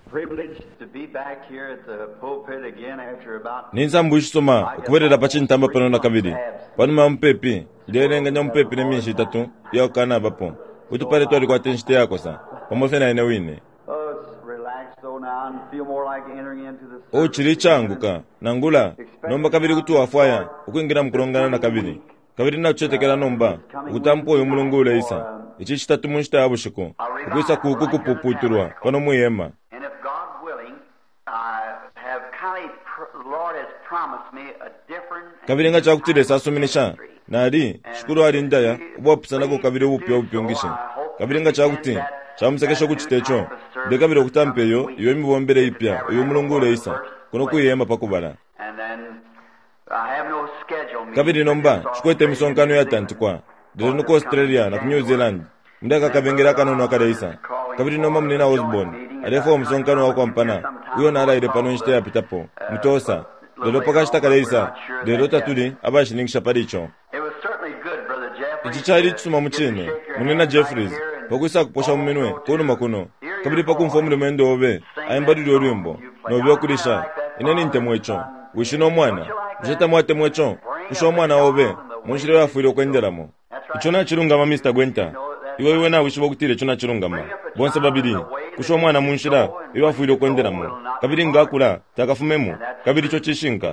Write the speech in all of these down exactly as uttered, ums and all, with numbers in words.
Ninza mbushisoma kuberera pachintamba pano na kabiri pano ma mpepi nderenga mpepi ne minshi tatu yokana bapo utupare twali kwa tenshite yako sa pamofena ine wine o chiri changuka nangula nomba kabiri kutu afaya ukwingira mkulongana na kabiri kabiri na kuchetekera nomba ukutampo yo mulungu ule isa ichi chitatu munshita yabushiko ukwisa kuku kupuputurwa pano muyema. Kabiri nga chakutire sasuminisha nari shukuru ari ndaya ubopsana ko kabiri upyo upyongishe kabiri nga chakuti chamusekesho kuchitecho de kabiri okutampeyo iyo mibombere ipya uyo mulungu ule isa kuno kuyema pakubara kabiri nomba chikwete misonkano ya tantikwa dero nuko Australia na ku New Zealand ndaka kabengera kanono akareisa kabiri nomba mnena Osborne alefo msonkano wa kwampana uyo nara ile pano nshite ya pitapo mtosa dero pakashita kareisa dero tatuli abashiningisha paricho ichi chari tsuma muchine munena Jeffries pokuisa kuposha muminwe kono makono kabiri pakumfomule mendo obe aimbadiro rwimbo nobyo kulisha ineni ntemwecho wishino mwana jeta mwate mwecho kusho mwana obe munshire yafuiro kwenderamo ichona chirungama Mister Gwenta iwe iwe na wishibo kutire chona chirungama bonse babiri kusho mwana munshira iwe yafuiro kwenderamo kabiri ngakula takafumemo kabiri cho chishinka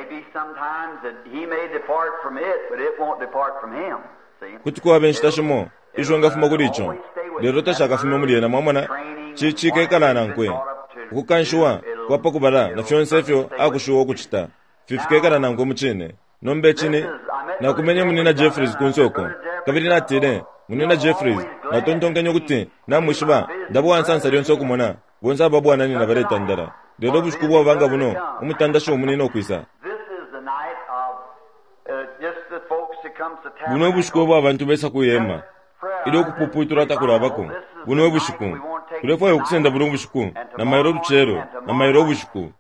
kutuko abenshitashimo isho ngafuma kuricho lero tashakafuma muri na mamana chichike kala nankwe ukukanshwa kwapa kubara na fyonsefyo akushuwa kuchita fifike kala nankwe muchine nombe chine na kumenya munina Jeffries kunsoko kabiri natire munina Jeffries na tontongenyo kuti na mushiba ndabo wansansa lyonso kumona gonza babu anani na bareta ndara lero bushukubwa banga buno umutandasho munino kwisa buno bushukubwa abantu besa kuyema ilo kupuputura takurabako buno bushuku kulefo yokusenda buno bushuku na mayro ruchero na mayro bushuku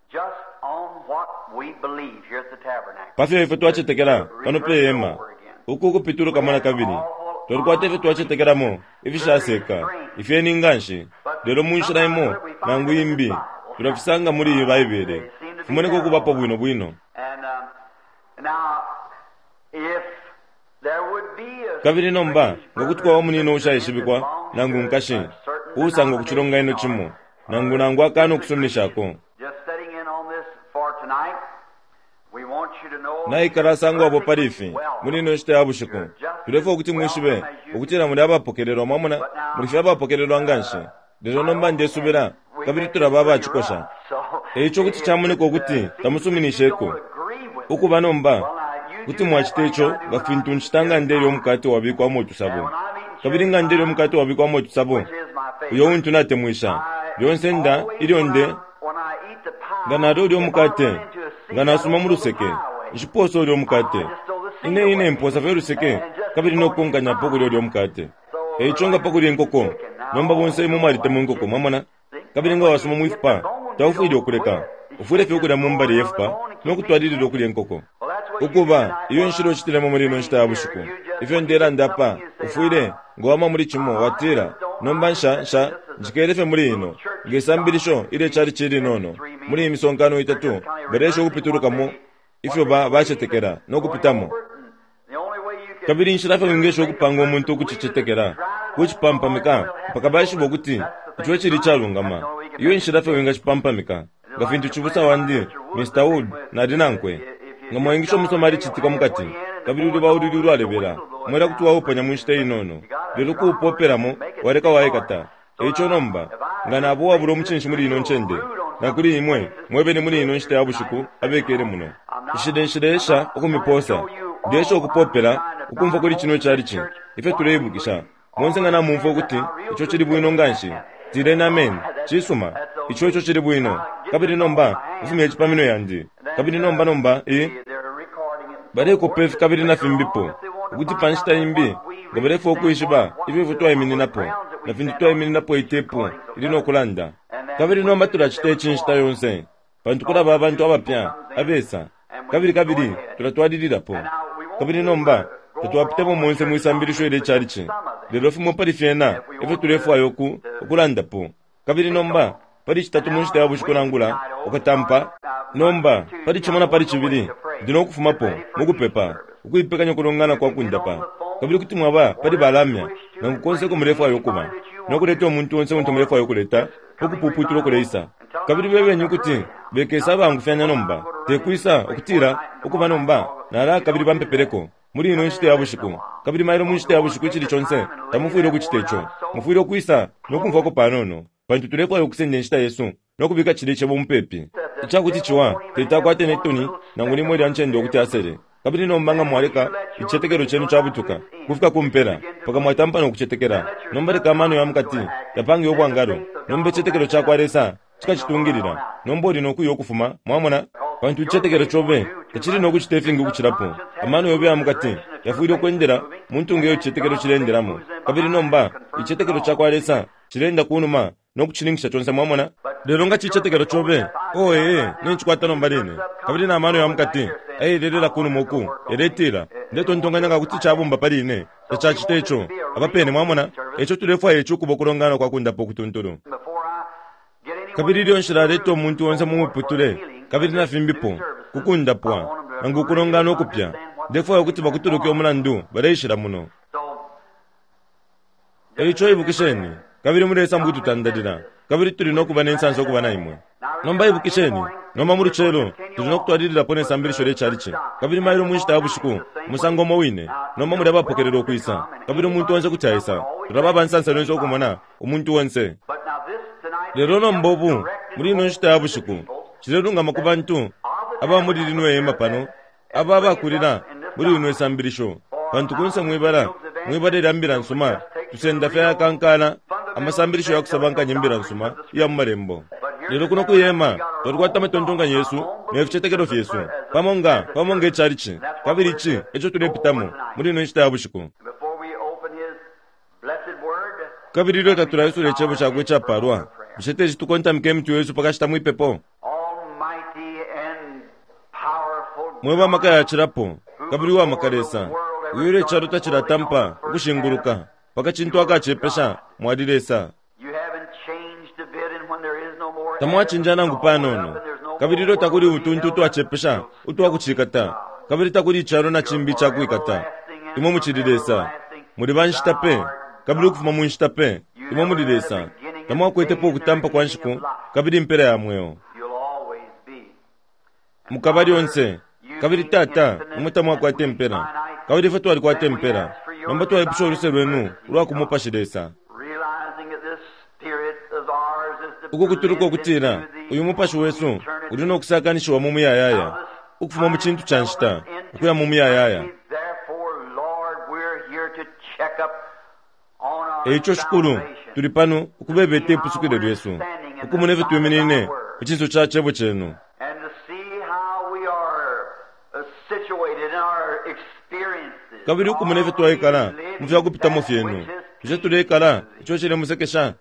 pafyo ifetu achetekera pano peyema uku kupituru kamana kabiri torkwate ifetu achetekera mo ifishaseka ifyeni nganshi lero munshiraimo nangu imbi turafisanga muri bayibere fumone ko kubapo bwino bwino kabiri nomba ngokutwa omunino ushayishibikwa nangu nkashi usanga kuchironga ino chimo nangu nangu akano kusumishako na ikarasangu abo parifi munino shite yabushiko turefo kuti mwishibe ukutira muri abapokerero mamuna muri fyaba pokerero anganshi lero nomba nde subira kabiri turababa chikosha echo kuti chamune ko kuti tamusuminisheko ukuba nomba kuti mwachitecho gafintu nchitanga nderi omukati wabikwa motu sabo kabiri nga nderi omukati wabikwa motu sabo uyo untu nate mwisha yonse nda ilionde ngana rodi omukate ngana suma muruseke nchiposo ri omukate ine ine mposa fe ruseke kabiri nokonganya poko ri omukate eichonga poko ri enkoko nomba bonse mumarite munkoko mamana kabiri nga wasuma muifupa taufuiri okuleka ufure fe okula mumbari yefupa nokutwadiri okuli enkoko ukuba iyo nshiro chitiremo muri no nshita yabushuku ifyo ndera ndapa ufuire ngoma muri chimo watira nomba nsha nsha njikerefe muri ino ngesambirisho ile chari chiri nono muri imisonkano itatu beresho kupiturukamo ifyo ba bachetekera no kupitamo kabiri nshirafe ngesho kupanga omuntu kuchichetekera kuchipampamika pakabashi bokuti ichwe chiri chalungama iyo nshirafe wenga chipampamika gafintu chibusa wandi Mister Wood na dinankwe ngamoingisho musomari chitika mukati kabiri uri bauri uri alebera mwera kuti waupanya munshite inono lero kuupoperamo wareka waikata echo nomba ngana abo waburo muchinshi muri ino nchende nakuri imwe mwebe ni muri ino nshite yabushuku abekere muno ishide shidesha okumiposa desho okupopera ukumva kuri kino cyari ki ife turebukisha monse ngana mumvo kuti icho kiri bwino nganshi tire na men chisuma icho icho kiri bwino kabiri nomba ufumye chipamino yandi kabiri nomba nomba e bare ko pef kabiri na fimbipo ukuthi panshita imbi ngobere fo kuishiba ibe vutwa imini napo na findi twa imini napo itepo ilino kulanda kabiri nomba turachite chinshita yonse pantukura babantu abapya abesa kabiri kabiri turatwadidira po kabiri nomba tutwapitemo monse muisambirisho ile charichi lero fumo parifena ife turefu ayoku okulanda po kabiri nomba pali chitatu munchita yabuchikunangula ukatampa nomba pali chimona pali chiviri ndino kufumapo mukupepa ukuipekanya kulongana kwa kundapa kabili kuti mwaba pali balamya nangukonseko murefu ayokuma nokuleta omuntu wonse muntu murefu ayokuleta okupuputula kuleisa kabili bebenyu kuti bekesa bangufyanya nomba tekuisa okutira okuba nomba nala kabili bampepereko muri ino nchite yabushiku kabili mairo munchite yabushiku chili chonse tamufuire kuchitecho mufuire kuisa nokumvako panono bantu tulepo ayokusende nchita Yesu nokubika chile chebo mpepi chakuti chiwa tetakwate netoni nanguni mweli anchende okuti asere kabili nombanga mwaleka ichetekero chenu chabutuka kufika kumpera paka mwatampa nokuchetekera nombareka amano yamukati yapange yobwangaro nombe chetekero chakwaresa chikachitungirira nombori nokuyo kufuma mwamona bantu chetekero chobe tachiri nokuchitefingi kuchirapo amano yobe amukati yafuire kwendera muntu ngeyo chetekero chirenderamo kabili nomba ichetekero chakwaresa chirenda kunuma nokuchilingisha chonse mwamona lero nga chichetekero chobe oh eh nenchikwata nomba lene kabili na amano yamukati ai lelera kuno moku eretira ndeto ntonganya kuti chabumba paline chachitecho abapene mwamona echo tulefa echo kubokulongana kwa kundapo kutunturu kabili lyonshira leto muntu wonse mumuputule kabili na fimbipo kukundapwa nangukulongana okupya defo yokuti bakutuluke omulandu barayishira muno echo ibukisheni kabili muresa mbutu tandadira kabili tuli nokuba nensanso kuba naimwe nomba ibukisheni noma muri chero tuli nokutwadilira pone sambirisho lechaliche kabili mairo munchita yabushiku musango mowine noma muri abapokerero okuisa kabili omuntu wonse kutayisa turababa nsansa lwenso okumona omuntu wonse lero nombobu muri ino nchita yabushiku chirerunga makubantu aba muri lino ema pano aba abakurira muri ino esambirisho bantu kunse mwibara mwibara lambira nsuma tusenda fya kankana amasambirisho yakusabanga nyimbira nsuma ya marembo lero kuno kuyema tolikwata matontonga Yesu nefichetekero fyesu pamonga pamonga echalichi kabirichi echo tulepitamo muri ino nchita yabushiku kabiriro tatura Yesu lechebo chakwe chaparwa mshete tukonta mkemtu Yesu pakashita mwipepo mweba makaya chirapo kabiriwa makaresa uyure charuta chiratampa ukushinguruka pakachintu akachepesha mwadiresa tamwachinjana ngupanono kabiriro takuri utuntu twachepesha utwa kuchikata kabiri takuri charo na chimbi chakuikata imo muchidiresa muri banshitape kabiri kufuma munshitape imo mudiresa tamwakwetepo kutampa kwanshiku kabiri mpera ya mweo mukabari onse kabiri tata umutamwa kwa tempera kabiri fatu alikuwa tempera nomba tu alipisho luse lwenu ulwa kumupashidesa uko kuturuko kutira uyu mupashi wesu ulino kusakanisha wa mumu ya yaya ukufuma mchintu chanshita ukuya mumu ya yaya eicho shukuru tulipano ukubebete pusukire lwesu ukumuneve tuemenine uchinsu cha chebo chenu kabiri ukumuneve tuwaikala mufya kupita mufyenu icho tulekala icho chile musekesha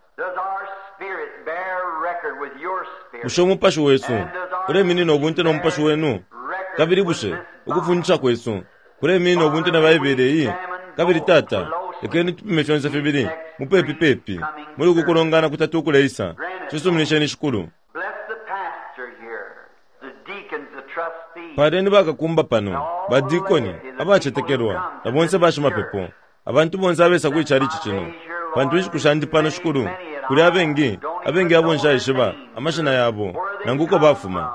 bushe mupashi wesu kure minino obunte no mupashi wenu kabiri bushe ukufuncha kwesu kure minino obunte na bayibereyi kabiri tata ekeni tupime chonse fibiri mupepi pepi muri kukulongana kutatu kuleisa chisu minisheni shukuru pareni bakakumba pano badikoni abachetekerwa nabonse bashi mapepo abantu bonse abesa kwichari chino bantu ishikushandi pano shukuru kuri abengi abengi abonsha ishiba amashina yabo nanguko bafuma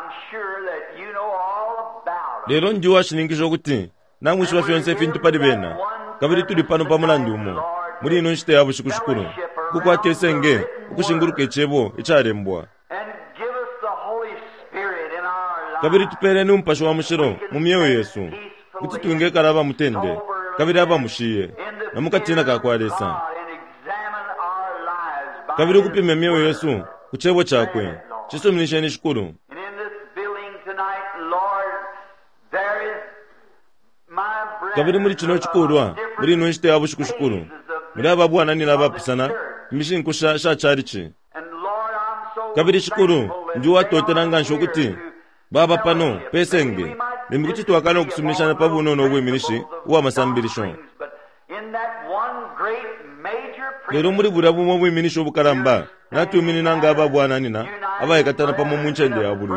lero ndi washiningisho kuti namwe shiba fyonse fintu pali bena kabiri tuli pano pamulandu umo muri ino nchite yabo shikushukuru kukwatesenge ukushinguruke chebo icharembwa kabiri tupere numpashi wa mushiro mumyewe Yesu kuti tuinge karaba mutende kabiri aba mushiye namukatina kakwaresa kabiri kupime myewe Yesu kuchebo chakwe chiso mnisheni shukuru kabiri muri chino chikurwa muri ino nchite yabo shikushukuru muri aba bwana ni laba pisana mishin kusha sha charichi kabiri shukuru ndi watoteranga nshokuti baba pano pesenge nimikuti twakana okusumishana pabuno no bweminishi wa masambirisho lero muri burabumo bw'iminisho obukaramba natumini nanga ababwana nina abayekatana pamo munchende ya bulwi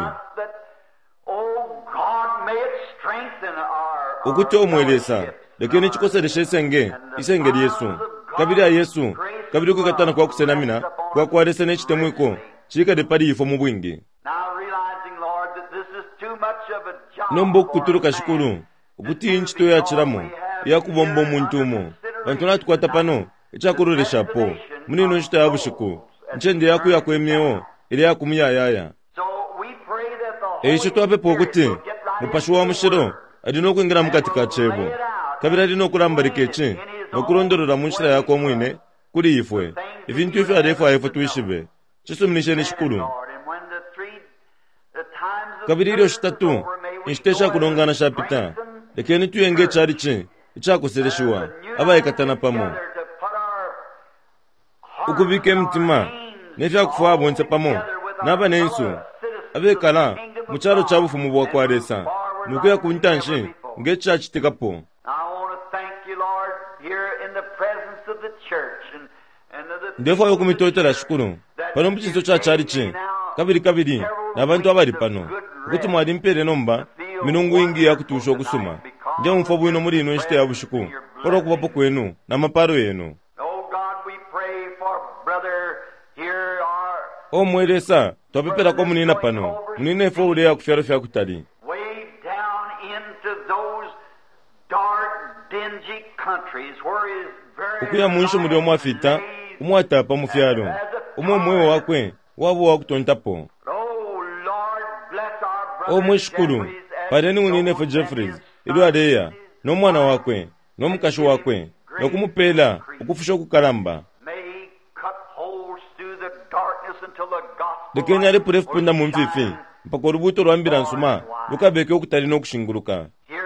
okuti omwelesa lekeni chikoseresha isenge isenge Yesu kabiri ya Yesu kabiri kukatana kwa kusenamina kwa kwarese n'ekitemwiko chikade pali ifo mu bwingi nombo kuturuka shikuru okuti inchito ya chiramo ya kubombo muntumo bantu natukwata pano echakuroresha po munino nchito ya bushiku nchende yaku yakwemyewo ili yakumuyayaya eisho twape pokuti mupashu wa mushiro adino kuingira mukatika chebo kabira adino kurambarikechi nokurondorora munshira yako mwine kuri ifwe ivintu ife adefu aifo tuishibe chisumnisheni shikuru kabiri ilo shitatu inshitesha kulongana shapita lekeni tuyenge charichi ichakusereshiwa abayekatana pamo ukubike mtima nefya kufa bonse pamo naba nensu abekala mucharo chabufu mu bwakwaresa nukuya kuntanshi ngecha chitikapo ndefo yokumitotera shukuru pano mbichizo cha charichi kabiri kabiri nabantu abali pano ukuthi mwadi mpere nomba minungu ingi yakutusha okusuma nje umfo bwino muri ino nshite yabushiku poro kubapo kwenu na maparo yenu o mwelesa twapepera ko munina pano munina efo ule yakufyaro fya kutali ukuya munsho muri omwafita umwatapa mufyaro umwe mwewo wakwe wabo wakutontapo o mweshukuru pareni unine fo Jeffries ilu adeya no mwana wakwe no mukasho wakwe nokumupela ukufusha kukaramba lekenya ali purefu punda mumfifi mpaka urubuto rwambira nsuma lukabeke okutali nokushinguruka.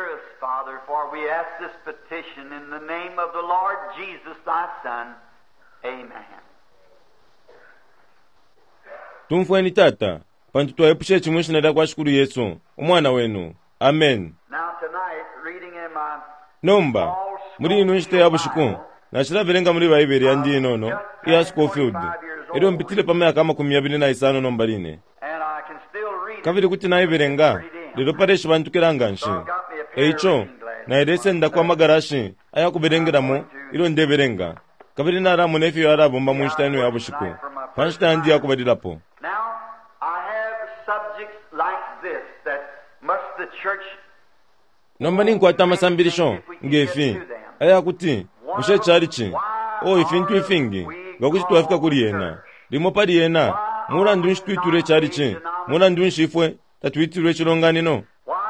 Tumfueni tata pantu twaepushe chimwe shinada kwa shukuru Yesu umwana wenu. Amen. Nomba muri ino nshite yabushiku nashira berenga muri bayiberi yandi inono ya Schofield ero mpitile pa myaka makumi abiri na isano nomba line kabiri kuti nayi berenga lero pareshi bantu keranganshi eicho na edese ndakwa magarashi aya kuberengeramo iro ndeberenga kabiri nara munefi yara bomba munshita ino yabushiku panshita andi yakubadirapo. Nomba ninkwata masambirisho ngefi aya kuti mushe charichi o ifintu ifingi ngakuti twafika kuri yena limo pali yena mura ndunshi tuiture charichi mura ndunshi ifwe tatuiture chilongani no.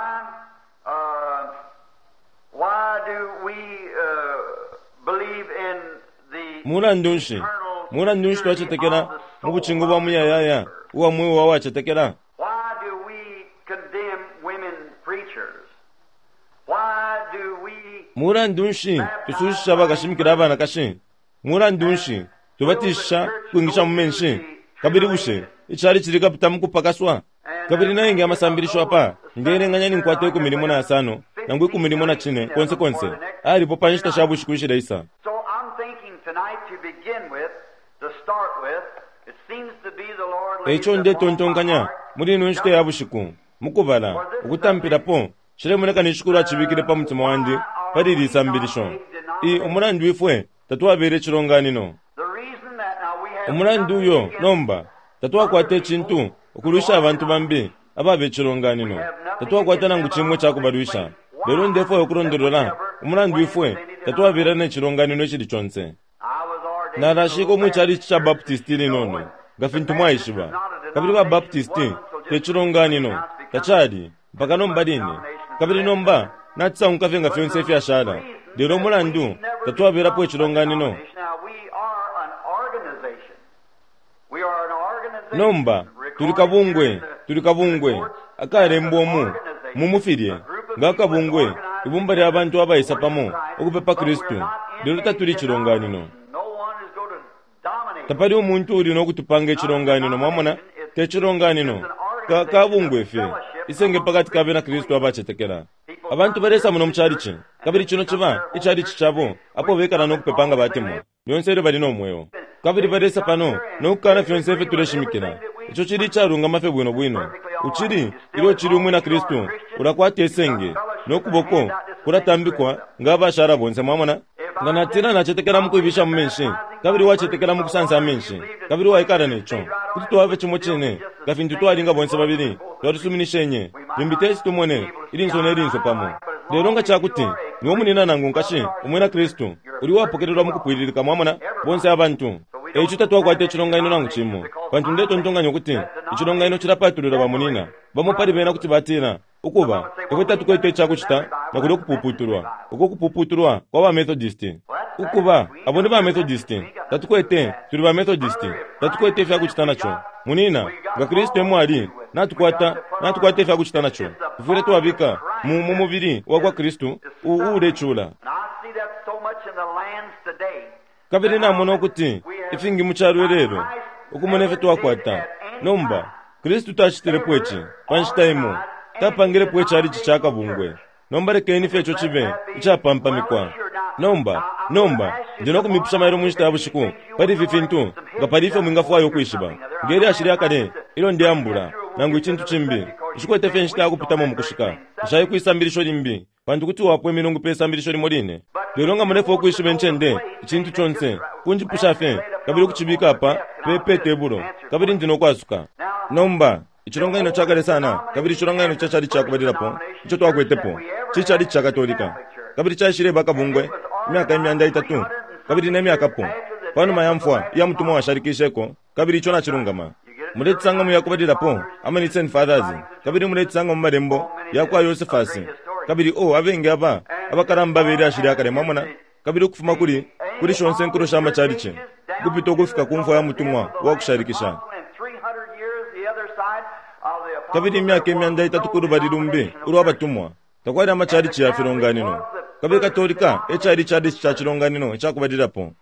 Mura ndunshi mura ndunshi twachetekera mubuchingo bwa muyayaya uwa mwe wa wachetekera. Mura ndunshi tususha bagashimikira abana kashi mura ndunshi tubatisha kwingisha mumenshi kabiri ushe ichari chirika pitamu kupakaswa kabiri nainge amasambirisho apa ngere nganyani nkwate ku mirimo na asano nangwe ku mirimo na chine konse konse ari popa nshita shabu shikushira isa. So I'm thinking tonight to begin with, to start with, it seems to be the Lord echo nde tontonganya muri ino nshite yabushiku mukubala ukutampira po shire muneka nishukuru achibikire pa mutima wandi pari risambirisho I umurandu ifwe tatwa bere chirongani no. Umurandu yo nomba tatwa kwate chintu okulusha abantu bambi ababe chirongani no tatwa kwatana nguchimwe chakubaruisha lero ndefo yokurondorora umurandu ifwe tatwa bere ne chirongani no chiri chonse narashiko muchari cha baptistini nono gafintu mwaishiba kabiri ba baptisti te chirongani no tachadi mpaka nomba dini kabiri nomba natsa unkavenga fyonse fya shara lero mulandu tatwa bera po chirongani no. Nomba tulikabungwe tulikabungwe akare mbomu mumufirye ngakabungwe ibumba lya abantu abayisa pamo okupepa Kristo lero tatuli chirongani no. Tapali umuntu uri no kutupange chirongani no mamona te chirongani no ka kabungwe fe isenge pakati kabe na Kristo abachetekera abantu baresa muno mcharichi kabiri chino chiva icharichi chabo apo bekana no kupepanga batemo lyonseri balina omwewo kabiri balesa pano n'okukana fyonse ffe tuleshimikira ekyo kiri kyalungama ffe bwino bwino ukiri iri okiri umwe na kristo urakwata esenge n'okuboko kuratambikwa ng'abashara bonse mwamona nga natira nachetekera mukuibisha mu menshi kabiri wachetekera mu kusansa menshi kabiri waikara necho kuti twave chimo chene gafintu twalinga bonse babiri twatusuminishenye limbitesi tumone ilinso nerinso pamo lero nga chakuti niwo munina nangu nkashi umwe na kristo uri wapokererwa mukupwiririka mwamona bonse abantu ekyo tatwakwata ekilongaino nangu chimo bantu ndeto ntonganya kuti ekilongaino kirapatulira bamunina bamupali bena kuti batira ukuba ewe tatukwete ekyakuchita nakuli okupuputurwa okwokupuputurwa kwaba methodist ukuba abo ndi ba methodist tatukwete tuli ba methodist tatukwete efyakuchita nacho munina nga kristo emwali natukwata natukwata efyakuchita nacho tufire twabika mu mubiri wakwa kristo ulechula kabiri namuno kuti ifingi muchalo lero ukumone efe twakwata nomba kristo tachitire pwechi panchitaimu tapangire pwechi ali chichaka bungwe nomba rekeni fecho chive ichapampamikwa nomba nomba ndino kumipusha mairo munchita bushiku pari fifintu nga pari fe mwingafuayo kuishiba ngeri ashiri akale ilo ndiambula nangu ichintu chimbi ishikwete fe nchita akupitamo mukushika ishayi kuisambirisho limbi pantu kuti wapwe milungu pesa mbirisho limoline lero nga munefu okuishiba nchende ichintu chonse kunjipusha fe kabiri kuchibika apa pepe tebulo kabiri ndino kwasuka nomba ichilongaino chakale sana kabiri chilongaino chachali chakubadirapo icho twakwetepo chichali chakatolika kabiri chashire baka bungwe miaka imyanda itatu kabiri ne miaka po pano mayamfwa ya mtumo wa sharikisheko kabiri icho na chilungama muletsanga mu yakubadirapo amanitsen fathers kabiri muletsanga mu marembo yakwa Yosefasi kabiri o avenge aba abakaramba beri ashiri akale mwamona kabiri kufuma kuri kuri shonse nkuru shama chaliche gupito kufika kumfwa ya mtumwa wa kusharikisha kabiri imyaka imyanda itatu kuri barirumbe urwa batumwa takwari amachaliche ya filonganino kabiri katolika echari chadi cha chilonganino chakubadirapo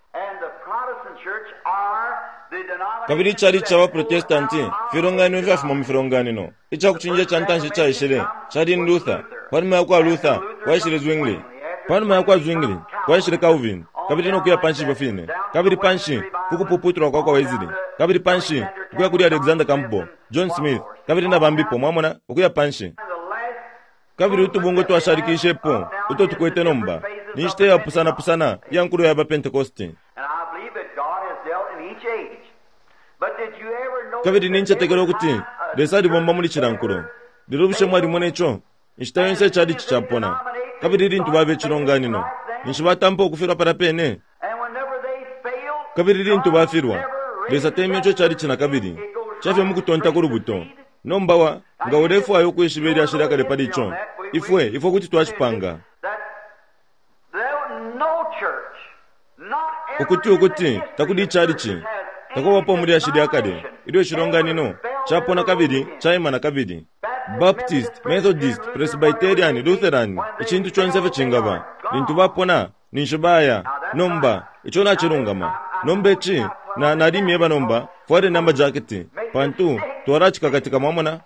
kabiri chari cha Protestanti filonganino vyafuma mu filonganino ichakuchinja chantanshi cha ishire chari Luther panuma yakwa Luther waishire Zwingli panuma yakwa Zwingli waishire Calvin kabiri no kuya panshi bofine kabiri panshi kukupuputura kwa kwa wezili kabiri panshi kuya kuri Alexander Campbell John Smith kabiri na bambipo mwamona kuya panshi kabiri utubungo twasharikishe po uto tukwete nomba nishite ya pusana pusana ya nkuru ya ba Pentecost kabiri nincha tegero kuti desadi bomba muri chirankuro dirubishe mwari monecho ishitayense chadi chichapona kabiri rintu babe chilonganino nishibatampo kufirwa para pene kabiri rintu bafirwa desatemyecho chadi china kabiri chafe mukutonta kurubuto nombawa nga urefu ayo kuishiberi ashiraka de padicho ifwe ifo kuti twashipanga ukuti ukuti takudi chadichi takowapo muri ashiri akade ilo shilonganino chapona kabiri chaimana kabiri Baptist Methodist Presbyterian Lutheran ichintu chonse chingaba lintu bapona ninshibaya nomba ichona chirungama nombechi na narimi eba nomba fware namba jacket pantu torachika katika mwamona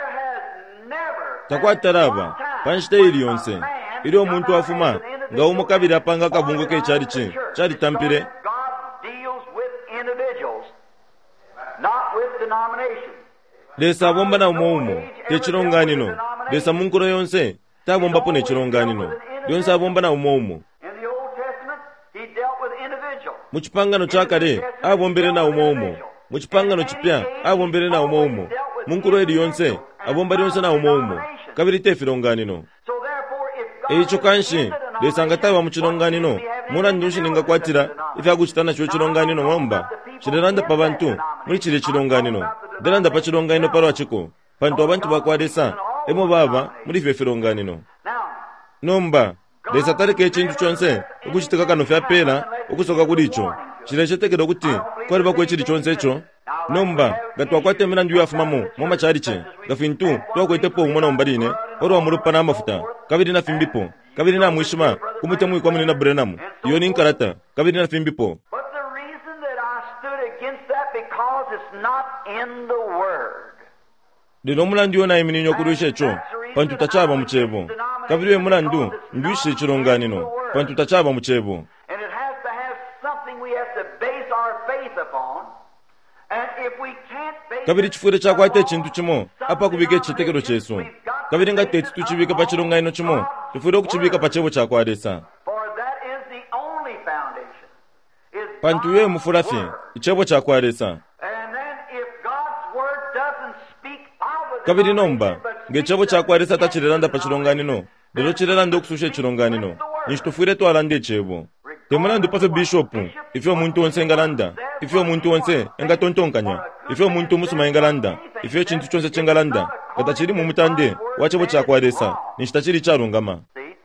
takwataraba panshite ili yonse ili omuntu afuma nga umu kabiri apanga kabungo ke chari chi chari tampire lesa bomba na umoumo techilonganino lesa munkuro yonse ta bomba pone chilonganino yonse bomba na umoumo muchipangano chakale abombere na umoumo muchipangano chipya abombere na umoumo munkuro eli yonse abomba yonse na umoumo kabiri tefilonganino echo kanshi lesa ngatawa muchilonganino mura ndushi ninga kwatira ifya kuchitana cho chilonganino mwamba chireranda pa bantu muri chire chilonganino deranda pa chilonganino parwa chiko pantu abantu bakwadesa emo baba muri fe filonganino nomba lesa tarike chintu chonse ukuchitika kano fya pera ukusoka kulicho chirechetekero kuti kwali bakwe chiri chonse cho nomba gatwa kwatemera ndiyo afumamo mama chariche gafintu twakwetepo umona umbaline oro amurupa na mafuta kabiri na fimbipo kabiri na mwishima kumute mwi kwa munina Branham iyo ni nkarata kabiri na fimbipo lino mulandu na imini nyokurushe cho pantu tachaba muchebo kabiri mulandu ndwishe chilonganino pantu tachaba muchebo kabiri chifukire chakwate chintu chimo apa kuvike chitekero chesu kabiri ngateti tuchivike pachilongaino chimo tifure kuchivika pachevo chakwaresa pantuye mufurafi ichevo chakwaresa kabiri nomba ngechevo chakwaresa tachireranda pachilonganino lero chireranda okusushe chilonganino nishitufure twalande chevo temona ndupafe bishopu ife omuntu onse engalanda ife omuntu onse engatontonkanya ife omuntu musuma engalanda ife chintu chonse chengalanda kata chiri mumutande wachevo chakwaresa nishitachiri charungama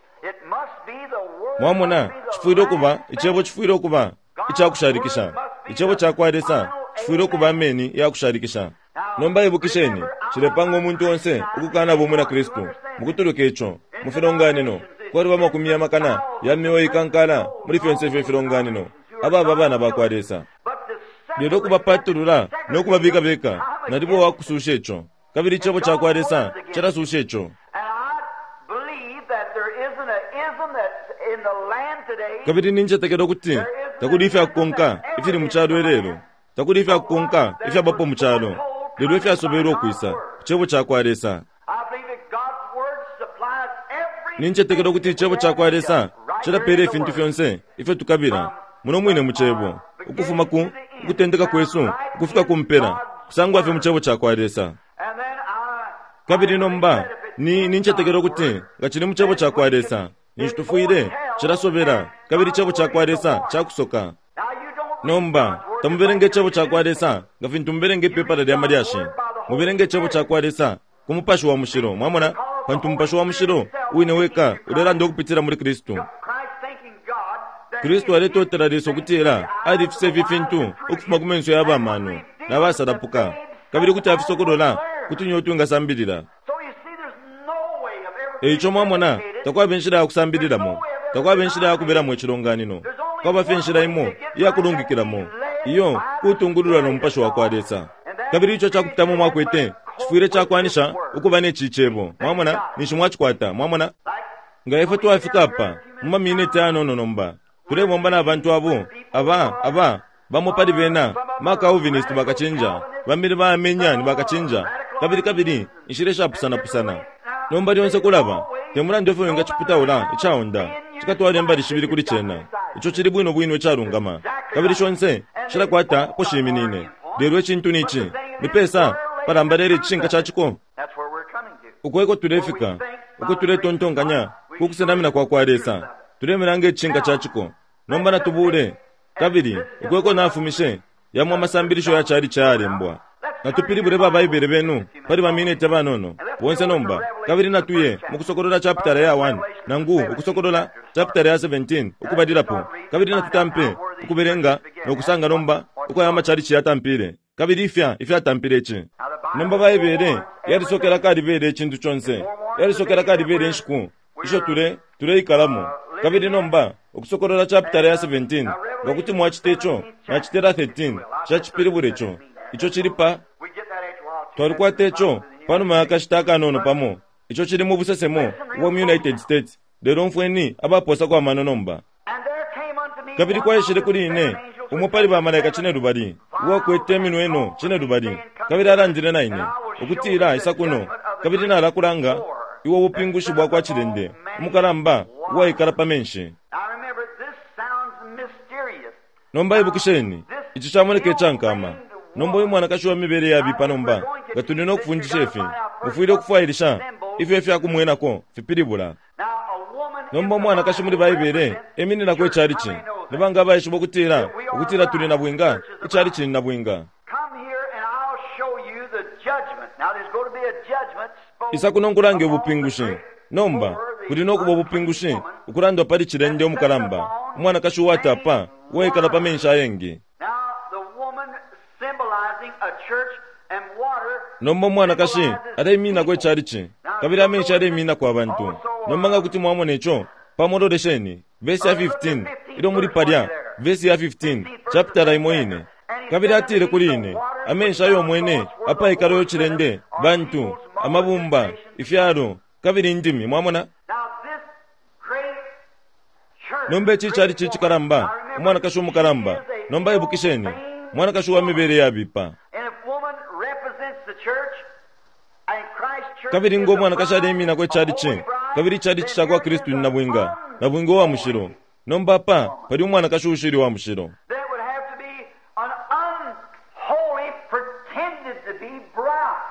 mwamona chifuire okuva ichevo chifuire okuva ichakusharikisha ichevo chakwaresa chifuire okuva ameni yakusharikisha nomba ibukisheni chirepango omuntu onse ukukana bomwe na Kristo mukutuluka echo mufilonganino kwari bamakumi amakana yammewo ikankala muri fense fe filonganino aba babana bakwaresa lero kubapatulula nokubabika beka nalibo wakususha echo kabiri chebo chakwaresa charasusha echo kabiri ninja tekero kuti takudi ife akonka ifiri muchalo erero takudi ife akonka ife abapo muchalo lero ife asobero kuisa chebo chakwaresa ninja tekero kuti chebo chakwaresa chira pere fintu fyonse ife tukabira muno mwine muchebo ukufuma ku ukutendeka kwesu ukufika kumpera kusangwa afe muchebo chakwaresa kabiri nomba ni ninja tekero kuti ngachini muchebo chakwaresa nishitufuire chirasobera kabiri chebo chakwaresa chakusoka nomba tamuberenge chebo chakwaresa ngafintu mberenge pepara lya mariashi muberenge chebo chakwaresa kumupashi wa mushiro mwamona pantu mupashi wa mushiro uine weka urera ndokupitira muri Kristo Kristo aletotera leso kutera arifise vifintu okufuma kumenso yabamano nabasadapuka kabiri kuti afisokolola kuti nyotu ngasambirira echo mwamona takwa benshira yakusambirira mo takwa benshira yakubera mu chilonganino kwaba fenshira imo yakulungikiramo iyo kutungulula no mpasho wakwaresa kabiri icho chakupitamo mwakwete chifuire chakwanisha ukuba ne chichebo mwamona nishimwachikwata mwamona ngaife twafika apa muma minute ano nonomba ture bomba na abantu abo aba aba bamopali bena maka uvinist bakachinja bamiri ba amenyani bakachinja kabiri kabiri ishiresha pusana pusana nomba lyonse kulaba temura ndefu nga chiputaula ichaonda chikatwale mbali shibiri kuli chena icho chiri bwino bwino charungama kabiri chonse chirakwata poshiminine lero chintu nichi nipesa parambalere chinga chachiko ukweko tulefika uko tule tontonganya kukusenamina kwa kwaresa tulemerange chinga chachiko nomba na tubule kabiri ukweko nafumishe yamwa masambirisho ya chari chare mbwa natupiri bure baba ibere benu pari baminete banono bonse nomba kabiri natuye mukusokolola chapter ya one nangu ukusokolola chapter ya seventeen ukubadirapo kabiri natutampe ukuberenga nokusanga nomba uko yama chari chiyatampire kabiri ifya ifya tampirechi nomba baibere yari sokera kadi bere chintu chonse yari sokera kadi bere nshiku isho ture ture ikalamo kabiri nomba ukusokolola chapter ya seventeen ngokuti mwachitecho nachitera thirteen chachipiri burecho icho chiripa twarikwa techo pano makashitaka nono pamo icho chiri mu busesemo wa United States lero mfweni abaposa kwa manonomba kabiri kwa ishire kuri ine umupali ba malaika chine rubari wa kwetemino eno chine rubari kabiri arandire na ine ukutira isakuno kabiri na rakuranga iwo bupingushi bwa kwa chirende umukaramba wa ikarapa menshi nomba ibukisheni icho chamoneke chankama nombo imwana kashuwa mibere ya bipanomba gatunino kufunjisha efe mufuire kufairisha ife efe akumwenako fipiribula nombo mwana kashimuri baibere emini na kwe charichi nibanga baishubo kutira ukutira tuli na bwinga icharichi na bwinga isa kunongurange ubupingushi nomba kuri no kubo bupingushi ukurando pari chirende omukaramba mwana kashuwa tapa we kalapa mensha yengi nomba mwana kashi ade mina kwe charichi kabiri amensha ade mina kwa bantu nomba nga kuti mwamone echo pamoro resheni verse ya fifteen ilo muri paria verse ya fifteen chapter imo ine kabiri atire kuri ine amensha yo mwene apa ikaro chirende bantu amabumba ifyaro kabiri ndimi mwamona nombe chichari chichikaramba umwana kashu mukaramba nomba ibukisheni mwana kashuwa mibere ya bipa. And if woman represents the church, and Christ's church kabiri is ngo the mwana kashari bride, imina kwe a charichi holy bride, kabiri charichi then chakwa there is Kristu a na bwinga un- na bwingo wa mushiro nomba pa pari umwana kashushiri wa mushiro. There would have to be an unholy, pretended to be bride.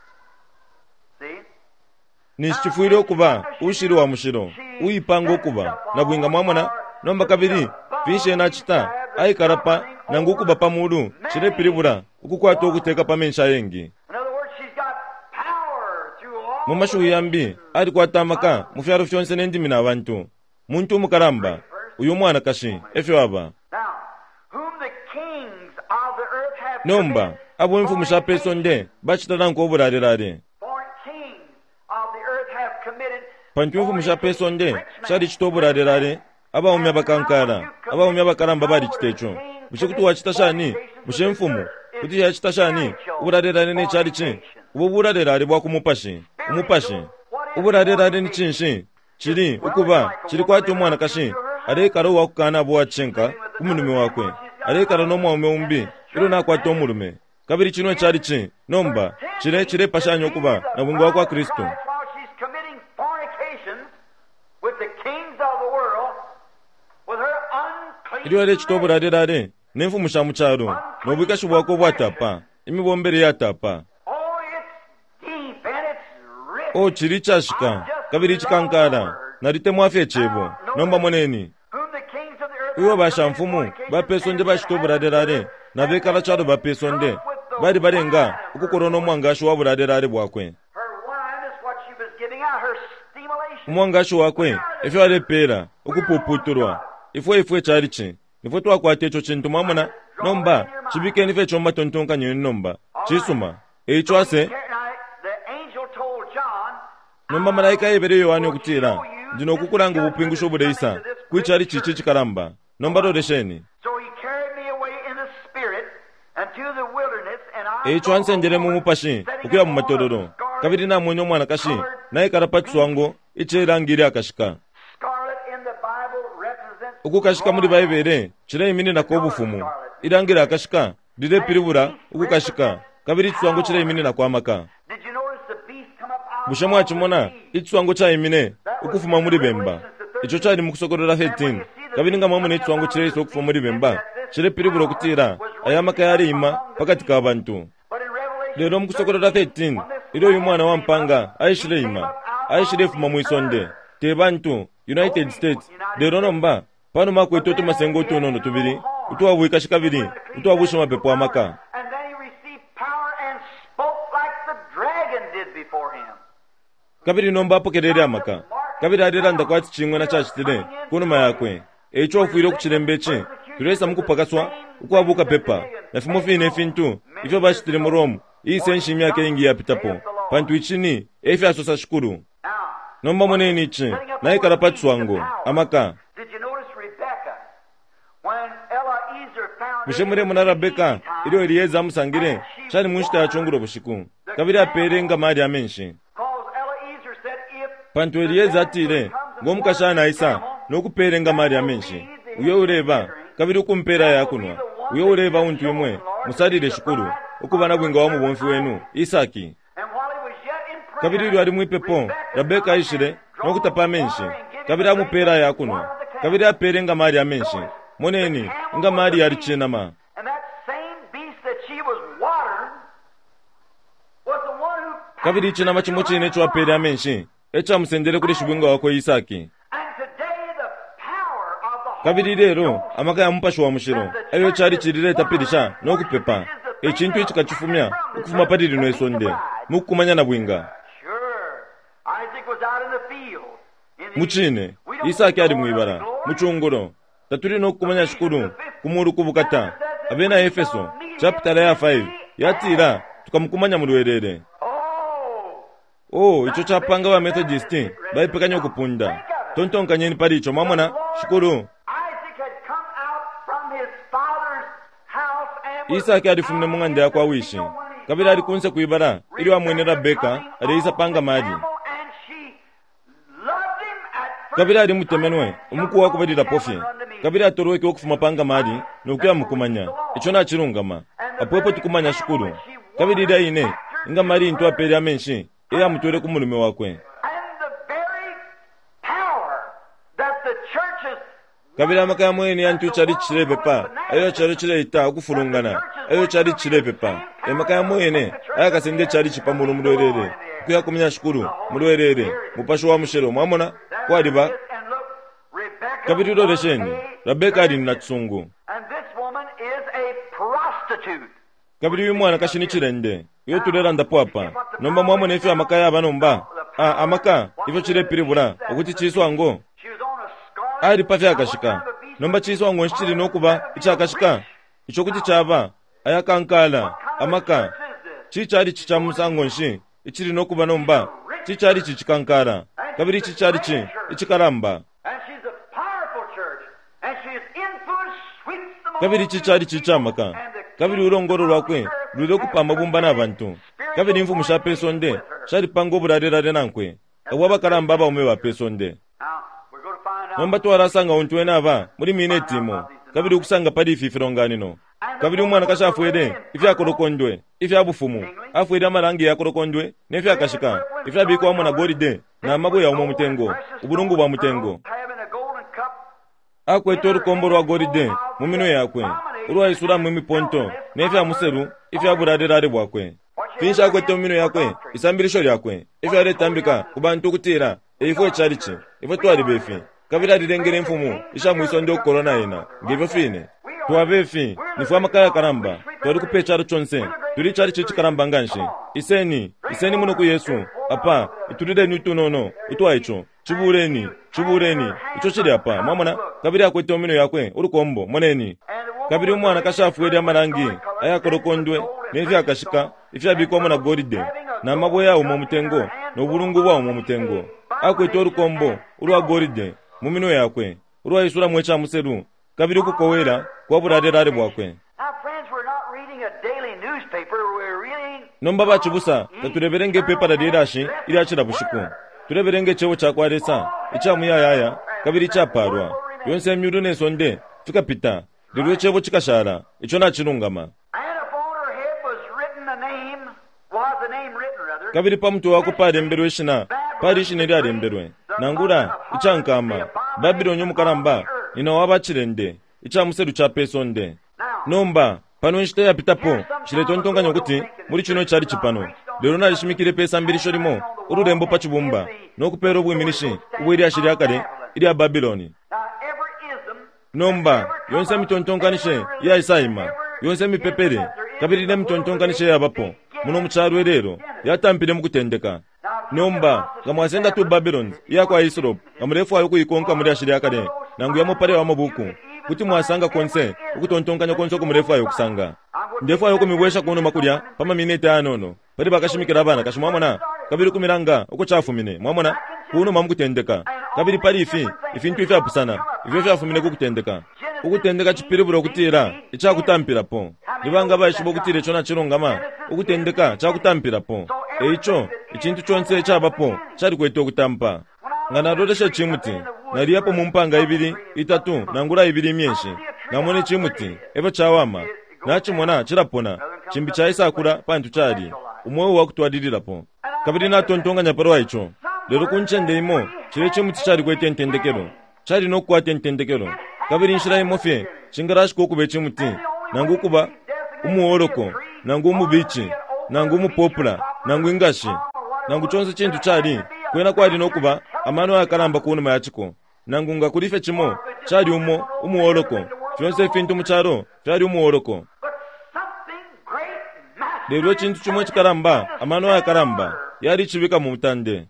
See? Nishichifuire okuba ushiri wa mushiro uipanga okuba na bwinga mwamwana nomba kabiri fishe na chita ai karapa na ngukuba pamulu chire piribura ukukwata okuteka pamensha yengi. In other words, she's got power through all mu mashuhu yambi ari kwatamaka mu fyaro fyonse n'endimi n'abantu muntu umukaramba uyu mwana kashi efyo aba Now, whom the kings of the earth have nomba committed abo mfu mushapeso nde bachitara nko oburarerare foreign kings of the earth have committed pantu mfu mushapeso nde shari chito oburarerare aba umya bakankara aba umya bakaramba bari chitecho bushikutu wachitashani bushemfumu kuti yachitashani oburarerare ne chari chi ubu burarerare bwa kumupashi umupashi oburarerare ni chinshi chiri ukuba chiri kwati umwana kashi arekara wakukana abo wachenka kumunume wakwe arekara no mwaume umbi iro nakwata omulume kabiri chino chari chi nomba chire chire pashanyo kuba na bwingo wakwa Kristo. While she's committing fornications with the kings of the world, with her unclean iro ale chito oburarerare nemfu mushamu charo nobwikashi bwako bwatapa imibombere yatapa. Oh, it's deep and it's rich. o chiri chashika kabiri chikankara narite mwafe chebo nomba moneni Whom the kings of the earth uyo have basha committed mfumu fornications bapeso nde and bashito oburarerare na bekara charo bapeso nde bari barenga ukukorono mwangashi wa oburarerare bwakwe. her wine is what she was giving out, her stimulation. umwangashi wakwe efyo arepera okupuputurwa ifwe ifwe chari chi ifwe twakwata echo chintu mwamuna nomba chibike nife chomba tontonka nyoni nomba chisuma echo ase The angel told John, nomba malaika yebere yohani okutira ndino okukulanga obupingusho obuleisa kwichari chichi chikaramba nomba dodesheni so he carried me away in the spirit unto the wilderness, and I echo ansengere mu mupashi okuya mu matororo kabiri na mwenye omwana kashi naye karapatsuwango icherangiri akashika scarlet in the Bible represents ukukashika muri bayibere chire imini nako obufumu irangira akashika rire piribura ukukashika kabiri tsuwango chire imini nako amaka. Did you notice the beast come up out bushemwa chimona itsuwango cha imine ukufuma muri bemba icho chari mukusokorera thirteen kabiri nga mamune itsuwango chire iso okufuma muri bemba chire piribura kutira ayamaka yari ima pakati ka bantu. But in Revelation lero mukusokorera thirteen iro uyu mwana wa mpanga aishire ima aishire fuma muisonde te bantu United States lero nomba pano makwetu tumasengo tunono tubiri utwabwika shikabiri utwabusha mapepo amaka. and then he received power and spoke like the dragon did before him. kabiri nomba apokerere amaka kabiri ariranda kwati chingwe na chachitire kunuma yakwe echo ofuire okuchirembechi turesa mukupakaswa ukwabuka pepa na fimo fine fintu ifyo bashitire mu Rome isenshi myaka yengi yapitapo pantu ichini efi asosa shukuru Now, nomba moneni ichi naye karapatswango amaka. did you notice Rebecca when Eliezer found mushemure muna Rebeka iro Elieza musangire shani munshita yachonguro bushiku kabiri aperenga mari amenshi because Eliezer said if pantu Elieza atire ngomukashana isa nokuperenga mari amenshi uyo ureba kabiri ukumpera yakunwa uyo ureba untu imwe musalire shukuru ukubana bwinga wa mubomfi wenu Isaki and while he was yet in prayer, kabiri iro ari mwipepo Rebeka aishire nokutapa amenshi kabiri amupera yakunwa kabiri aperenga mari amenshi moneni nga mari yari chinama. and that same beast that she was watering was the one who kabiri chinama chimo chine chwa pere amenshi echa musendere kuri shibwinga wako Isaki. and today the power of the Holy kabiri rero amaka ya mpasho wa mushiro ayo chari chirire tapirisha no kupepa echintu ichi kachifumya ukufuma padiri no esonde mukumanya na bwinga Sure. Isaac was out in the field. In the muchine Isaki ari mwibara muchunguro taturi no kumanya shukuru kumuru kubukata abena Efeso chapter ya five yatira tukamukumanya mulwerere. Oh, oh icho chapanga wa Methodist baipekanya kupunda tontonka nyeni pari icho mamona shukuru. Isaac had come out from his father's house and was Isaki ari fumne mungande yakwa wishi kabira ari kunse kuibara ili wa mwene Rebeka ari isa panga maji and she loved him at first. kabira ari mutemenwe umuku wako badira pofye kabira atorweke okufuma panga maji nokuya mukumanya icho nachilungama apopo tikumanya shukuru kabirira ine nga mari into aperi amenshi eya mutwere ku mulume wakwe kabira makaya mwene yantu chari chirebe pa ayo chari chireta kufurungana ayo chari chirebe pa e makaya mwene aya kasende chari chipa mulumurerere kuya kumenya shukuru mulwerere mupasho wa mushero mwamona kwaliba kabiriro resheni Rebeka ali na tsungu kabiri mwana kashini chirende yo tulera ndapwapa nomba mwamona ife amakaya abanomba a amaka ife chirepiri bura okuti chiswa ngo ari pafya akashika nomba chiswa ngo nchiri nokuba ichakashika icho kuti chaba ayakankala amaka chichari chichamusango nshi ichiri nokuba nomba chichari chichikankara kabiri chichari chi ichikaramba kabiri chichari chichamaka kabiri urongoro lwakwe lule kupamba bumba n'abantu kabiri mfu mushapesonde shari pango burarerare nankwe awaba karamba ba ume bapesonde nomba twarasanga untu enaba muri minetimo kabiri ukusanga pari fifironganino kabiri umwana kashafwede ifya korokondwe ifya bufumu afwede amarangi ya korokondwe nefya kashika ifya biko amona golide na mabo ya umo mutengo uburungu bwa mutengo akwe toru komboro wa golide mumino yakwe urwa isura mwimi ponto nefya museru ifya burarerare bwakwe finsha akwe tomino yakwe isambirisho yakwe ifya retambika kubantu kutira eifwe charichi ifwe twari befi kabira rirengere mfumu isha mwisonde okorona ina ngive fine tuwavefi nifu amakaya karamba twari kupecharo chonse turi chari chichi karamba nganshi iseni iseni muno ku Yesu apa ituride nyutunono itwa icho chibureni chibureni icho chiri apa mwamona kabiri akwe tomino yakwe urukombo moneni kabiri umwana kashafwede amarangi ayakorokondwe nefi akashika ifya bikomo na golide na mabo yawo mu mutengo no burungu bwawo mu mutengo akwe torukombo urwa golide mumino yakwe urwa isura mwecha museru kabiri kukowera kwa burarerare bwakwe nomba bachibusa tatureberenge pepa radirashi iri achira bushiku tureberenge chewo chakwaresa icha muyayaya kabiri chaparwa yonse myuru nesonde tukapita lirwe chewo chikashara icho nachirungama kabiri pamutu wako paremberwe shina pari shine ryaremberwe nangura ichankama Babylon yomukaramba ina wabachirende icha museru cha pesonde nomba pano nshite yapitapo chiretontonga kuti muri chino chari chipano lero narishimikire pesa mbiri shorimo ururembo pachibumba nokupero bwiminishi ubwiri ashiri akare iri ya Babyloni nomba yonse mitontonkanishe ya Isaima yonse mipepere kabiri ne mitontonkanishe yabapo muno mucharu rero yatampire mukutendeka nomba ngamwasenda tu Babylon ya kwa Israel ngamrefu ayo kuikonka muri ashiri akare nangu yamopare wa mabuku kuti mwasanga konse ukutontonkanya konse ko murefu ayo kusanga ndefu ayo kumibwesha kuno makulya pama minete anono pari bakashimikira abana kashimwamona kabiri kumiranga uko chafumine mwamona kuno mamukutendeka kabiri pari ifi ifintu ifi apusana ifi ifi afumine kukutendeka ukutendeka chipiriburo kutira icha kutampira po nibanga bayishibo kutire chona chirongama ukutendeka cha kutampira po eicho ichintu chonse chabapo chari kweto kutampa ngana rodesha chimuti nari yapo mumpanga ibiri itatu nangura ibiri myinshi namone chimuti eva chawama nachimona chirapona chimbi chaisakura pantu chari umwe wakutwadirira po kabiri na tontonga nyaparwa icho lero kunchende imo chire chimuti chari kwete ntendekero chari no kwate ntendekero kabiri nshira imofye chingarashi kokube chimuti nangu kuba umuoroko nangu umubichi nangu umupopula nangu ingashi nangu chonse chintu chari kwena kwari nokuba amano akaramba kuno mayachiko nangunga kurife chimo chari umo umuoroko fyonse fintu mucharo chari umuoroko lero chintu chimo chikaramba amano akaramba yari chibika mu mutande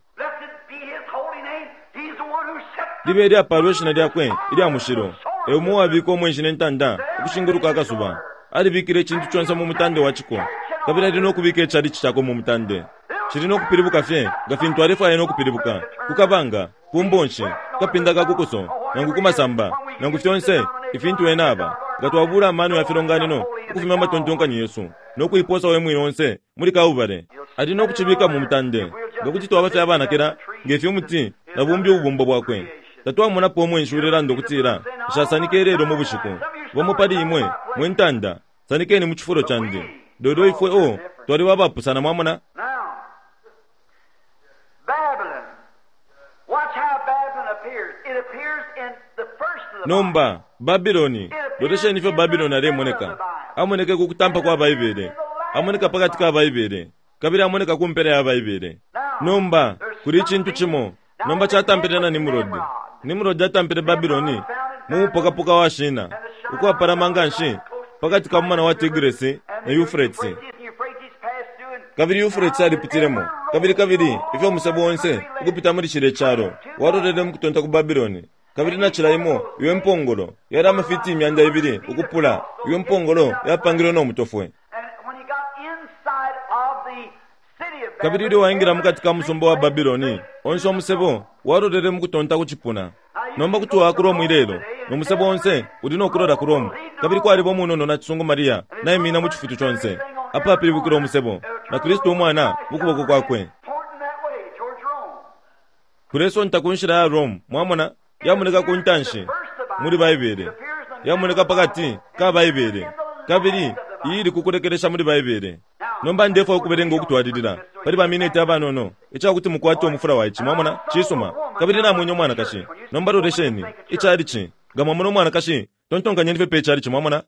liberi aparoshina lyakwe iri amushiro emu wabiko mwenshine ntanda ukushinguruka akasuba ari bikire chintu chonse mu mutande wachiko kabira rino kubike chari chichako mu mutande chirino kupiribuka fye gafintu arefa yeno kupiribuka kukabanga kumbonshe kapindaga kukuso nangu kumasamba nangu fyonse ifintu enaba gatwabura manu ya fironganino ukufima matontonka ni Yesu nokuiposa we mwinonse muri kaubare ari no kuchibika mu mutande gakuti twabafya abana kera ngefye muti nabumbi ubumbo bwakwe tatwa muna pomwe nshurira ndokutira shasanike rero mu bushiku bomupali imwe mwentanda sanikeni muchifuro chandi dodo ifwe o twali wabapusana mwamuna. Nomba Babiloni dotesheni fe Babiloni aremoneka amoneke kukutampa kwa baibere amoneka pakati ka baibere kabiri amoneka kumpere ya baibere. Nomba kuri chintu chimo nomba chatampere na Nimrod Nimrod atampere Babiloni mu poka poka wa shina uko paramanganshi pakati ka mwana wa Tigris na Euphrates kabiri Euphrates alipitiremo kabiri kabiri ife musabo wonse ukupita muri chire charo warorere mukutonta ku Babiloni kabiri na chiraimo iwe mpongolo yara mafiti imyanda ibiri ukupula iwe mpongolo yapangiro no mutofwe kabiri ri waingira mukati ka musombo wa Babiloni onso musebo warorere mukutonta kuchipuna nomba kutuwa kuromu irero no musebo onse udino kurora kuromu kabiri kwa ribo munono na chisungu Maria na imina muchifutu chonse apa pili bukiro musebo na Kristo umwana bukuboko kwakwe kureso ntakunshira ya Rome mwamona yamuneka kuntanshi muri baibere yamuneka pakati ka baibere kabiri yiri kukurekeresha muri baibere nomba ndefo kuberenga okutwadidira bali baminete abanono echa kuti mukwato omufura waichi mwamona chisoma kabiri na munyo mwana kashi nomba roresheni echa arichi gama muno mwana kashi tontonga nyenfe pecha arichi mwamona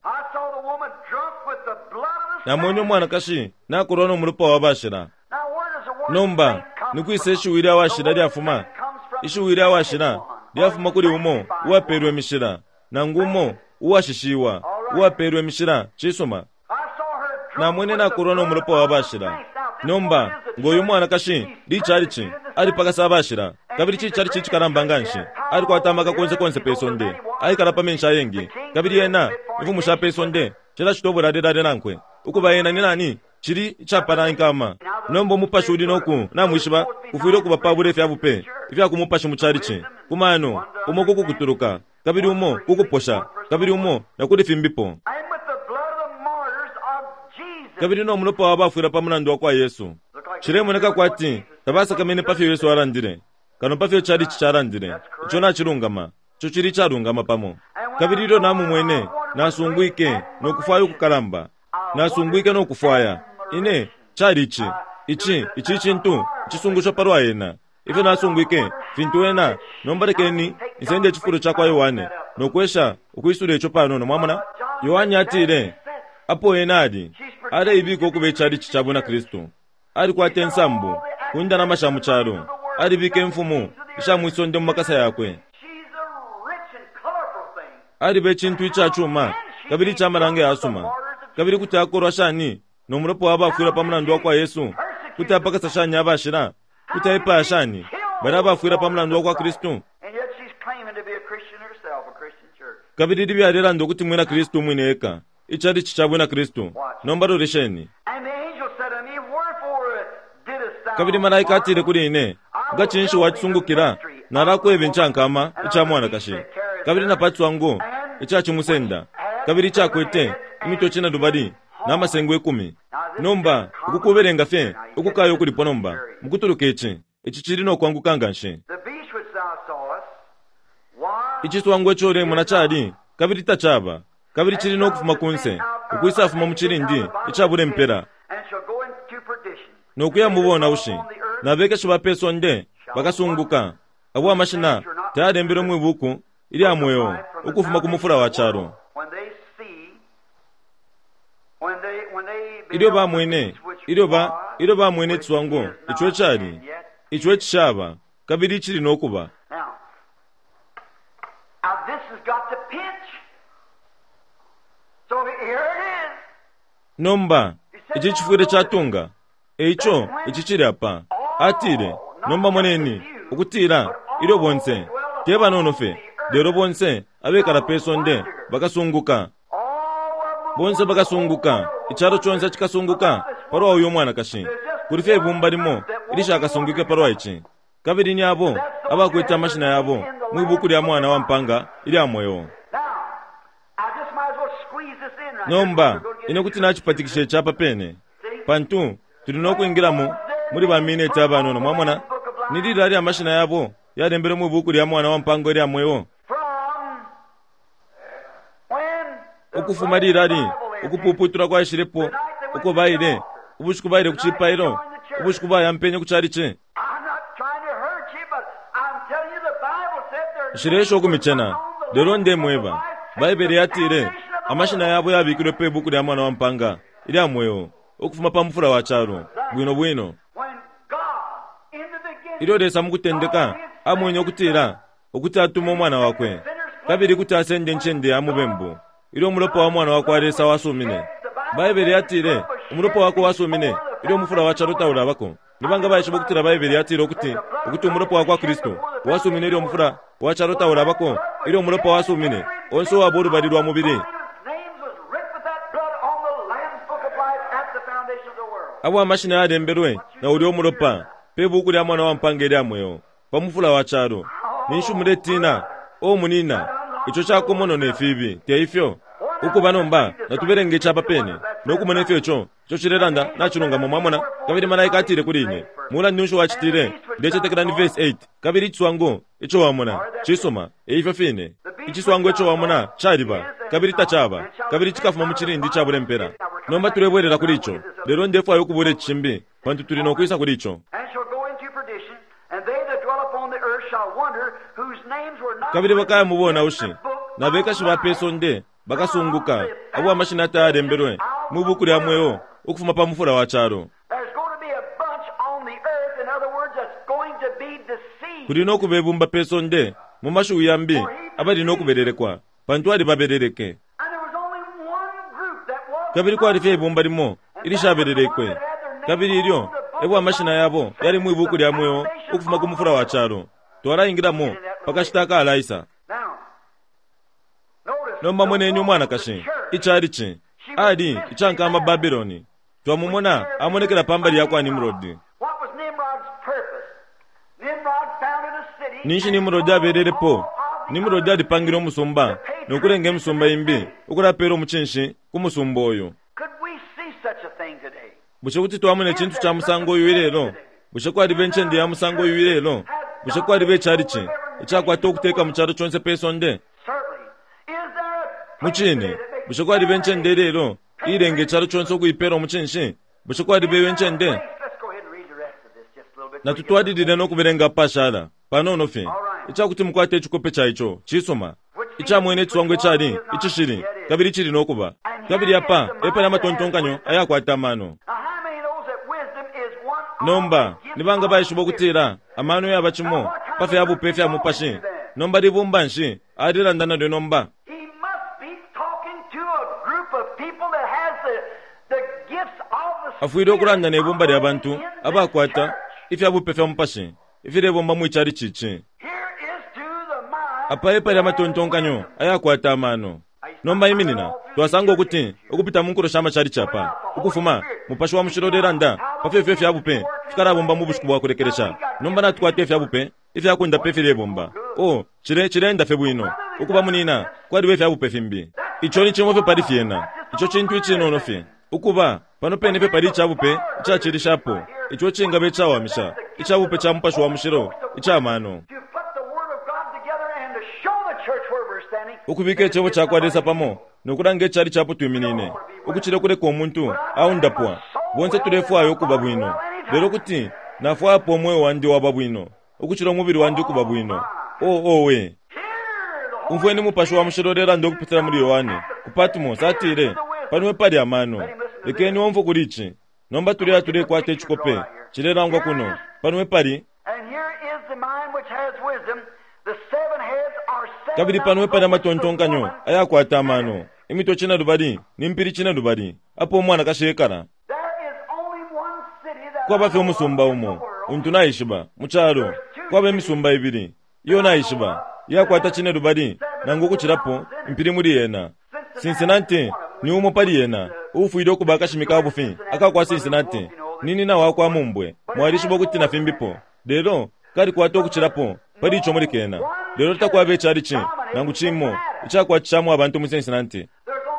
na munyo mwana kashi na kurono murupa wabashira nomba nikuiseshi wiri awashira lyafuma ishi wiri awashira lyafuma kuri umo uwaperwe mishira na ngumo uwashishiwa uwaperwe mishira chisoma na mwene na kurono murupa wabashira nomba ngoyu mwana kashi licharichi ari pakasa abashira kabiri chichari chichi karambanganshi ari kwatamaka konse konse pesonde ari karapa mensha yengi kabiri yena ifumusha pesonde chela chitobora dedade nankwe ukuba yena ni nani chiri chapara inkama nombo mupashudi noku na mwishiba ufiro kuba pabure fya bupe ifya kumupashi mucharichi kumano umoko kukuturuka kabiri umo kukuposha kabiri umo nakudi fimbipo kabiri no munopa wabafura pamunando kwa Yesu chiremoneka kwati tabasa kamene pafi Yesu arandire kano pafi chari chicharandire chona chirungama cho chiri charungama pamo kabiri ro namu mwene nasunguike nokufayo kukalamba nasunguike nokufaya ine charichi ichi ichi chintu chisungusho parwa yena ife nasunguike fintu wena nombarekeni isende chifuro chakwa Yohane nokwesha ukuisure cho pano no mwamana Yohane atire apo enadi are ibiko kube chari chichabona Kristo ari kwa tensambu kunda na mashamu charo ari bike mfumu ishamu isonde makasa yakwe ari be chintu ichachuma kabiri chamarange asuma kabiri kuti akorwa shani no muropo wabafura pamunando kwa Yesu kuti apakasa shani abashira kuti aipa shani baraba afura pamunando kwa Kristo kabiri dibi arera ndo kuti mwena Kristo mwineka ichari chichabona Kristo nomba roresheni kabiri malaika atire kuri ine gachinshi wachungukira narako ebenchankama ichamwana kashi kabiri napatsu wangu ichachimusenda kabiri chakwete imito china dubadi namasengwe kumi nomba ukukuberenga fe ukukayo kuri ponomba mukuturukechi ichichirino kwangu kanganshe ichiswangwe chore munachadi kabiri tachaba kabiri chirino kufuma kunse ukuisa fuma muchirindi ichabure mpera nokuya mubona ushi nabeke shiba peso nde bakasunguka abo amashina tayade mbero mwibuku iri amweyo ukufuma kumufura wa charo iriyo ba mwene iriyo ba iriyo ba mwene tswango ichwe chari ichwe chishaba kabiri chiri nokuba nomba ichi chifure chatunga eicho ichi chiri apa atire nomba moneni ukutira iro bonse teba nonofe dero bonse abekara pesonde bakasunguka bonse bakasunguka icharo chonse chikasunguka parwa uyo mwana kashi kurife bumbarimo irisha akasunguke parwa ichi kabiri nyabo abakwita mashina yabo mwibukuri ya mwana wa mpanga iri amoyo nomba inokuti nachipatikishe chapa pene pantu tulino kuingiramo muri ba minute abanono mwamona nirira ari amashina yabo yarembere mu buku ya mwana wa mpango ri amwewo okufumalira ali okupuputura kwa shirepo uko baire ubushuku baire kuchipairo ubushuku bayampenye kuchari che shiresho okumichena lero ndemweba baibere yatire amashina yabo yabikire pe buku ya mwana wa mpanga ili amweyo okufuma pa mfura wa charo bwino bwino ilo desa mukutendeka amwenye okutira okuti atuma omwana wakwe kabiri kuti asende nchende amubembo ilo mulopo wa mwana wakwe aresa wasumine baibere yatire umulopo wako wasumine ilo mfura wa charo taula bako nibanga baisho bokutira baibere yatire okuti okuti umulopo wako wa Kristo wasumine ilo mfura wa charo taula bako ilo mulopo wasumine onso waboru balirwa mubiri abo amashina yademberwe na uli omulopa pebu kuli amwana wa mpangeri amweyo pamufula wa charo ninshumure tina o munina icho chako mono nefibi teifyo uko banomba natuberenge chapa pene nokumona ifyo cho cho chireranda nachirunga mu mwamona kabiri malaika atire kuri ine mula nyusho wachitire ndetse tekrani verse eight kabiri tswango icho wamona chisoma eifyo fine ichiswango icho wamona chariba kabiri tachaba kabiri chikafuma muchirindi chaburempera nomba turebwerera kuri icho lero ndefu ayo kubure chimbi pantu turi no kwisa kuri icho kabiri bakaya mubona ushi nabeka shiba peso nde bakasunguka abo amashina tayaremberwe mubukuri amweyo okufuma pa mufura wa charo kuri no kubebumba peso nde mumashu uyambi abari no kubererekwa pantu ari baberereke kabiri kwa rife bumba limo ilishabererekwe kabiri ilyo ebo amashina yabo yari mu ibukuri amweyo okufuma ku mufura wa charo twarayingiramo pakashitaka alaisa nomba mwene nyumwana kashi ichari chi adi ichankamba Babyloni twamumona amonekera pambali yako Nimrod nishi Nimrod abererepo Nimrod adipangiro musumba nokurenge musumba imbi ukurapero muchinshi kumusumba oyo bushe kuti twamune chintu cha musango yuirero bushe kwa divenche ndi ya musango yuirero bushe kwa dive charichi ichakwa tokuteka mucharo chonse pesonde muchine bushe kwa divenche nderero irenge charo chonse kuipero muchinshi bushe kwa dive venche nde na tutwadidire no kuberenga pashala panono fi ichakuti mukwate chikope chaicho chisoma ichamwene tswangwe chali ichishiri kabiri chiri nokuba kabiri apa epa na matontonkanyo ayakwata mano nomba nibanga bayishubo kutira amano yabachimo pafe yabu pefe amupashi nomba libumba nshi adirandana de nomba afuiro kuranda ne bomba ya bantu abakwata ifi yabu pefe amupashi ifi de bomba muichari chichi apa epa ya matontonkanyo ayakwata mano nomba iminina twasango kuti okupita munkuro shama chari chapa ukufuma mupashi wa mushirorera nda pafefe fya bupe fikara bomba mubushuku bwa kurekeresha nomba natwate fya bupe ifya kunda pefire bomba o chire chire nda febuino ukuba munina kwadi we fya bupe fimbi icho ni chimo fe pari fiena icho chintu ichi nono fe ukuba pano pene pe pari cha bupe cha chiri shapo icho chinga be chawa misha icha bupe cha mupashi wa mushiro icha mano ukubike chebo chakwadesa pamo nokurange chari chapo twiminine ukuchire kure ko muntu aundapwa bonse turefu ayo kubabwino lero kuti nafu apo mwe wandi wababwino ukuchira mubiri wandi kubabwino o o we umfweni mupashi wa mushirorera ndokupitira muri Yohane kupatimo satire panwe pali amano lekeni womvo kurichi nomba turira ture kwate chikope chirerangwa kuno panwe pali kabiri panwe pali matontonkanyo ayakwata amano imito china dubari nimpiri china dubari apo mwana kashekara kwa bafe musumba umo untu naishiba mucharo kwa be misumba ibiri iyo naishiba yakwata china dubari nango kuchirapo impiri muri yena Cincinnati ni umo pali yena ufu ido kubaka shimika bufi akakwa Cincinnati nini na wakwa mumbwe mwarishibo kuti na fimbipo dero kari kwato kuchirapo pali icho muri kena dero takwa be chari chi nangu chimo ichakwa chamu abantu mu Cincinnati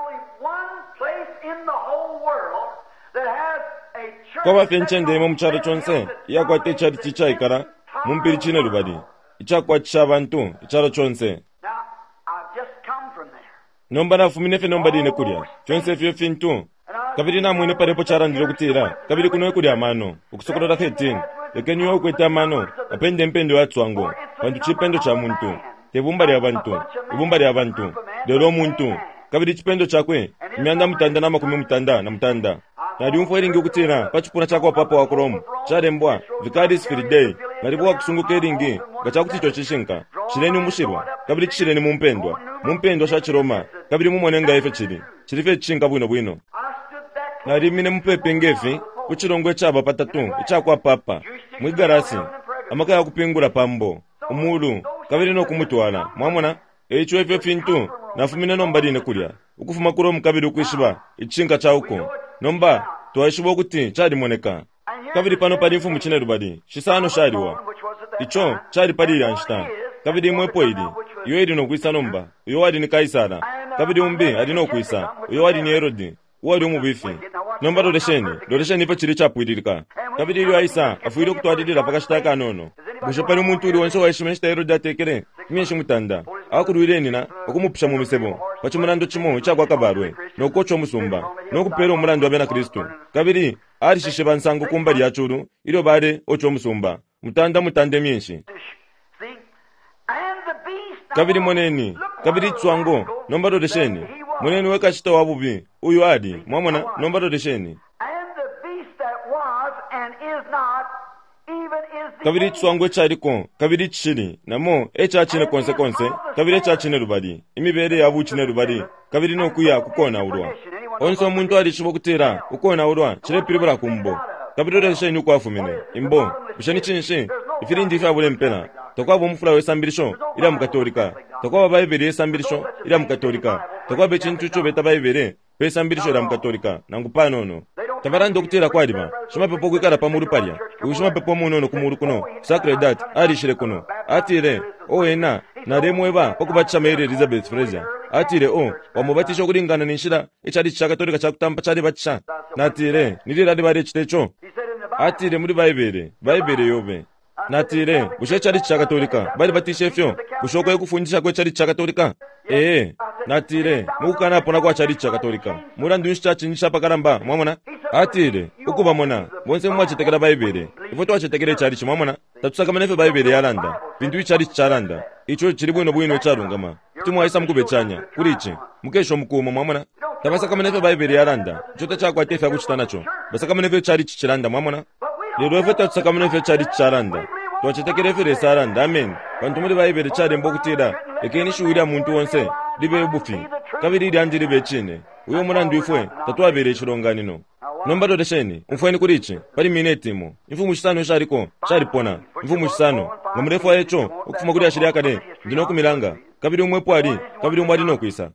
kwa bafenchende mu mcharo chonse yakwate chari chicha ikara mumpiri chine rubadi ichakwa chabantu icharo chonse nomba nafumine fe nomba dine kulya fyonse fyo fintu kabiri namwene parepo charandire kutira kabiri kuno kulya mano ukusokola thirteen lekenyo okweta mano apende mpendo watswango bantu chipendo cha muntu tebumba lya bantu ibumba lya bantu lero muntu kabiri chipendo chakwe imyanda mutanda na makumi mutanda na mutanda nali umfweringi ukutira pachipuna chako papa wa kromu charembwa vikadis firiday nalibwa kusunguka eringi gachakuti chishinka chireni umushirwa kabiri chireni mumpendwa mumpendwa shachiroma kabiri mumwenenga efe chiri chirife chinka bwino bwino nali mine mupepe ngefi kuchirongwe chaba patatu ichakwa papa mwigarasi amaka ya kupingura pambo umulu kabiri no kumutwala mwamona echo efe fintu nafumine nomba dine kulya ukufuma kuromu kabiri ukwishiba ichinka chauko nomba twaishibo kuti chari moneka kabiri pano pali mfumu chine rubadi shisano shariwa icho chari pali yanshita kabiri mwepo ili iyo ili no kuisa nomba iyo wadi ni kaisara kabiri umbi adino kuisa iyo wadi ni Herodi wadi umubifi nomba dodesheni dodesheni ipa chiri chapuidirika kabiri iyo aisa afuiro kutwadidira pakashitaka nono busho pali umuntu uri wonso waishimeshita Herodi atekere myeshi mutanda akuruireni na okumupisha mu misebo pachimurando chimo chakwa kabarwe nokocho musumba nokupera omulando abena Kristo kabiri ari shishe bansango kumbali yachuru ilo bare ocho musumba mutanda mutande myeshi kabiri moneni kabiri tswango nomba dodesheni moneni wekashita wabubi uyu adi mwamona nomba dodesheni kabiri tswango chariko kabiri chiri namo echa chine konse konse kabiri echa chine rubadi imibere yabu chine rubadi kabiri no kuya kukona urwa onso muntu ali chibo kutira ukona urwa chire piribura kumbo kabiri reshe ni kwafumine imbo bishani chinshi ifiri ndi fa bule mpena tokwabo mufura we sambirisho ila mukatolika tokwabo bayibere sambirisho ila mukatolika tokwabo chinchucho beta bayibere pe sambirisho ila mukatolika nangupano no tavarando kutira kwadiba shima pepo kwikara pamuru palya ushima pepo muno no kumuru kuno sacred dat ari shire kuno atire o ena na remweba okubacha mere Elizabeth Fraser atire o wamubatisha kulingana ninshira echali chakatolika chakutampa chali bacha natire nilira libare chitecho atire muri bayibere bayibere yobe natire bushe chali chakatolika bali batishe fyo bushoko yekufundisha kwe chali chakatolika eh natire mukana pona kwa chali chakatolika murandu nshita chinisha pakaramba mwamona atire ukuba mona bonse mwachitekera bayibere ifo twachitekere chali chimwamona tatusaka manefe bayibere yalanda bintu ichali charanda icho chiri bwino bwino charungama timwaisa mukube chanya kurichi mukesho mukuma mwamona tabasaka manefe bayibere yalanda chota chakwa tefa kuchitanacho basaka manefe chali chichiranda mwamona lero efe tatusaka manefe chali charanda twachitekere fere saranda amen bantu muri bayibere chali mbokutira ekeni shuira muntu wonse libe bufi kabiri lyandiri bechine uyo murandu ifwe tatwabere chironganino nomba dodesheni umfweni kurichi pali minetimo imfumu chisano shariko sharipona imfumu chisano ngomurefu echo ukufuma kuri ashiri akade ndino kumilanga kabiri umwepo ali kabiri umwadi no kuisa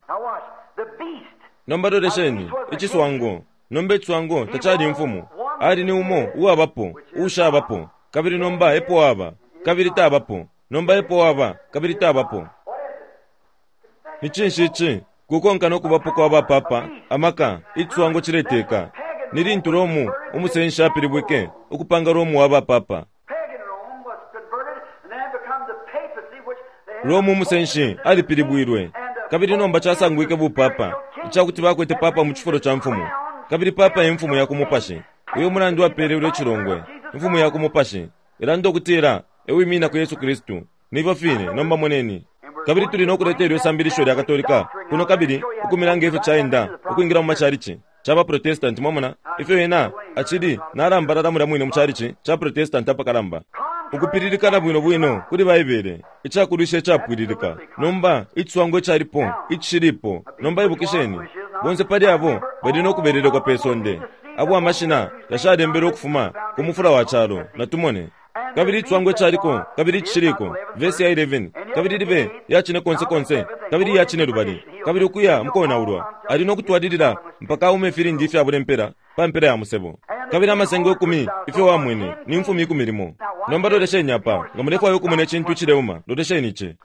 nomba dodesheni ichiswango nombe tswango tachadi imfumu ali ni umo uwabapo usha abapo kabiri nomba epo aba kabiri tabapo nomba epo aba kabiri tabapo nichinshi kukonka no kubapo kwa bapapa amaka itswango chireteka niri nturomu umusensha piribweke ukupanga romu waba papa romu umusenshi ali piribwirwe kabiri nomba chasangwike bu papa ichakuti bakwete papa muchiforo cha mfumu kabiri papa imfumu yakumupashe uyo murandu wa perewre chirongwe mfumu yakumupashe irando kutira ewe mina ku Yesu Kristo nivo fine nomba moneni kabiri turi no kureteryo sambirisho ya katolika kuno kabiri ukumilanga ife chaenda ukuingira mu macharichi chaba protestant mwamona ife ena achidi narambarara muri mwine mucharichi cha protestant apakaramba ukupiririka na bwino bwino kuri bayibere ichakurishe chapwiririka nomba itswango charipo ichiripo nomba ibukisheni bonse pali abo bali no kuberere kwa pesonde abo amashina yashade mbere okufuma kumufura wa charo natumone kabiri tswango chariko kabiri chiriko verse ya eleven kabiri dibe yachine konse konse kabiri yachine rubali kabiri kuya mkona urwa ali no kutwadidira mpaka umefiri ndifi abure mpera pa mpera ya musebo kabiri amasengo kumi ife wa mwene ni mfumi kumirimo nomba dodeshe nyapa ngamunefa yo kumene chintu chireuma dodeshe niche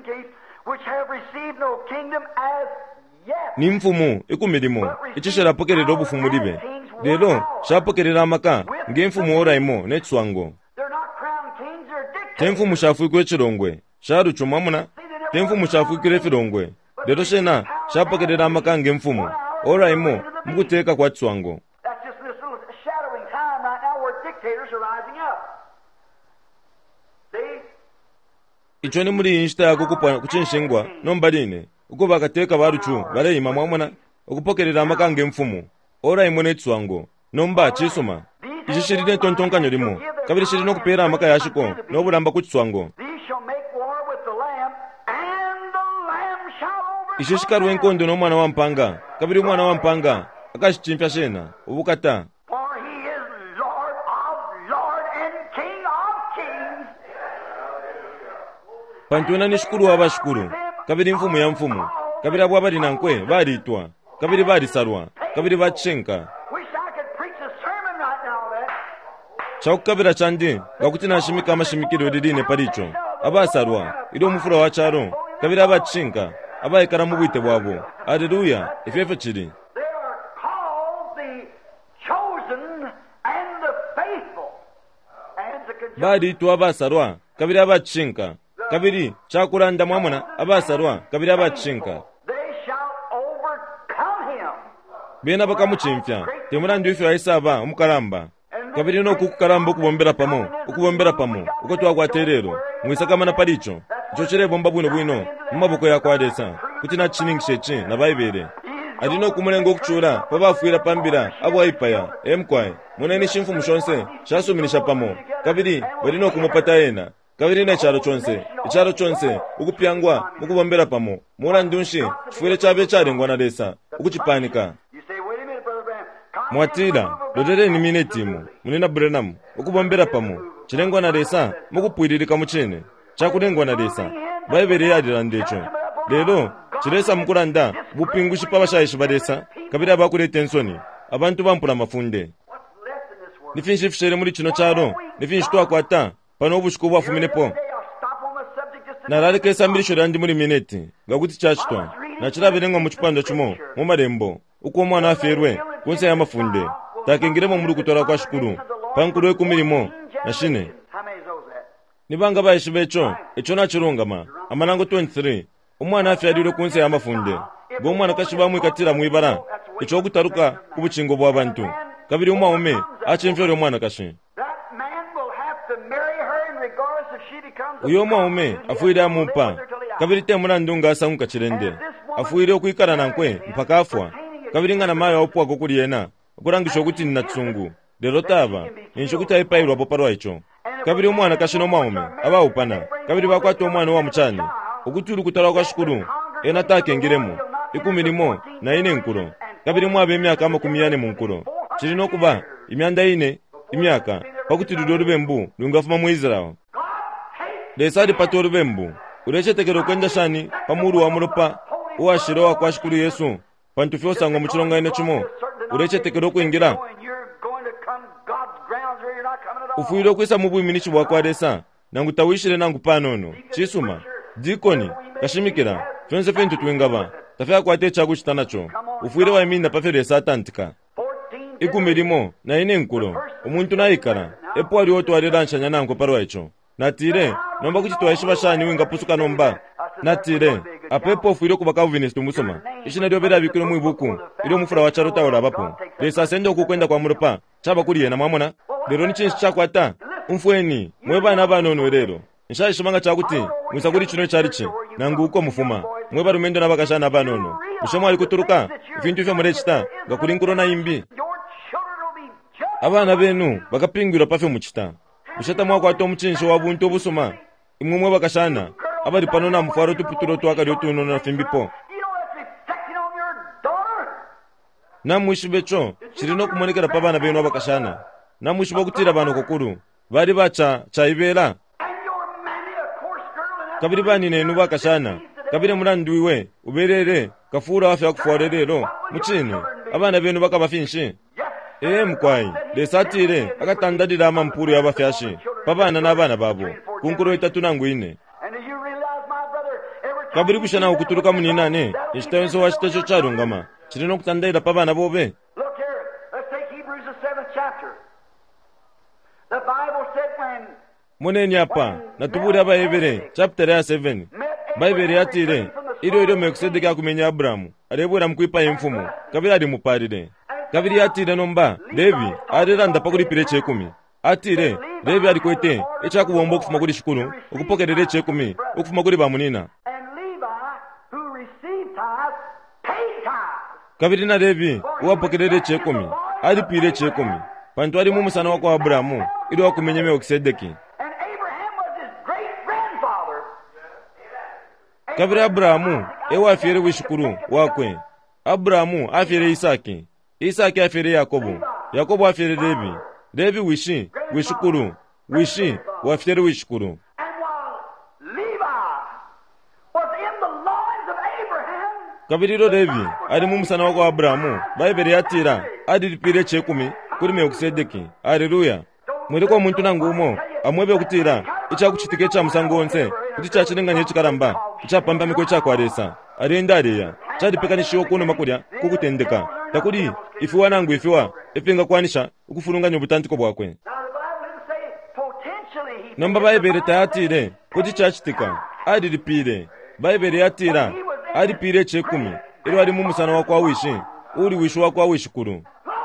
ni mfumu ikumirimo ichishera pokerero bufumu libe lero shapokerera amaka ngemfumu oraimo netswango temfu mushafu kwe chirongwe sharu chumamuna temfu mushafu kire firongwe lero shena shapokerera amaka ng'emfumu olwaimo mukuteeka kwa tswango. That's just this little shadowing time right now where dictators are rising up. See? Icho ni muri inshita yako kuchinshingwa nombaline uko bakateeka baruchu bareyima mwamona okupokerera amaka ng'emfumu olwaimo n'etswango nomba chisuma ichi shirine tontonkanyo limo kabiri shirine okupeera amaka yashiko n'obulamba ku tswango. Ichi shikarwa enkondo n'omwana wa mpanga kabiri omwana wa mpanga akashichimpya shena obukata. Pantuna ni shukuru wa bashukuru kabiri mfumu ya mfumu kabiri abo abali nankwe balitwa kabiri balisarwa kabiri bachenka. Chakukabira chandi ngakuti nashimika amashimikiro lidine palicho abasarwa ili omufura wa charo kabiri abachinka abayekara mu bwite bwabo. Haleluya ifefe chiri. Balitwa abasarwa kabiri abachinka kabiri chakuranda mwamona abasarwa kabiri abachinka bena bakamuchimpya temurandu ife aisaba omukalamba kabiri no kukukalamba okubombera pamo okubombera pamo uko twagwaterero mwisakamana palicho icho chire bomba bwino bwino mumaboko yakwadesa kuti na chiningishechi na baibere adino kumulengo okuchura babafuira pambira abo aipaya emkwai munene shimfu mushonse shasuminisha pamo kabiri balino kumupata yena kabiri na charo chonse icharo chonse ukupyangwa mukubombera pamo mura ndunshi chifuire chabe charengwa na desa ukuchipanika. Mwatira dodere ni minetimu munena Branham ukubombera pamo chirengwa na desa mukupwiririka muchene chakurengwa na desa baibere yadira ndecho lero chiresa mukuranda bupingushi pabashayishi badesa kabiri abakurete ensoni abantu bampula mafunde nifinshi fishere muri kino charo nifinshi twakwata pano obushuko bwafuminepo nararikesa mbirisho randi muri mineti ngakuti chachitwa nachiraberengwa mu kipando chimo mu marembo uko omwana aferwe kunse ya mafunde takengiremo muri kutora kwa shukuru pankuruwe kumirimo nashine nibanga bayishi becho echo nachirungama amanango twenty-three omwana afyalire kunse ya mafunde ngo omwana kashiba mwikatira mwibara echo okutaruka kubuchingo bw'abantu kabiri umwaume achimfyore omwana kashi uyo mwaume afuire amupa kabiri temurandu ngasanguka chirende afuire okuikara nankwe mpaka afwa kabiri ngana mayo opwa kokuli yena okurangisha okuti nina tsungu lero taba insho kuti aipairwa poparwa icho kabiri omwana kashino mwaume abaupana kabiri bakwata omwana wa muchani okuti uri kutara kwa shukuru ena takengiremo ikumirimo na ine nkuro kabiri mwabe emyaka amakumi ane mu nkuro chirino kuba imyanda ine imyaka pakuti ludo lubembu lungafuma mu Israel lesadi pato lubembu urechetekero kwenda shani pamuru wa muropa uwashiro wa kwa shukuru Yesu pantufyosa ngo muchironga ine chumo urechetekero kuingira ufuiro kwisa mubu iminichi bwa kwa desa nangu tawishire nangu panono chisuma dikoni kashimikira fyonse fentu tuingaba tafya kwa te chagu chitanacho ufuire wa iminda pafere satantika ikumirimo na ine nkuro umuntu naikara epo ali oto aliransha nango parwa icho natire nomba kuchitwa ishiba shani winga pusuka nomba natire apepo fuiro kubaka uvinestu musoma ishina lyobera bikiro mu ibuku ilo mufura wa charota wala bapo lesa sendo kukwenda kwa muropa chaba kuri yena mwamona lero ni chinshi chakwata umfweni mweba na banono lero nshaye shimanga chakuti mwisakuri chino charichi nangu uko mufuma mweba rumendo nabakashana banono mushemo ali kuturuka ifintu fyo murechita ngakurinkuro na imbi abana benu bakapingirwa pafe muchita mushata mwakwata omuchinsho wabuntu obusoma imwe bakashana abali pano na mufaro tuputuro twakali otuno na fimbipo namwishi becho chirino kumonekera pabana benu abakashana namwishi bakutira bano kokuru bali bacha chaibera kabiri bani nenu bakashana kabire muranduiwe uberere kafura afya kuforerero muchine abana benu bakabafinshi eh mkwai lesatire akatandadira amampuru yabafyashi babana nabana babo kunkuro itatu nangu ine kabiri kushana ukuturuka muninane ishitayenso washitecho charungama chirino kutandaira pabana bobe. Muneni apa natuburi abayebere chapter ya seven baibere yatire ilo ilo Melkisedeki akumenya Aburamu alebwera mukwipa emfumu kabiri ali mupalire kabiri atire nomba Levi alera ndapakulipira ekyekumi atire Levi alikwete ekyakubomba okufuma kuli shikulu okupokerera ekyekumi okufuma kuli bamunina kabiri na Levi uwapokerera ekyekumi alipira ekyekumi pantu ali mu musana wakwa Aburamu ili wakumenya Melkisedeki kabiri Aburamu ewa afyere wishukuru wakwe Aburamu afyere Isaki Isaki afyere Yakobo Yakobo afyere Levi Levi wishi wishukuru wishi wafyere wishukuru kabiri ro Levi ali mu musana wakwa Aburamu bayibere yatira adilipire ekyekumi kuri Melkisedeki haleluya mwereko omuntu nangumo amwebe okutira ekyakuchitike kya musango wonse kuti kyakirenganye ekikaramba ekyapambamiko ekyakwaresa arenda areya kyadipekanishiwo kuno makulya kukutendeka takuli ifiwa nangu ifiwa efinga kwanisha ukufulunganya obutantiko bwakwe nomba bayibere tayatire kuti kyakitika adilipire bayibere yatira alipire ekyekumi ero ali mu musana wakwa wishi uli wishi wakwa wishukuru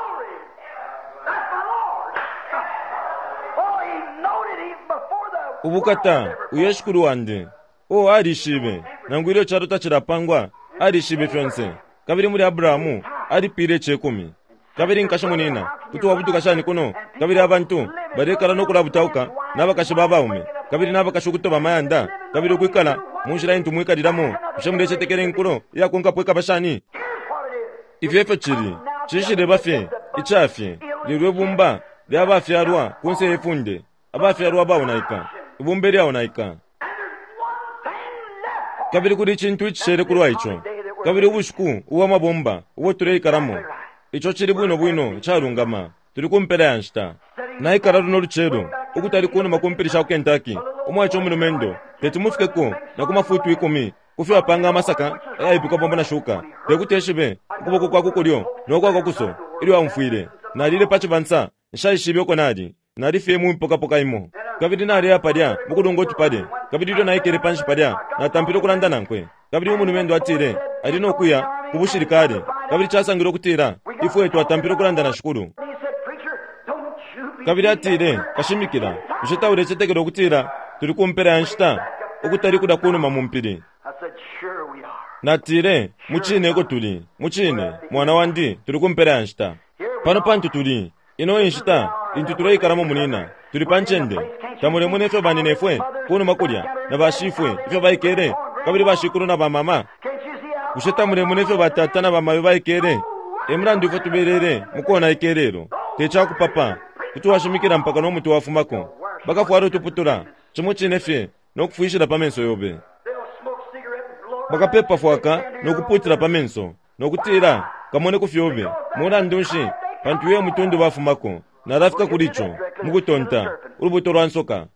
ubukata uyeshukuru wande o arishibe nangwiro charota chirapangwa arishibe fyonse kabiri muri Aburamu alipire ekyekumi kabiri nkasha munina kuti wabutu kashani kuno kabiri abantu barekara no kulabutauka nabakashi babaume kabiri nabakashi kutoba mayanda kabiri okwikala munshira intu mwikaliramo ushamure chetekere nkulo yakonka pweka bashani ifyefe chiri chishire bafye ichafye lirwe bumba lyabafyarwa kunse efunde abafyarwa bawunaika ibumberi awunaika kabiri kuri chintu ichishere kurwa icho kabiri ubushuku uwa mabomba uwo tureikaramo icho chiri bwino bwino charungama turi kumpera yanshita naye kararo n'oruchero ukutari kuno makumpiri sha Kentucky umwacho munumendo tete mufike na kumafutu ikumi kufya panga amasaka ayibika bomba na shuka tekuteshibe ukuboko kwako kulyo nokwa kwakuso ili wamfuire nalile pachi bansa nshayishibyo ko nadi nali femu mpoka poka imo kabiri nali yapalya mukudongo tupade kabiri ndo naikere panshi palya na tampiro kulanda nankwe kabiri umunumendo atire alino kuya kubushirikale kabiri chasangiro kutira ifu etu atampiro kulanda na shukuru kabiri atire kashimikira usheta urechetekero kutira turi kumpera yanshita ukutari kuda kuno mamumpiri natire muchine ko tuli muchine mwana wandi turi kumpera yanshita pano pantu tuli ino yanshita intu turaikaramo munina turi panchende tamure munefe baninefwe kuno makulya na bashifwe ifyo baikere kabiri bashikuru na bamama usheta mure munefe batata na bamayo baikere emrandu ifo tuberere mukona ikerero techa kupapa tuwashimikira mpaka no mutu wafumako bakafwaro tuputura chimuchinefe nokufuishira pamenso yobe bakapepa fwaka nokuputira pamenso nokutira kamone kufyobe mura ndunshi pantu ye mutundu bafumako narafika kulicho mukutonta urubuto rwansoka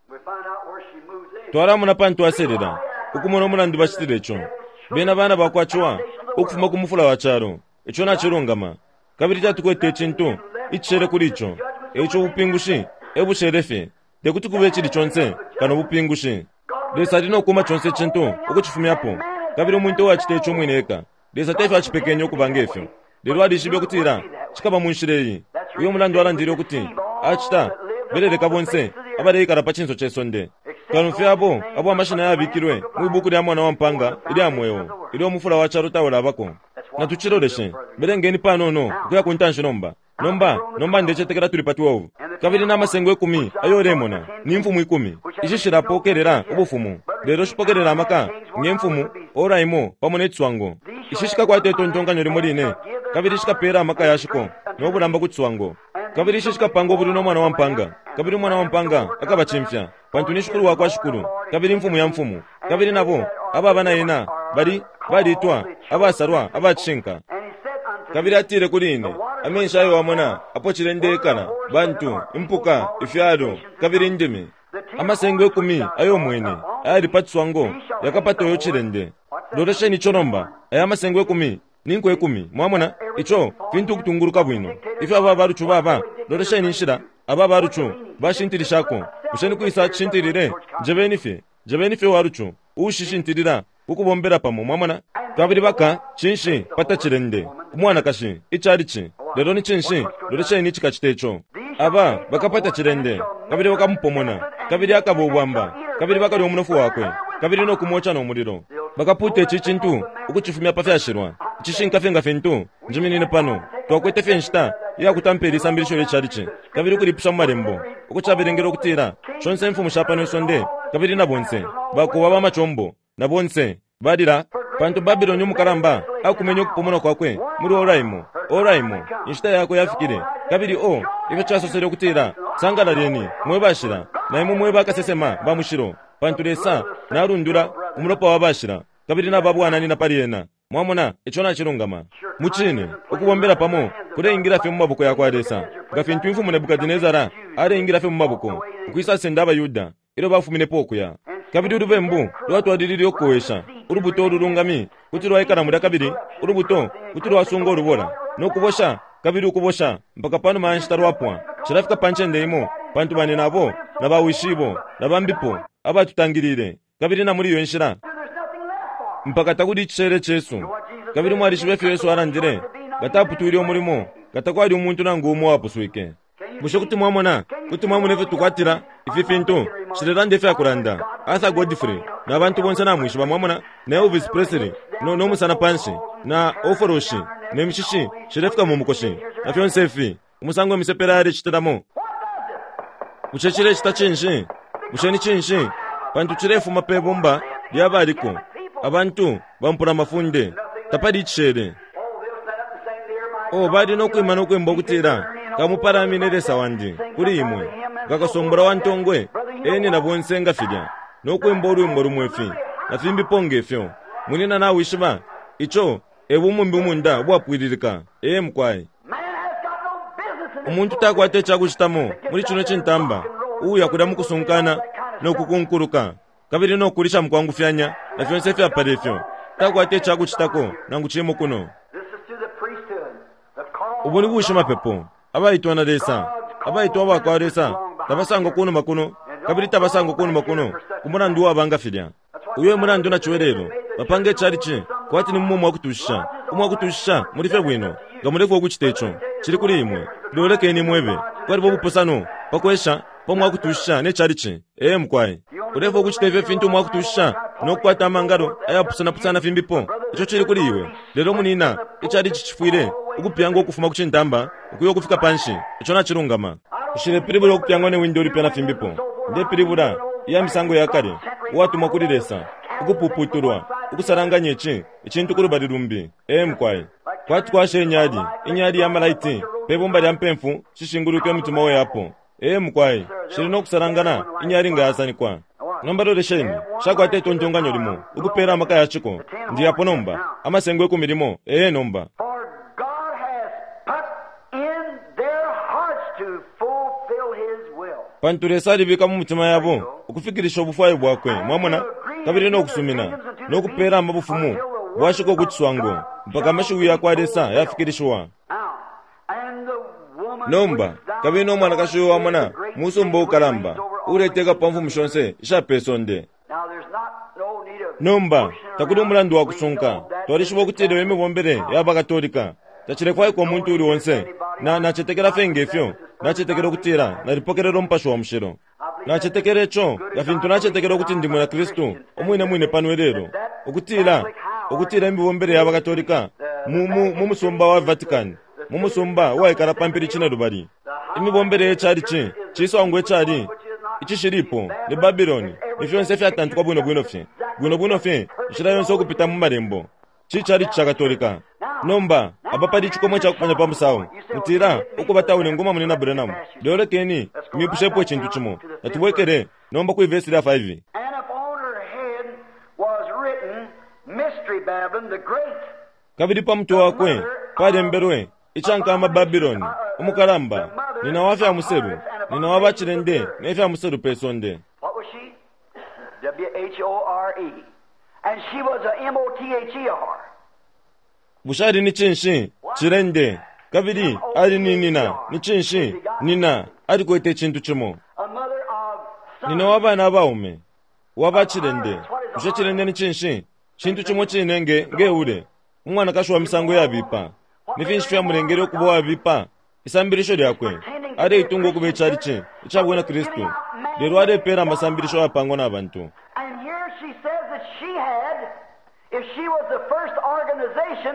twara muna pantu aserera ukumona murandu bashitirecho bena bana bakwachwa ukufuma kumufula wacharo icho na chirungama kabiri tatukwete chintu ichere kulicho echo upingushi ebusherefe dekuti kuve chiri chonse kana upingushi desa rino kuma chonse chintu ukuchifumyapo kabiri omuntu wachitecho mwineka desa taifa achipekenyo kubangefyo lero adishibe kutira chikaba munshireyi uyo mulandu alandire kuti achita berereka bonse abareikara pachinso chesonde kanufye abo abo amashina yabikirwe muibuku lya mwana wampanga ili amwewo ili omufula wacharo tawala abako natuchiroreshe berengeni panono kuya kuntanshi nomba nomba nomba ndechetekera tuli pa twelve kabiri n'amasengo ekumi ayoremona n'imfumu ikumi ishishira pokerera ubufumu lero shipokerera amaka ng'emfumu oraimo pamone tswango ishishika kwate tontonganyo limo line kabiri shikapera amaka yashiko nobulamba kutswango kabiri shishika pango buli no mwana wampanga kabiri mwana wampanga akaba chimfya pantu nishukuru wakwa shukuru kabiri mfumu ya mfumu kabiri nabo aba bana yena bari bari twa abasarwa abachinka kabiri atire kuline amensha ayo wamona apo chirendekana bantu impuka ifyaro kabiri ndimi amasengo ekumi ayo mwene ayari patswango yakapato yo chirende loresha ni choromba aya amasengo ekumi ninko ekumi mwamona icho fintu kutunguruka bwino ife aba baruchu baba loresha ni shira aba baruchu bashintirishako usheni kuisa chintirire jebenife jebenife waruchu ushishintirira ukubombera pamo mwamona kabiri baka chinshi pata chirende kumwana kashi icharichi lero ni chinshi lero cheni chikachitecho aba bakapata chirende kabiri bakamupomona kabiri akabobwamba kabiri bakali omunofu wakwe kabiri no kumocha no muliro bakapute chichintu ukuchifumya pafyashirwa chishinka fenga fentu njiminine pano twakwete fenshita ya kutamperisa mbirisho lecharichi kabiri kulipusha marembo ukuchabirengero kutira chonse mfumu shapano sonde kabiri na bonse bakuba bamachombo na bonse badira pantu Babyloni umukaramba akumenye kupomona kwakwe muri oraimo oraimo inshita yako yafikire kabiri o ife chasosere kutira sangala reni mwebashira na imu mwebakasesema bamushiro pantu lesa narundura umuropa wabashira kabiri na babu anani na pariyena mwamona echona chirungama muchine ukubombera pamo kureingira fe mumaboko yakwa adesa gafe ntwimfu mu Nebukadinezara areingira fe mumaboko ukwisa senda abayuda iro bafumine pokuya kabiri urubembu rwatu adiriri yokuwesha urubuto rurungami kuti rwaikara muda kabiri urubuto kuti rwasungo rubora no kubosha kabiri ukubosha mpaka pano manshita rwapwa chirafika panchende imo pantu bane nabo nabawishibo nabambipo abatutangirire kabiri na muri yonshira mpaka takudi chere chesu kabiri mwari shibefe Yesu arandire gataputwiri omurimo gatakwari umuntu nangumo wapuswike musho kuti mwamona kuti mwamone fe tukwatira ififinto shirerande fe akuranda asa Godfrey na abantu bonse namwishi bamwamona na Elvis Presley no no musana panshi na oforoshi ne mishishi shirefika mu mukoshi na fyonsefi umusango miseperare chitaramo muchechire chitachinshi musheni chinshi pantu chirefu mapebomba yabariko abantu bampura mafunde tapadi chere o badi no kwima no kwembo kutira kamupara mineresa wandi kuri imwe gakasombora wantongwe eni na bonsenga fidya no kwembo rumbo rumwefi na fimbi ponge fyo munina na wishiba icho ebumumbi umunda bwapwiririka e mkwai umuntu takwate chakuchitamo muri chino chintamba uya kudamu kusunkana no kukunkuruka kabiri no kulisha mkwangu fyanya na fyonse fya parefyo takwate chakuchitako nangu chimo kuno ubuni bushima pepo abaitwa na resa abaitwa bakwa resa tabasango kuno makuno kabiri tabasango kuno makuno kumuna nduwa banga fidya uyo murandu na chwerero bapange charichi kwati ni mumu wakutusha umu wakutusha muri fe bwino gamurefu wakuchitecho chiri kuri imwe doleke ni mwebe kwari bobu posano pakwesha pomwa wakutusha ne charichi e mkwai urefu wakuchiteve fintu mwakutusha no kwata mangaro aya pusana pusana fimbipo icho chiri kuri iwe lero munina icharichi chifwire ukupyango kufuma kuchintamba ukuyo kufika panshi icho na chirungama ushire piribura ukupyango ne windori pena fimbipo nde piribura ya misango ya kare watu makuriresa ukupuputurwa ukusaranga nyechi ichintu kurubari rumbi e mkwai kwati kwashe nyadi inyadi ya malaiti pebomba ya mpemfu shishinguruke mutima we hapo e mkwai shiri no kusarangana inyari ngasani kwa nombaro resheni shakwate tontonga nyolimo ukupera makaya chiko ndi yapo nomba amasengwe ku mirimo e nomba panturesari bika mu mutima yabo ukufikirisha obufayo bwakwe mwamona kabiri no kusumina no kupera amabufumu bwashiko kuchiswango mpaka mashu yakwaresa yafikirishwa nomba kabiri no mwana kasho wamona musumbo karamba ureteka pamfu mushonse isha pesonde nomba takudi mulandu wa kusunka twarishibo kutede weme bombere yabakatolika tachire kwaye kwa muntu uri wonse na nachetekera fenge fyo nachetekera kutira na ripokerero mpasho wa mshiro nachetekera echo gafintu nachetekera kuti ndi mwana Kristo omwine mwine panwerero ukutira ukutira imbibombere yabakatolika mu mu musumba wa Vatican mu musumba wa ikara pampiri china rubari imibombere yechari chi chiso angwe chari ichishiripo ne Babyloni ifyonse fyatantu kwa bwino bwino fye bwino bwino fye ishira yonse okupita mu marembo chichari chakatolika nomba abapadi chikomwe chakupanya pamusawo mutira uko batawune ngoma munena Branham lero keni mipushepo chintu chimo natubwekere nomba ku verse ya five and upon her head was written Mystery Babylon the Great. Kabiri pamtu wakwe pade mberwe ichanka ama Babyloni umukaramba nina wafya museru nina wabachirende nefya museru pesonde. What was she? W H O R E. And she was a M O T H E R. Bushari ni chinshi chirende kabiri ari ni nina ni chinshi nina ari kwete chintu chimo nina wabana baume wabachirende bushachirende ni chinshi chintu chimwe chinenge ngeule umwana kashuwa misango yabipa nifinshifya mulengere okuba wabipa isambirisho lyakwe ade itungo okuba echalichi ichabwena Kristu lero ade pera masambirisho apango n'abantu. And here she says that she had, if she was the first organization,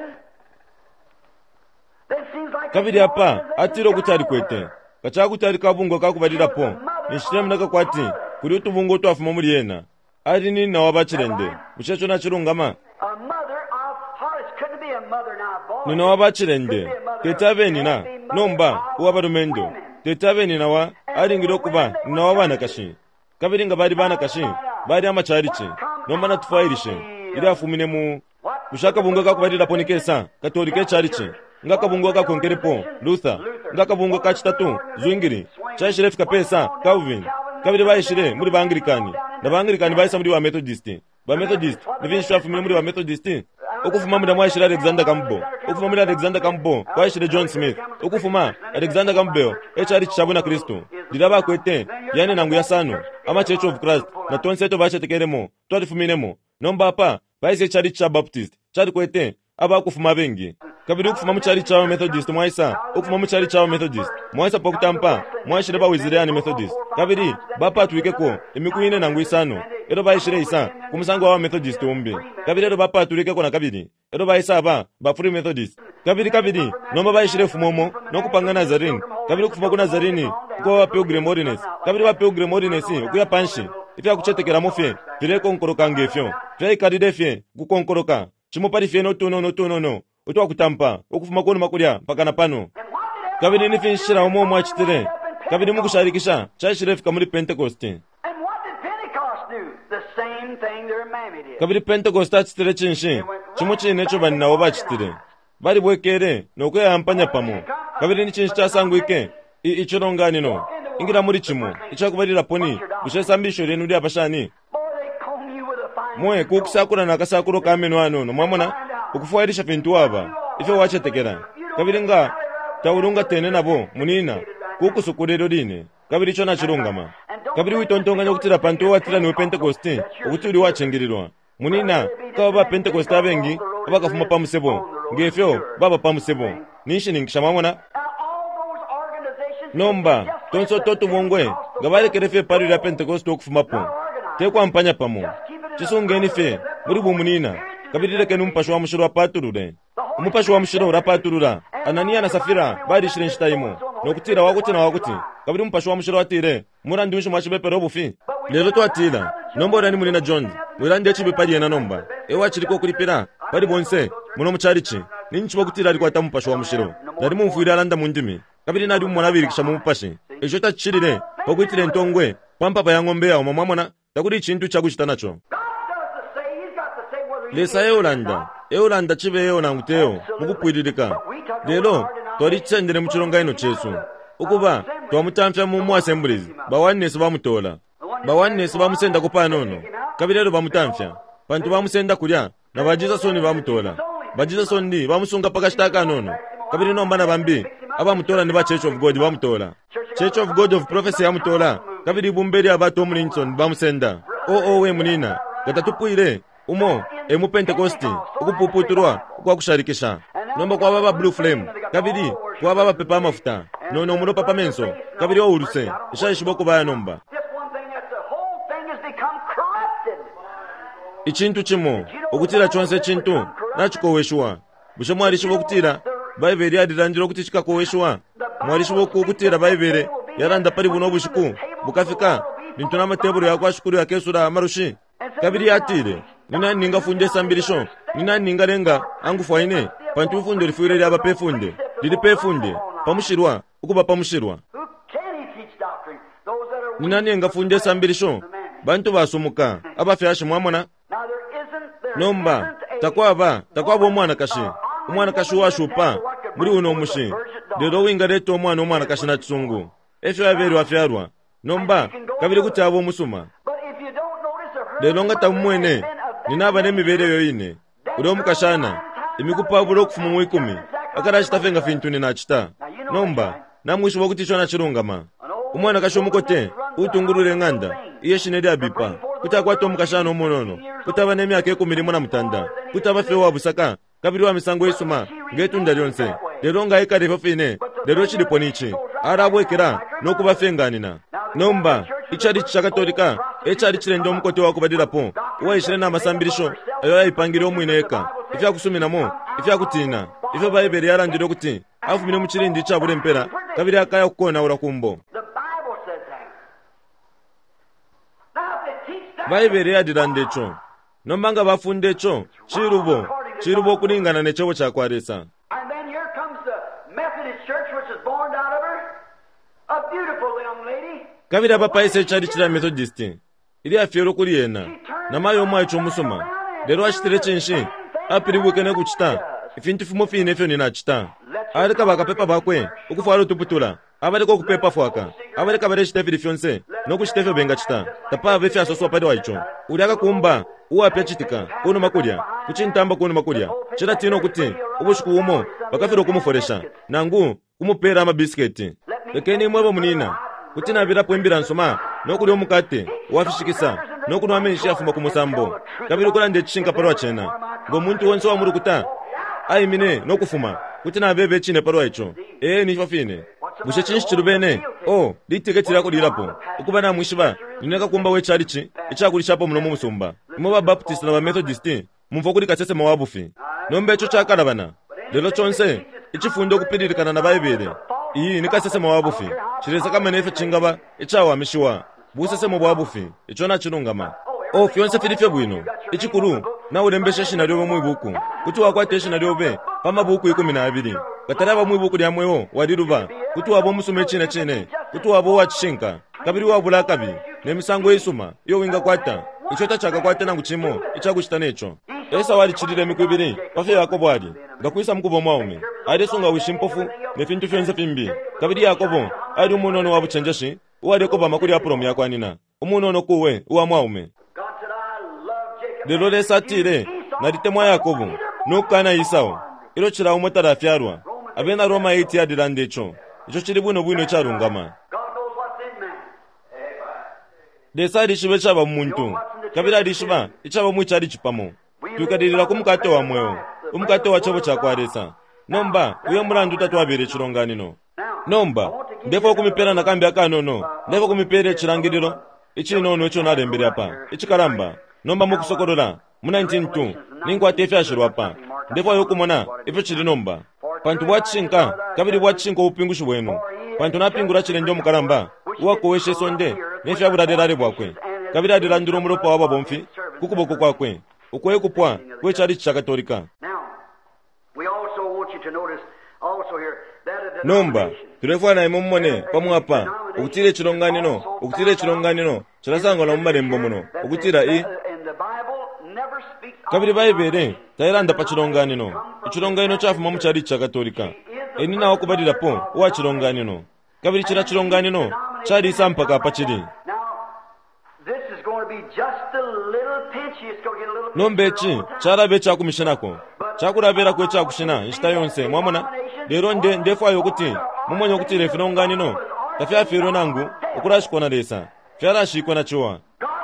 then it seems like kabiri apa atiro kutali kwete kacha kutali kabungo kakubalirapo nishiremnaka kwati kuri utubungo twafuma muri yena ari ni na wabachirende buchecho na chirungama a mother of hearts couldn't be a mother now boy. nina wabachirende tetabe nina nomba uwabarumendo tetabe nina wa ari ngiro kuba nina wabana kashi kabiri nga bari bana kashi bari amacharichi nomba na tufairishe iri afumine mu ushaka bungo kakubalira ponikesa katolike charichi ngaka bungo ka konkerepo Luther ngaka bungo ka chitatu Zwingli chashirefika pesa Calvin kabiri bayishire muri bangirikani na bangirikani bayisa muri wa Methodist ba Methodist nivinshwa fumire muri wa Methodist okufuma muri mwashira Alexander Campbell okufuma muri Alexander Campbell kwashire John Smith okufuma Alexander Campbell echari chabona Kristo diraba kwete yani nangu ya sano ama Church of Christ na tonseto bachetekeremo twalifuminemo nomba pa bayise chari cha Baptist chari kwete aba kufuma bengi kabiri kufuma muchari cha Methodist mwaisa okufuma muchari cha Methodist mwaisa pokutampa mwashire ba Wesleyan Methodist kabiri bapa tuikeko emikuine nangu isano ero bayishire isa kumusango wa Methodist ombe kabiri ero bapa tuikeko na kabiri ero bayisa aba ba Free Methodist kabiri kabiri nomba bayishire fumomo nokupanga Nazarene kabiri kufuma ku Nazarene ko Pilgrim Holiness kabiri ba Pilgrim Holiness kuya panshi ifya kuchetekera mofye vile konkoroka ngefyo vya ikadide fye kukonkoroka chimopari fye no tuno no tuno no utwa kutampa okufuma kono makulya mpaka na pano kabiri nifinshira omo mwachitere kabiri mukusharikisha chashirefika muri Pentecost. And what did Pentecost do? The same thing their mammy did. kabiri Pentecost achitere chinshi chimo chinecho banina wabachitere bari bwekere nokuya ampanya pamo kabiri ni chinshi chasangwike ichirongani no ingira muri chimo ichakubalira poni bushesambisho renu lia pashani Boy, they comb you with a fine moe kukusakura nakasakuro kameno ano no mwamona ukufuairisha pintu aba ife wachetekera kabiri nga taurunga tene nabo munina kukusukurero line kabiri chona chirungama kabiri witontonga nyokutira pantu watira ni Pentecost ukutiri wachengirirwa munina kaba Pentecost abengi abakafuma pamusebo ngefyo baba pamusebo nishi ningisha mwamona Now, all those organizations nomba tonso totu mongwe gabale kerefe pari la Pentecost okufumapo tekwa mpanya pamo chisungeni fe muri bumunina kabiri leke numpasho wa mushiro apaturure umupasho wa mushiro rapaturura Anania na Safira bari shirenshitaimo nokutira wakuti na wakuti kabiri umpasho wa mushiro atire murandi unsho mwachibepero bufi lero twatira nomba orani mulina John mulandi achibepari yana nomba ewa chiriko kulipira bari bonse muno mucharichi ninchi bakutira ari kwata mupasho wa mushiro nari mumfuira alanda mundimi kabiri nari umwana birikisha mumupashi ejo tachirire bakutire ntongwe pampapa ya ngombe ya omamamona takuri chintu chakuchita nacho lesa eolanda eolanda chibe eona nguteo mukupwiririka lero twalitchendere muchironga ino chesu ukuba twamutamfya mu assemblies bawanesi bamutola bawanesi bamusenda kupanono kabirero bamutamfya pantu bamusenda kulya na bajizasoni bamutola bajizasoni bamusunga pakashitaka nono kabiri nomba na bambi abamutola ni ba Church of God bamutola Church of God of Prophecy yamutola kabiri bumberi aba Tom Linson bamusenda o o we munina gatatupuire umo emu Pentecost ukupuputurwa kwa kusharikisha nomba kwa baba Blue Flame kabiri kwa baba pepa mafuta nono muno papa menso kabiri o uruse ishayishiboko baya nomba ichintu chimo okutira chonse chintu nachikoweshwa bushe mwarishibo kutira baiberi adiranjiro kuti chikakoweshwa mwarishibo kutira baibere yaranda pari buno bushiku bukafika bintu namateburo yakwashukuru yakesura marushi kabiri atire nina ninga funde sambirisho nina ninga renga angu faine pantu funde lifuire yaba pefunde lili pefunde pamushirwa ukuba pamushirwa nina ninga funde sambirisho bantu basumuka abafyashi mwamona nomba takwaba takwaba omwana kashi omwana kashi washupa muri uno mushi lero winga leto omwana omwana kashi na chisungu efyo yaberi wafyarwa nomba kabiri kutabo musuma lero nga tamwene ninaba nemibere yoyine uri omukashana imikupabulo okufuma mu ikumi akarashitafenga fintu ninachita nomba namwisho bokuti chona chirungama omwana kashi omukote utungurure nganda iye shineri abipa kuti akwate omukashana omunono, kuti aba n'emyaka ekumi na mutanda, kuti aba fewa busaka, kabiri wa misango esuma, ng'etunda lyonse, lero ng'ayikalifa fine, lero kiripo niki, arabwekera n'okuba fenganina. Nomba, ichari chakatolika, echari chirende omukote wakubadirapo, uwaishire n'amasambirisho, ayo yayipangire omwineka, ifya kusuminamo, ifya kutina, ifya bayibeli yarangire okuti, afumine mu kirindi kyabule mpera, kabiri akaya kukona ura kumbo. Bayibeli yadirande echo, nomba nga bafunde echo, chirubo, chirubo okulingana n'ekyobo kyakwaresa. And then here comes the Methodist Church, which is born out of her, a beautiful young lady. Kabiri abapaisa echari chira Methodist, ili afyero kuri yena, namayo omwa echo musoma, lero ashitire chinshi, apiribuke kuchita, ifintu fumo fine efyo ninachita. Abareka bakapepa bakwe, ukufwaro tuputula, abareka okupepa fwaka, abareka bare shitefiri fyonse, noku shitefyo benga chita, tapa abefi asoswa pade waicho. Uriaka kumba, uwa apya chitika, kunu makudia, kuchintamba kunu makudia, chira tino kuti, ubushuku umo, bakafiro kumuforesha, nangu, kumupera ama bisketi. Lekeni mwebo munina, kutina vira poimbira nsoma, nokuli omukate, wafishikisa, nokuli wamenshi afuma kumusambo, kabiru kulande chishinka parwa chena, ngo muntu wonso wa murukuta, ai mine, nokufuma, kutina bebe chine parwa icho, ee nifo fine, bushe chinshi chirubene, oh, litiketi lako lirapo, ukubana mwishiba, nineka kumba we charichi, icha kulishapo mnomu musumba, imoba Baptist na wa Methodisti, mumfokuli kasese mawabufi, nombe echo chakarabana, lelo chonse, ichifundo kupiririkana na Baibeli, iyi nikasese mawabufi, chiresa kama nefe chingaba, icha wa mishiwa, busese mawabufi, icho na chirungama, oh, fionse filife bwino, ichikuru, na urembeshe shinariobe mwibuku, kuti wakwate shinariobe, pama buku ikumi na abiri, kataraba mwibuku lya mwewo, wadiruba, kuti wabo musume chine chine, kuti wabo wachishinka, kabiri wabula kabi, nemisango isuma, iyo winga kwata, icho tachaka kwate nangu chimo, icha kuchita necho. Esa wali chirire mikwibiri, pafe Yakobo wali, gakuisa mkubo mwaume, aide sunga wishimpofu, nefintu fionse fimbi, kabiri Yakobo, aide umunono wabu chenjeshi, uwade koba makuri aporomu ya kwa nina, umunono kuwe, uwa mwaume. Lelole satire, naritemwa Yakobo, nukana Isao, ilo chira umotara afyarwa, abena Roma iti ya dirandecho, icho chiri buno buno charungama. Desa rishibe chaba muntu, kabira rishiba, ichaba mwichari chipamo, tukadirira kumukate wa mweo, umukate wa chobo chakwaresa, nomba, uyo murandu tatu wabire chironganino. Nomba, ndefo kumipera na kambi akanono, ndefo kumipere chirangiriro, ichi nono icho narembere apa, ichi karamba, nomba mukusokorora, muna ntintu, ningwa tefe ashirwapa, ndefo yokumona, ife chiri nomba. Pantu wachinka, kabiri wachinko upingushu wenu, pantu napingura chirenjo mukaramba, uwa koweshe sonde, nefe aburadera bwakwe, kabiri adirandiro muropa waba bomfi, kukuboko kwakwe, ukwe kupwa, kwe chari chakatolika. Nomba, tulefwa na imomone, pamwapa, ukutire chironganino, ukutire chironganino, chirasanga na mmarembo muno, ukutira i, kabiri Baibeli, tairanda pa chironganino, ichironganino chafuma mu chari chakatolika, eni nawo kubadira po, uwa chironganino, kabiri chira chironganino, chari sampaka pachiri. Nombechi, charabe chakumishanako, chakurabera kwe chakushina, ishita yonse, mwamona, lero nde ndefu ayo kuti, mumonyo kuti refina unganino, tafia firo nangu, ukurashikona resa, fiarashikona chua.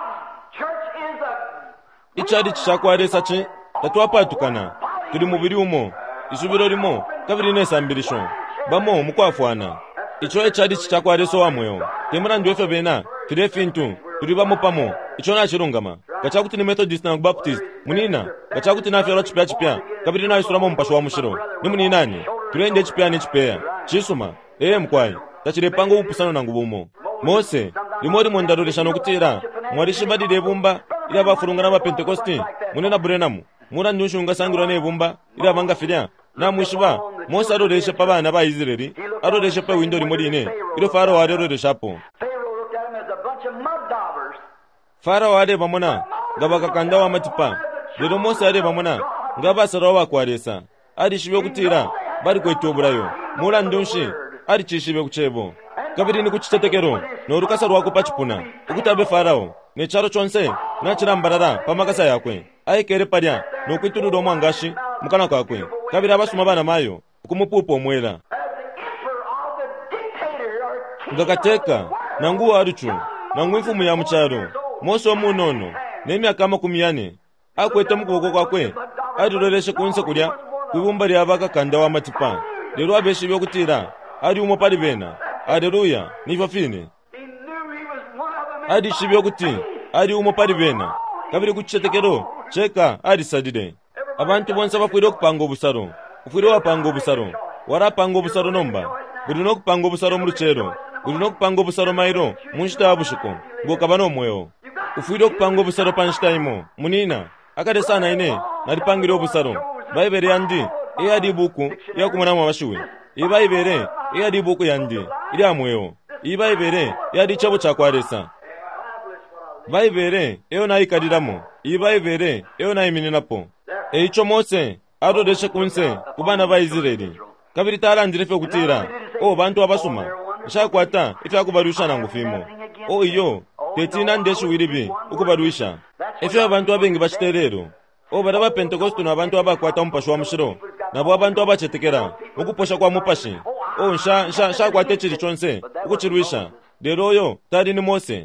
Ichari chakwa resa chi, tatuwa patukana, tuli mubiri umo, isubiro limo, kabiri nesa mbirisho, bamo mukwafuana. Icho ichari chakwa reso wa mweo, temuna nduefe bena, tuli fintu, tuli bamo pamo, icho na chirungama. Gachakuti ni Methodist na Baptist, munina, gachakuti na fiora chipya chipya, kabiri na isuramo mpasho wa mushiro, ni muninani, tulende chipya ni chipya, chisuma, ee mkwai, tachirepango upusano na ngubumo. Mose, limori mondarurisha no kutira, mwarishi badi de bumba, ila bafurunga na Pentecosti, munena burenamu, mura nyushunga sangiro ne bumba, ila banga filia, na mwishiba, Mose aroreshe pa bana ba Israeli, aroreshe pa windo limori ne, ilo faro wa aroresha po. Faro wa de bamona, gaba kakanda wa matipa, lero Mose ade bamona, gaba sarawa kwaresa, adi shibe kutira, bari kwetoburayo, mura ndunshi, adi chishibe kuchebo. Kabiri ni kuchitetekero, no rukasa rwako pachipuna, ukutabe Farao, ne charo chonse, na chirambarara, pamakasa yakwe, ai kere paria, no kwituru do mwangashi, mukana kwakwe, kabiri abasuma bana mayo, ukumupupo mwela. Ngakateka, nangu aruchu, nangu mfumu ya mcharo, moso munono n'emyaka makumi ane akwete mukuboko kwakwe atiloleshe kunse kulya kwibumba lya bakakanda w'amatipa lero abeshi byokutira ali umo pali bena. Haleluya nivyo fine adi shibyo kuti ali umo pali bena kabiri kuchitekero cheka ali sadide abantu bonse bafwire okupanga obusaro ufwire wapanga obusaro warapanga obusaro nomba buli nokupanga obusaro mu luchero buli nokupanga obusaro mairo munshita abushiko ngokaba nomweyo ufwire okupanga obusaro panshitaimo munina akade sana ine nalipangire obusaro baibere yandi eyadi buku yakumwana mu bashuwe ibaibere eyadi buku yandi ili amweyo ibaibere yadi chabo chakwaresa baibere eyo nayikadiramo ibaibere eyo nayimininapo eicho Mose adodeshe kunse kubana ba Israeli kabiri talandire fe kutira o bantu abasuma shakwata ife akubarusha nangufimo o iyo tetina ndeshu wiribi ukubarusha ife abantu abengi bashiterero o baraba Pentecoste na abantu abakwata umpasho wa mushiro nabo abantu abachetekera ukuposha kwa mupashi o nsha nsha shakwate chiri chonse ukuchirwisha lero yo tari ni Mose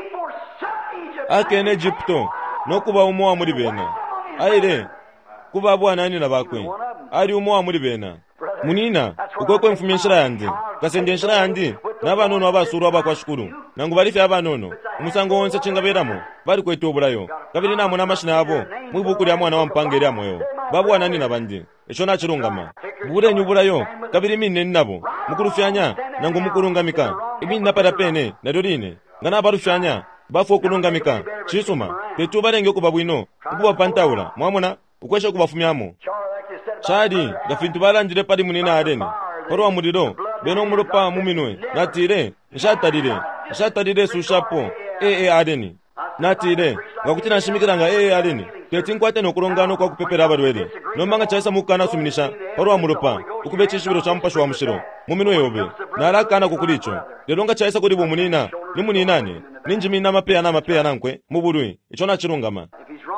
akene Egypto nokuba umo wa muri bena aire kuba bwanani na bakwe ari umo wa muri bena munina ukokwe mfumishira yandi kasende nshira yandi n'abanono abasuru abakwashukuru nangu barife abanono umusango wonse cingaberamo bari kweto burayo kabiri namo namashina abo mwibuku lya mwana wa mpangeri amoyo babwanani nabandi echo nachirungama bure nyuburayo kabiri minne nabo mukurufyanya nangu mukurungamika ibi napara pene na dorine ngana barufyanya bafo kulungamika chisuma tetu barenge kubabwino kuba pantaula mwamona ukwesha kubafumyamo chadi gafintu balandire pali munina arene korwa mudiro beno murupa muminwe natire nshatarire nshatarire sushapo ee arene natire ngakutina shimikiranga ee arene tetinkwate nokurongano kwa kupepera abarwere nombanga chaisa mukana suminisha korwa murupa ukubechi shibiro champasho wa mushiro muminwe yobe narakana kukuricho leronga chaisa kuri bumunina nimuninani ninjimina mapeya na mapeya nankwe muburui icho nachirungama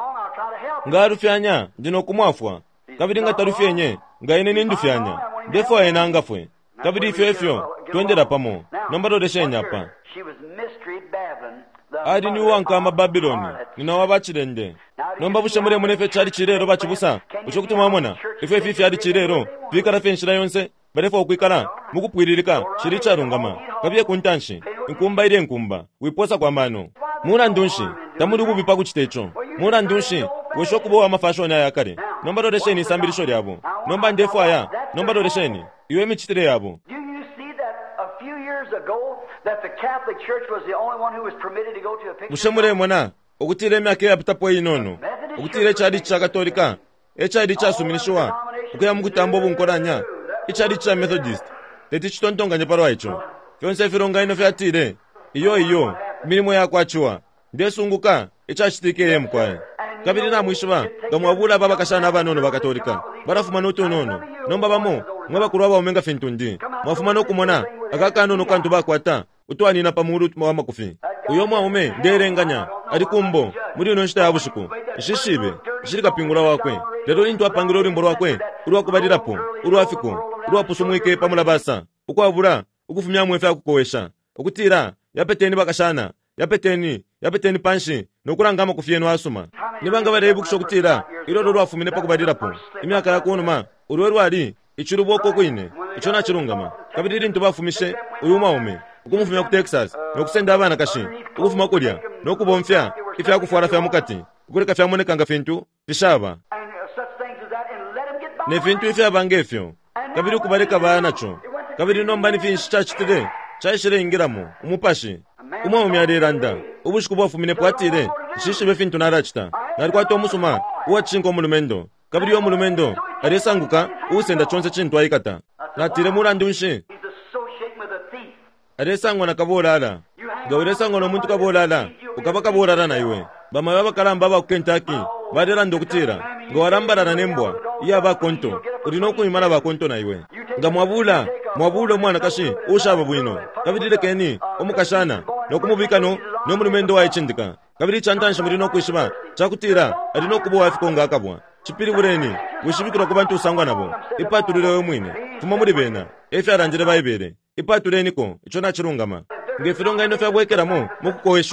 ngarufyanya ndino kumwafwa kabiri ngatarufyenye ngaine nindufyanya defo ayenanga fwe kabiri ifyo ifyo twendera pamo nombaro deshenya pa adi ni wankama Babyloni nina wabachirende nomba bushemure munefe chari chirero bachibusa ushokutuma mona ifyo ifyo adi chirero vikara fenshira yonse barefo kwikara mukupwiririka chiri charungama kabiye kuntanshi inkumba ire nkumba wiposa kwa mano mura ndunshi tamuri kubipa kuchitecho mura ndunshi weshokubo wa mafashoni ayakare nomba doresheni sambirisho lyabo nomba ndefo aya nomba doresheni iwe michitire yabo. Do you see that a few years ago that the Catholic Church was the only one who was permitted to go to a picture? Mushemure mona okutire myake yapitapo inono okutire chadi cha Katolika echadi cha suminishwa ukuya mukutambo bunkoranya echadi cha Methodist teti chitontonga nyeparwa icho fyonse fironga ino fyatire iyo iyo milimo yakwachiwa ndesunguka echachitike yemkwaye kabiri na mwishwa gamwabula baba kashana abanono bakatolika barafuma notonono nomba bamo mwaba kurwa omenga fintundi mwafuma nokumona akakano nokantu bakwata utwani na pamuru wa makufi uyo mwaume nderenganya ari kumbo muri no nshita yabushiku shishibe shirika pingura wakwe lero into apangiro rimbo wakwe urwa kubadirapo urwa fiko urwa pusumwike pamula basa ukwabura ukufumya mwefa kukowesha ukutira yapeteni bakashana yapeteni yapeteni panshi nokurangama kufiyeno asuma nibanga barebu kushokutira iroro rwafumine pakubadirapo imyaka yakunuma urwe rwari ichiruboko kwine icho nachirungama kabiri rintu bafumishe uyu mwaume ukumufumya ku Texas nokusenda abana kashi ukufuma kulya nokubomfya ife yakufwara fya mukati ukureka fya monekanga fintu fishaba ne fintu ife abangefyo kabiri kubareka banacho kabiri nomba ni finshi chachitire chashire ingiramo umupashi umwaume ariranda ubushiku bwafumine pwatire shishibe fintu narachita narikwato omusuma uwachinko mulumendo kabiri yo mulumendo aresanguka usenda chonse chintu aikata natire murandunshi aresangwa nakabolala gauresangwa nomuntu kabolala ukaba kabolala na iwe bama baba kalamba ba Kentucky badera ndokutira ngawarambarana nembwa iya ba konto urino kuimana ba konto na iwe ngamwabula mwabulo mwana kashi ushaba bwino kabiri keni omukashana nokumubikano no mulumendo wa ichindika kabiri chantansha murino kuishiba chakutira arino kubo wafikonga akabwa chipiri bureni wishibikira kubantu usangwa nabo ipaturire we mwine tuma muri bena efe aranjire bayibere ipatureni ko icho nachirungama ngefironga ino fyabwekeramo mukukoweshwa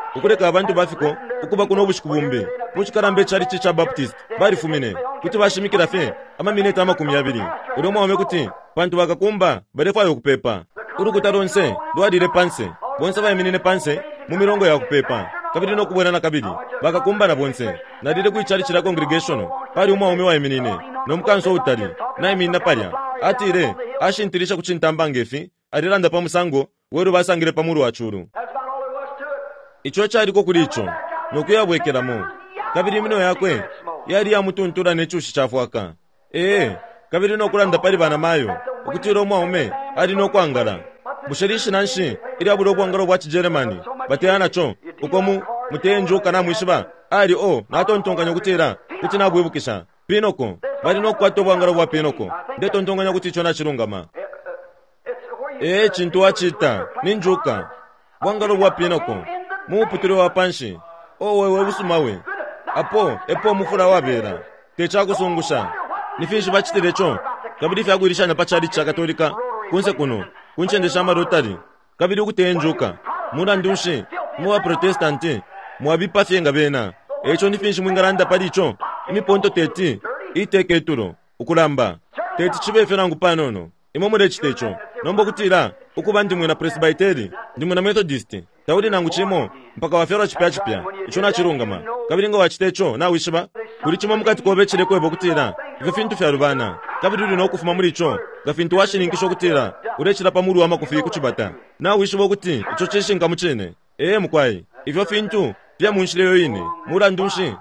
ukuleka abantu bafiko ukuba kuno obushikubumbi muchikarambe chali chicha Baptist bari fumine kuti bashimikira fe ama mineta makumi abiri uri mwaume kuti pantu bakakumba barefayo kupepa uri kutaronse ndwadire panse bonse bayiminine panse mu mirongo ya kupepa kabiri no kubona na kabiri bakakumba na bonse nadire kuichali chira congregation pari umwaume wayiminine nomkanso utali nayiminina parya atire ashintirisha kuchintamba ngefi ariranda pamusango weru basangire pamuru wachuru icho chariko kuri icho nokuyabwekeramo kabiri mino yakwe yari yamutuntura nechushi chafwaka eh kabiri no kuranda pari bana mayo ukutiro mwaume ari no kwangara busherishi nanshi iri aburo kwangara bwa Germany bateyana cho ukomu mutenjo kana mwishiba ari o natontonkanya kutera kuti nabwebukisha pinoko bari no kwato kwangara bwa pinoko ndetontonganya kuti icho na chirungama eh chintu wachita ninjuka kwangara bwa pinoko muputiro wa panshi owe we usumawe apo epo mufura wabera techako sungusha nifinshi bachiterecho kabiri fyagwirishana pachari cha katolika kunse kuno kunchendesha marotari kabiri kutenjuka mura ndunshi muwa protestanti muwa bipafyenga bena echo nifinshi mwingaranda palicho imiponto teti iteketuro ukulamba teti chibefera ngupanono imomure chitecho nombo kutira ukuba ndimwe na presbyteri ndimwe na methodist taudi nangu chimo mpaka wafera chipya chipya icho na chirungama kabiri ngo wachitecho na wishiba kuri chimo mukati kobe chireko ebo kutira gafintu fya rubana kabiri rino kufuma muri icho gafintu washiningisho kutira urechira pamuru wama kufi kuchibata na wishibo kuti icho chishinga muchene eh mukwai ivyo fintu pya munshire yoyine mura ndunshi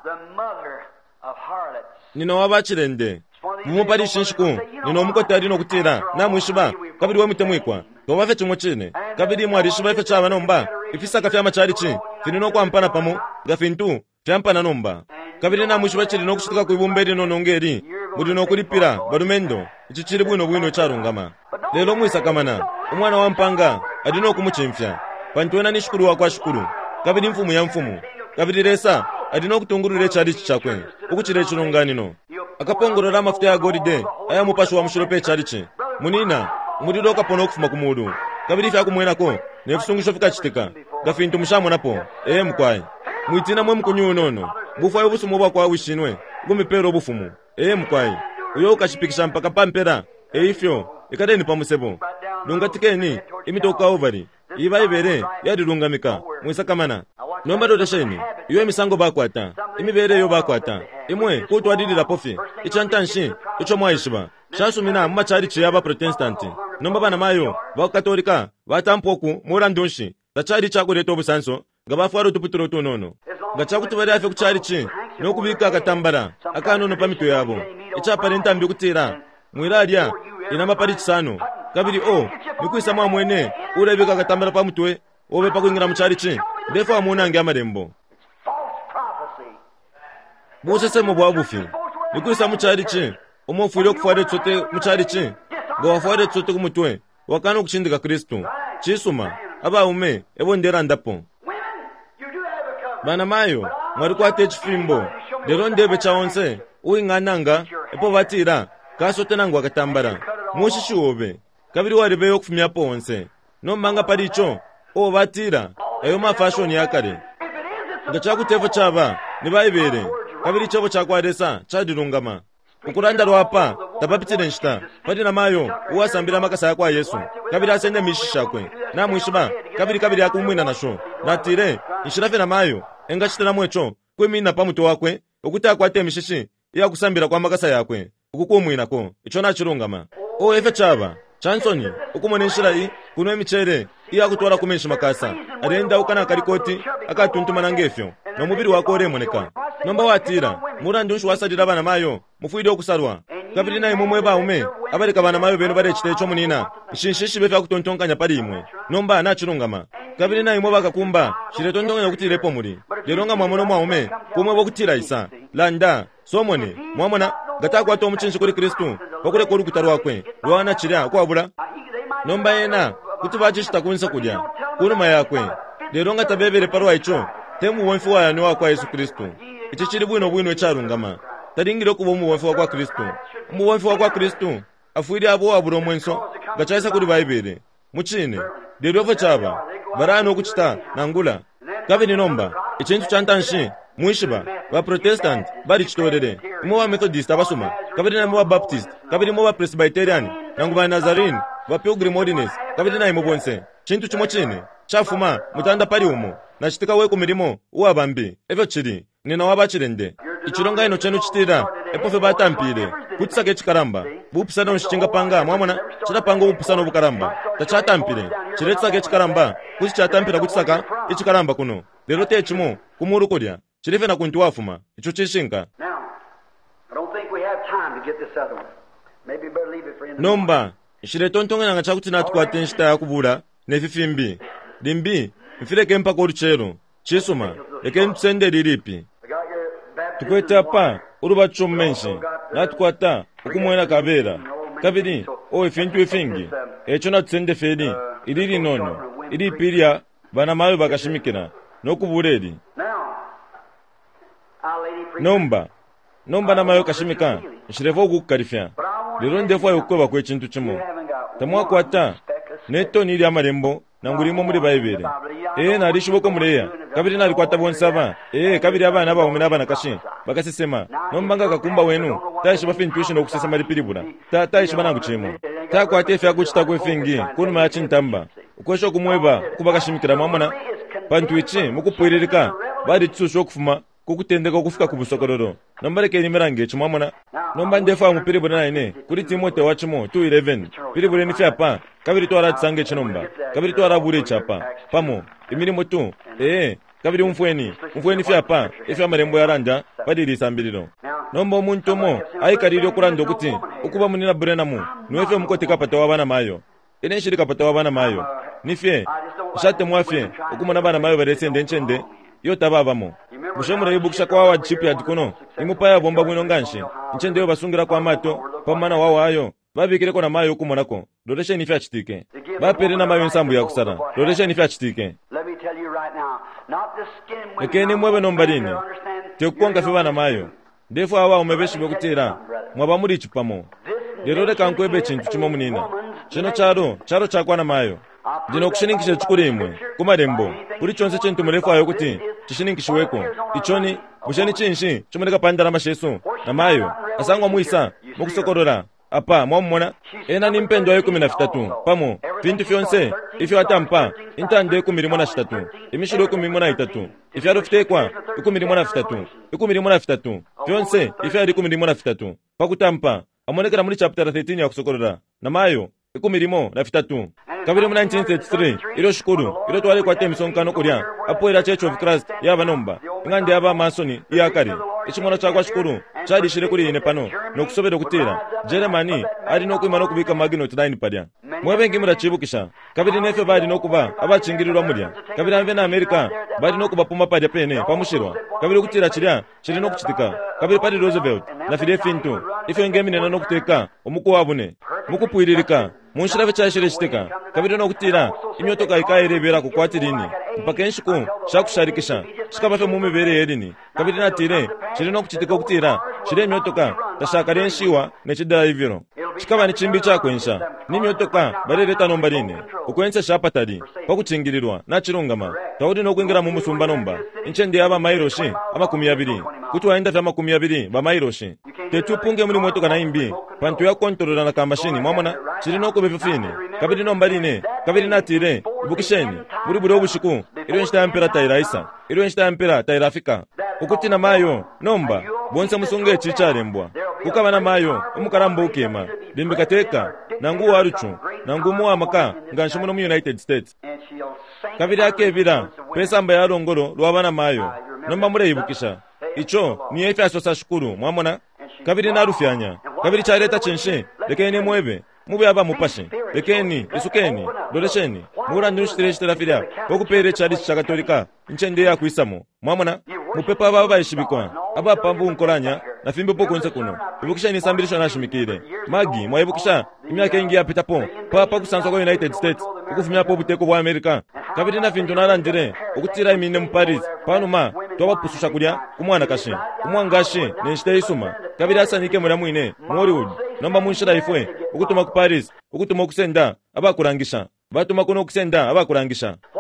nino wabachirende mumupari shinshku nino mukotari no kutira na mwishiba kabiri wamutemwikwa gobafe chimochene kabiri mwarishiba ife chaba nomba ifisa kafya machari chi finino kwa mpana pamo gafintu fyampana nomba kabiri na mwishiba chiri no kushituka kuibumberi no nongeri muri no kulipira barumendo ichi chiri bwino bwino charungama lelo mwisa kamana umwana wa mpanga adino kumuchimfya pantwena ni shukuru wa kwa shukuru kabiri mfumu ya mfumu kabiri resa adino kutungurure chari chakwe ukuchire chirungani no akapongorora mafuta ya golide aya mupashu wa mushirope charichi munina umuriro kapono kufuma kumudu kabiri fya kumwenako nefusungisho fika chitika gafintu mushamona napo eh mkwai muitina mwe mkunyu nono bufa yobusumu bwa kwa wishinwe gumipero bufumu eh mkwai uyo ukashipikisha mpaka pampera eh ifyo ikadeni pamusebo lungatikeni imitoka ovari iba ibere yadirungamika mwisakamana nomba dodesheni iyo misango bakwata imibere yo bakwata imwe kutwadilira pofi ichantanshi icho mwaishiba shasumina mumachari chiyaba protestanti nomba bana mayo bakatolika batampoku murandunshi gachari chakureto busanso ngabafwaro tuputiro tunono gachakuti bari afe kuchari chi nokubika akatambara akanono pamito yabo ichapa rentambi kutira mwiralia ina mapari chisano kabiri o nikuisa mwa mwene urebeka akatambara pamutwe obe pakuingira muchari chi ndefu amunange amarembo Mose mo bwabufi nikuisa muchari chi omofwire kufware tsote muchari chi ngawafware tsote kumutwe wakano kuchindika Kristo chisuma aba ume ebondera ndapo bana mayo mwari kwate chifimbo lero ndebe chaonse uingananga epo batira kasote nangu akatambara mushishuobe kabiri warebe yo kufumya ponse no manga paricho o batira ayo mafashoni yakare ngachakutevo chaba nibaibere kabiri chabo chakwaresa chadirungama ukuranda rwapa tapapitire nshita pati na mayo uwasambira makasa yakwa Yesu kabiri asende mishishakwe na mwishiba kabiri kabiri yakumwina nasho natire nshirafe na mayo engachitira mwecho kwemina pamuto wakwe ukuta akwate mishishi iya kusambira kwa makasa yakwe ukukumwinako icho na chirungama o efe chaba chansoni ukumone nshirayi kuno emichere iya kutwara kumenshi makasa arenda ukana karikoti akatuntuma nangefyo no mubiri wako oremoneka nomba watira murandi unshu wasadira bana mayo mufuide okusarwa kabiri nayi mumwe baume abareka bana mayo beno bare chitecho munina nshinshishi befa kutontonkanya pali imwe nomba na chirungama kabiri nayi mwe bakakumba chiretontonkanya kuti lepo muri leronga mwamono mwaume kumwe bokutira isa landa somone mwamona gatakwa to muchinshi kuri Kristo bakure kuri kutarwa kwe rwana chira kwabura nomba yena kuti bachishita kunsa kudya kuruma yakwe leronga tabebere parwa icho temu wonfu wa yani wa Yesu Kristo ichi chiri bwino bwino charungama taringire kubo mu wonfu wa Kristo mu wonfu wa Kristo afuiri abo aburo mwenso gachaisa kuri baibere muchine lero fa chaba barano kuchita nangula kabiri nomba ichintu chantanshi muishiba ba protestant bari chitorere mo wa methodist abasoma kabiri na mo wa baptist kabiri mo wa presbyterian nangu ba nazarene ba pilgrim holiness kabiri na imo bonse chintu chimo chine chafuma mutanda pali umo na chitika we ku mirimo uwabambi evyo chiri nina wabachirende ichironga ino chenu chitira epofe batampire kutsake chikaramba bupusana unshinga panga mwamona chitapanga upusana ubukaramba tachatampire chiretsake chikaramba kuti chatampira kutsaka ichikaramba kuno lero techimo kumuru kodya chirife na kuntu wafuma icho chishinga nomba shiretontonga nga chakuti natukwate nshita yakubula nefifimbi limbi mfireke mpaka uruchero chisuma leke mtsende lilipi tukweta pa uruba chumenshi natukwata ukumwena kabera kabiri o ifintu ifingi echo natsende feri ilili nono ili piria bana mayo bakashimikira nokubuleli nomba nomba na mayo kashimika nshirefo kukarifya lero ndefo yokuba kwe chintu chimo tamwa kwata neto nili amarembo nangurimo muri bayibere eh nari shiboko mureya kabiri nari kwata bonsaba eh kabiri abana ba umina abana kashi bakasesema nombanga kakumba wenu tashi bafintuishi no kusesema lipiribura ta tashi banangu chimo ta kwate fya kuchita kwefingi kunu machi ntamba ukwesho kumweba kubakashimikira mwamona pantuichi mukupwiririka bari tsusho kufuma kukutendeka kufika kubusokororo nombareke limerange chimwamona nomba ndefa mupiribura naine kuri Timote wachimo two eleven piribura ni fyapa kabiri twara tsange chinomba kabiri twara bure chapa pamo imirimo tu eh kabiri umfweni umfweni fyapa ifya marembo yaranja badiri sambiriro nomba omuntu mo ayikariro kurando kuti ukuba munina burena mu nwefe mukotika pata wabana mayo ine shirika pata wabana mayo nifye shate mwafye ukumona bana mayo baresende nchende yo tababamo mushomura yibukisha kwa wa chip ya dikono imupaya bomba bwino nganshi nchende yo basungira kwa mato pamana wawo ayo babikire ko na mayo kumonako doreshe ni fya chitike bapere na mayo nsambu ya kusara doreshe ni fya chitike ekeni mwebe nombarini tekukonga fe bana mayo defo awa umebeshi bekutira mwaba muri chipamo derore kankwebe chintu chimo munina chino charo charo chakwa na mayo dino kushiningisha chikurimwe kumarembo kuri chonse chintu murefu ayo kuti chishiningishiweko ichoni musheni chinshi chumuleka pandara mashesu na mayo asangwa muisa mukusokorora apa mwamona ena ni mpendo ayo kumi na fitatu pamo vintu fyonse ifyo atampa intande kumirimo na shitatu imishiro kumirimo na itatu ifyo arufitekwa ikumirimo na fitatu ikumirimo na fitatu fyonse ifyo ari kumirimo na fitatu pakutampa amonekera muri chapter thirteen ya kusokorora na mayo ikumirimo na fitatu kabiri mu nineteen thirty-three ilo shukuru ilo twale kwa temsonkano kulya apo ila Church of Christ yaba nomba ngande yaba masoni yakari ichimono chakwa shukuru chadi shire kuri ine pano nokusobera kutira Jeremani ari no kwimana kubika magino nine padya mwebengi murachibukisha kabiri nefe badi nokuba abachingirirwa mulya kabiri amve na America badi nokuba puma padya pene pamushirwa kabiri kutira chirya chiri nokuchitika kabiri padi Roosevelt na Fidefinto ife ngemine na nokuteka omuko wabune mukupwiririka munshirafe chashire chiteka kabiri nokutira imyotoka ikayirebera kukwatirini mpaka enshiku shakusharikisha shikabafe mumibere yerini kabiri natire chiri nokuchitika kutira chire imyotoka tashakari enshiwa nechidayiviro shikaba ni chimbi chakwensha nimyotoka barereta nombarine ukwense shapatari pakuchingirirwa nachirungama taudi nokwingira mu musumba nomba inchende yaba mairoshi amakumi abiri kuti waenda vya makumi abiri ba mairoshi tetupunge muri motoka na imbi pantu ya kontrola na kamashini mwamona chiri noko befufine kabiri nombarine kabiri natire bukisheni muri buro bushiku iro nshita mpera tairaisa iro nshita mpera tairafika ukuti na mayo nomba bonse musunge chicharembwa kukaba na mayo umukarambo ukema bimbikateka nangu waruchu nangu muamaka nganshumuno mu United States kabiri akebira pesa mba yarongoro lwabana mayo nomba mureyibukisha icho ni efe asosa shukuru mwamona kabiri narufyanya kabiri chareta chenshe lekeni mwebe mubi aba mupashe lekeni isukeni dolesheni mura ndushitire shitira okupere chali chakatolika nchende ya kuisamo mwamona mupepa aba bayishibikwa aba pambu nkoranya na fimbo pokonse kuno ibukisha ni sambirisho nashimikire magi mwayibukisha imyaka ingi ya pitapo papa kusanzwa kwa United States ukufumya po buteko bwa America kabiri na finto narandire ukutira imine mu Paris panuma toba pususha kulya kumwana kashi kumwangashi nenshite isuma kabiri asanike muri mwine Hollywood nomba munshira ifwe ukutuma ku Paris ukutuma kusenda abakurangisha batuma kuno kusenda abakurangisha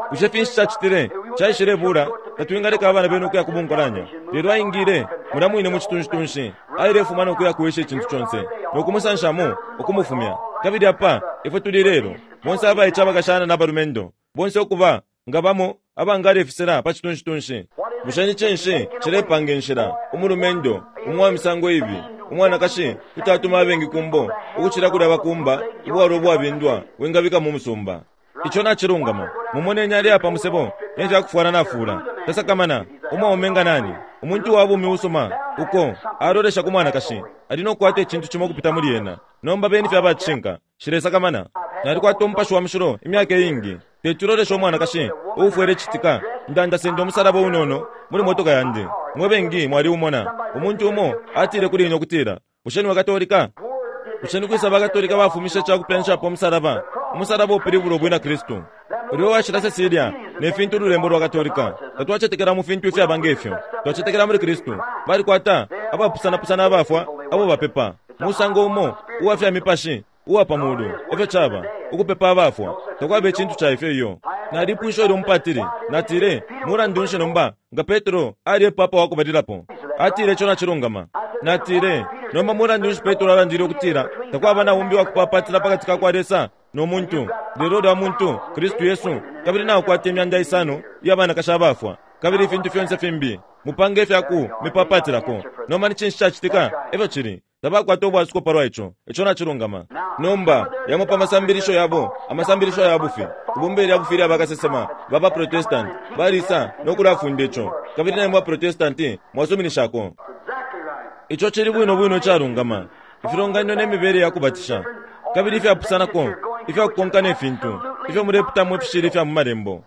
kushefinshi chachitire chaishirebura tatwingaleka abana benu kuya kubunkolanya lero ayingire mulamwine muchitunshi airefumana okuya kuwesha chintu chonse nokumusanshamu okumufumya kabiri apa ife tuli lero bonse abayica bakashana n'abarumendo bonse okuba nga bamo abangarefisera pachitunshi mushani chenshi chirepangenshira umurumendo umwa misango ibi umwana kashi kutatuma abengi kumbo ukuchira kuri abakumba ubwaro bwabindwa wengabika mu musumba icho nachirungama mumone nyali apa musebo yenja kufwana nafura tasa kamana umwa omenga nani umuntu wabo miusoma uko aroresha kumwana kashi adino kwate chintu chimo kupita muri yena nomba beni fya bachinka shiresa kamana nari kwatompa shwa mshiro imyaka yingi teturoresha umwana kashi ufwere chitika ndanda sendo musarabo unono muri motoka yandi mwebengi mwari umona umuntu umo atire kuri inyo kutira usheni wakatolika usheni kwisa bakatolika bafumisha cha kupensha po musaraba umusaraba upiri burobwe na Kristo uriwo washira Cecilia nefintu rurembo rwa katolika tatwachetekera mu fintu fya bangefyo twachetekera muri Kristo bari kwata aba pusana pusana abafwa abo bapepa musango umo uwafya mipashi uwa pamudu efe chaba ukupepa abafwa takwabe chintu cha ife yo nari pusho ro mpatiri natire murandunshe nomba nga Petro ari papa wako badirapo atire chona chirungama natire nomba murandunshe Petro arandire kutira takwaba na umbi wakupapatira pakati kakwaresa no muntu lero da muntu Kristo Yesu kabiri nawo kwatemya ndaisano yabana kashabafwa kabiri fintu fyonse fimbi mupange fyaku mipapatirako nomba nichinshi chitika evo chiri tabakwa tobwa siko parwa icho ichona chirungama nomba yamupa masambirisho yabo amasambirisho yabo fi kubumberi abufiri abakasesema baba protestant barisa nokurafunde icho kabiri na mwa protestanti mwasominishako icho chiri bwino bwino charungama ifirongano nemibere yakubatisha kabiri ifya pusana ko ifya konkane fintu ifya mureputa mwefishiri ifya mumarembo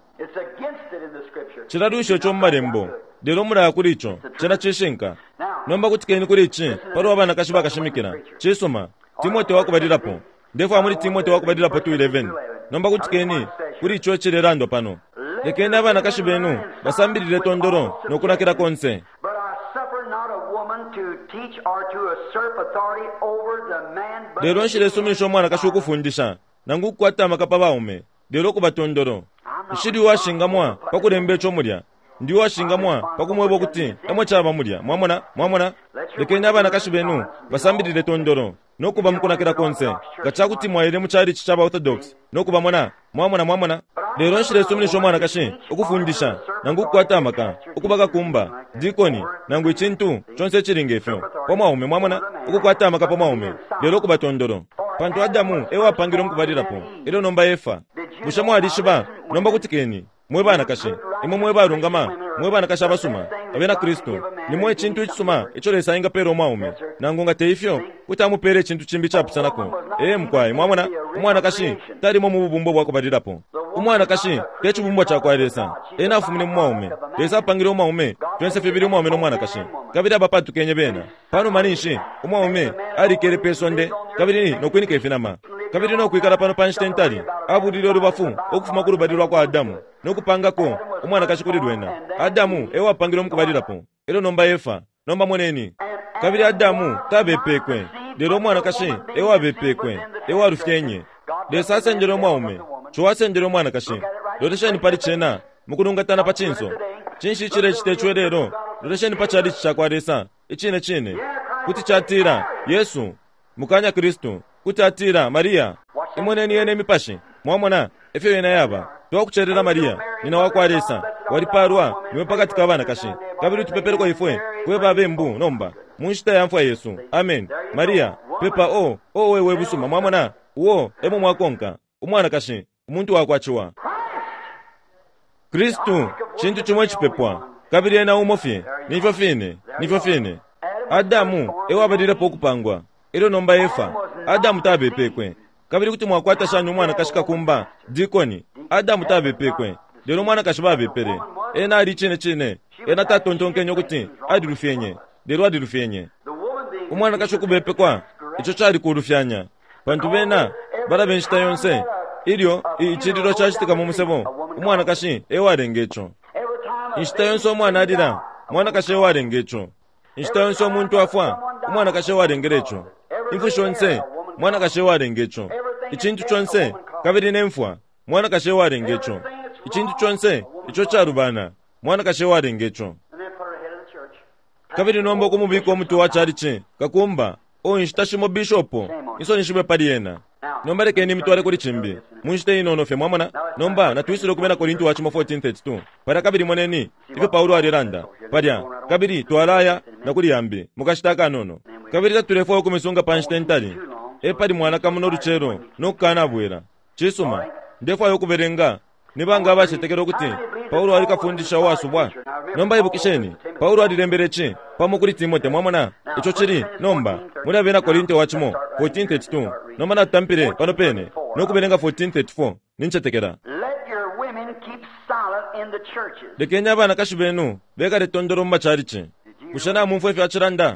chirarusho cho mumarembo lero mura kuri icho chena chishinka nomba kutikeni kuri ichi paro abana kashiba kashimikira chisoma Timote wakubadirapo ndefu amuri Timote wakubadirapo two eleven nomba kutikeni kuri icho chirerando pano lekenda abana kashibenu basambirire tondoro nokunakira konse lero nshire sumisho mwana kashukufundisha nangu kwata makapa baume lero kubatondoro nshiri washingamwa pakurembe cho mulya ndi washingamwa pakumwebo kuti emwe chaba mulya mwamona mwamona lekenda abana kashibenu basambirire tondoro nokuba mukunakira konse gachakuti mwaire muchari chichaba orthodox nokuba mwana mwamona mwamona lero nshire sumisho mwana kashi ukufundisha nangu kwata maka ukubaka kumba dikoni nangu ichintu chonse chiringefyo pomaume mwamona ukukwata maka pomaume lero kubatondoro pantu Adamu ewa pangiro mkubalirapo ero nomba Efa mushamwa alishiba nomba kutikeni mwebana kashi imwe mwebarungama mwebana kasha basuma abena Kristo nimwe chintu ichisuma icho lesa inga pero maume nangu ngate ifyo kutamupere chintu chimbi chapusanako eh mkwai mwamona umwana kashi tari mu bubumbo bwako badirapo umwana kashi techu bumbo cha kwaresa ena fumune mwaume lesa pangiro mwaume twense fibiri mwaume no mwana kashi kabira bapatu kenye bena pano manishi umwaume ari kere pesonde kabiri no kwinika ifinama kabiri no kwikara pano panstentali abudiro rubafu okufuma kurubadirwa kwa Adamu nokupangako umwana kashi kuridwena Adamu ewa pangiro mukubadirapo ero nomba Efa nomba mweneni kabiri Adamu tabepekwe lero mwana kashi ewa bepekwe ewa rufyenye lesa senjero mwaume chwa senjero mwana kashi loteshani pali chena mukunungatana pachinso chinshi chire chitechwe lero loteshani pachali chakwaresa ichine chine kuti chatira Yesu mukanya Kristo kuti atira Maria imweneni yene mipashi mwamona efe yena yaba twakucherera Maria nina wakwaresa waliparwa niwe pakati kabana kashi kabiri tupepere kwa ifwe kwe babe mbu nomba munshita yamfwa Yesu amen Maria pepa o o wewe busuma mwamona uwo emo mwakonka umwana kashi umuntu wakwachiwa Kristo chintu chimwe chipepwa kabiri ena umofye nifyo fine nifyo fine Adamu ewa badira pokupangwa ero nomba Efa Adamu tabepekwe kabiri kuti mwakwata shanyu mwana kashika kumba dikoni Adamu tabepekwe lero mwana kashiba bepere ena ali chine chine ena tatontonke nyokuti adirufyenye lero adirufyenye umwana kashukubepekwa icho chali kurufyanya bantu bena barabenshita yonse ilyo ichiriro chashitika mu musebo umwana kashi ewarengecho inshita yonse umwana adira mwana kashi ewarengecho inshita yonse omuntu afwa umwana kashi ewarengerecho imfu shonse mwana kashi ewarengecho ichintu chonse kabiri nemfwa mwana kashi ewarengecho ichintu chonse icho charubana mwana kashe warengecho kabiri nomba kumubiko omutu wacharichi kakumba o instashimo bishopo iso nishibe paliena nomba lekeni mitwale kuli chimbi munshite inono fe mwamana nomba natuisire kumena Korinto wachimo fourteen thirty-two para kabiri moneni ife Paulo aliranda palya kabiri twalaya nakuli yambi mukashitaka nono kabiri tatulefo okumisunga panshitentali epali mwana kamuno luchero nokana bwera chisuma ndefo ayokuberenga nibanga bashetekero kuti Paulo ali kafundisha wasubwa nomba ibukisheni Paulo alilemberechi pamo kuli Timote mwamana icho chiri nomba muri abena Korinto wachimo fourteen thirty-two nomba na tampire pano pene nokuberenga fourteen thirty-four ninchetekera lekenya bana kashibenu beka retondoro mbacharichi kushana mumfu efe achiranda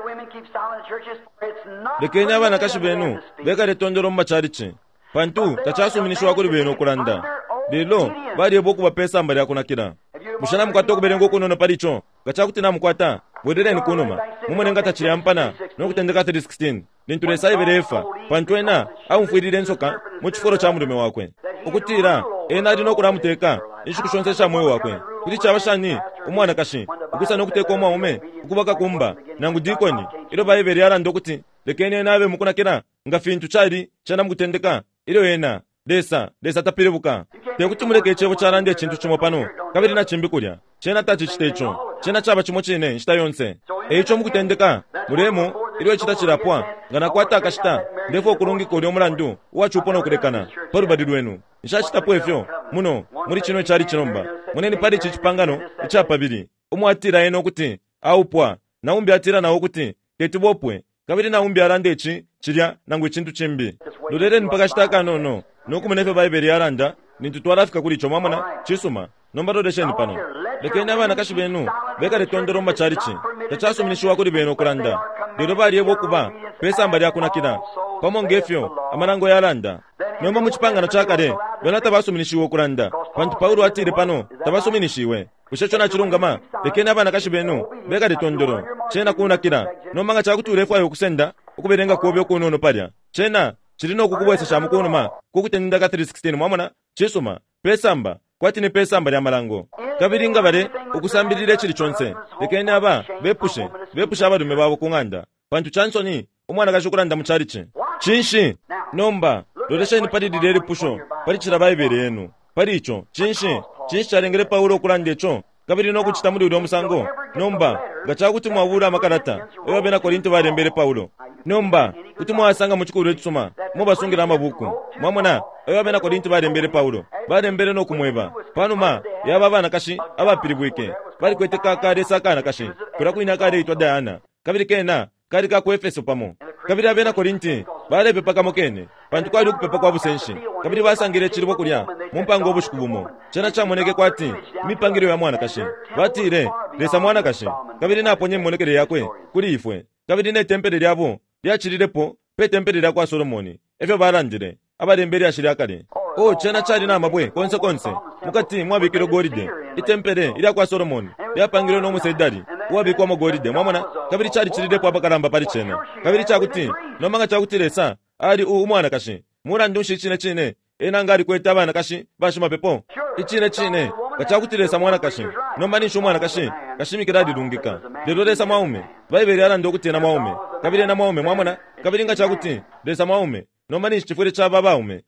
lekenya bana kashibenu beka retondoro mbacharichi pantu tachasuminishwa kuli beno kulanda lelo bali eboku bapesa mbali akunakira mushana mukwato kuberengo kunono palicho gachakutina mukwata bwedereni kunoma mumonenga tachiri ampana nokutendeka three sixteen lintulesa iberefa pantwena amufwirire nsoka muchiforo cha mulume wakwe ukutira ena ali nokuramuteka ishikushonsesha moyo wakwe kuti chabashani umwana kashi ukusa nokuteka omwa ume ukubaka kumba nangu dikoni ilo baiberi ala ndokuti lekeni enabe mukunakira nga fintu chali chana mukutendeka ilo ena desa desa tapiribuka tekuti muleke chebo charande chintu chimo pano kabiri na chimbi kulya chena tachi chitecho chena chaba chimo chine nchita yonse eicho mukutendeka mulemo ilo chita chirapwa ngana kwata akashita ndefo kurungi koli omulandu uwachupona okulekana parubadi lwenu nshachita pwefyo muno muri chino chari chinomba muneni pali chichipangano ichapabiri umwatira eno kuti aupwa naumbi atira nawo kuti ketibopwe kabiri naumbi arande echi chirya nangu chintu chimbi lulere nipakashitaka nono nokumenefe baiberi aranda nintutwalafika kuli icho mwamana chisuma nomba dodesheni pano lekeni abana kashibenu beka retondero mbacharichi tachasuminishiwa kuli beno kulanda lero bali ebokuba pesa mbali akunakira pamo ngefyo amanango yalanda nomba muchipangano chakale bena tabasuminishiwe kulanda pantu Paulo atire pano tabasuminishiwe kushecho na chirungama lekeni abana kashibenu beka retondero chena kunakira nomba nga chakutulefu ayo kusenda ukuberenga kuobyo kunono palya chena chirino kukubwesa shamukunuma kukutendaka three sixteen mwamana chisuma pesamba kwatini pesamba lya malango kabiringa bale ukusambirire chili chonse lekeni aba bepushe bepushe abalume babo kunganda pantu chansoni umwana kashukulanda mucharichi chinshi nomba lolesheni pali dilere pusho pali chira baibere yenu pali icho chinshi chinshi charengere Paulo okulanda echo kabiri no kuchita muri uli omusango nomba gachakuti mwabura makarata eyo bena Korinto balembere Paulo nomba kuti mwasanga muchikuru etsuma mubasungira amabuku mwamona eyo bena Korinto balembere Paulo balembere no kumweba panuma yaba bana kashi abapiribwike bali kweteka kare sakana kashi kura kuina kare itwa Diana kabiri kena kari ka ku Efeso pamo kabiri abena Korinti bale pepa kamokene pantu kwali kupepa kwa busenshi kabiri basangire chiribo kulya mumpango obushikubumo chana chamoneke kwati mipangiro ya mwana kashi batire lesa mwana kashi kabiri naponye monekere yakwe kuri ifwe kabiri ne tempere lyabo lyachirirepo pe tempere lya kwa Solomoni efyo barandire abalemberi ashiri akale o chana chali na mabwe konse konse mukati mwabikiro golide itempere ilya kwa Solomoni lyapangiro no musedali wabikwa mo golide mwamona kabiri chali chirirepo abakalamba pali chena kabiri chakuti nomanga chakuti lesa ali umwana kashi murandi ushikine chine enanga ali kweta abana kashi bashima pepo ichine chine gachakutiresa mwana kashi nomba nisho mwana kashi kashimikira dilungika lero lesa maume baiberi ala ndokutena maume kabiri na maume mwamona kabiri ngachakuti lesa maume nomba nishi chifure cha babaume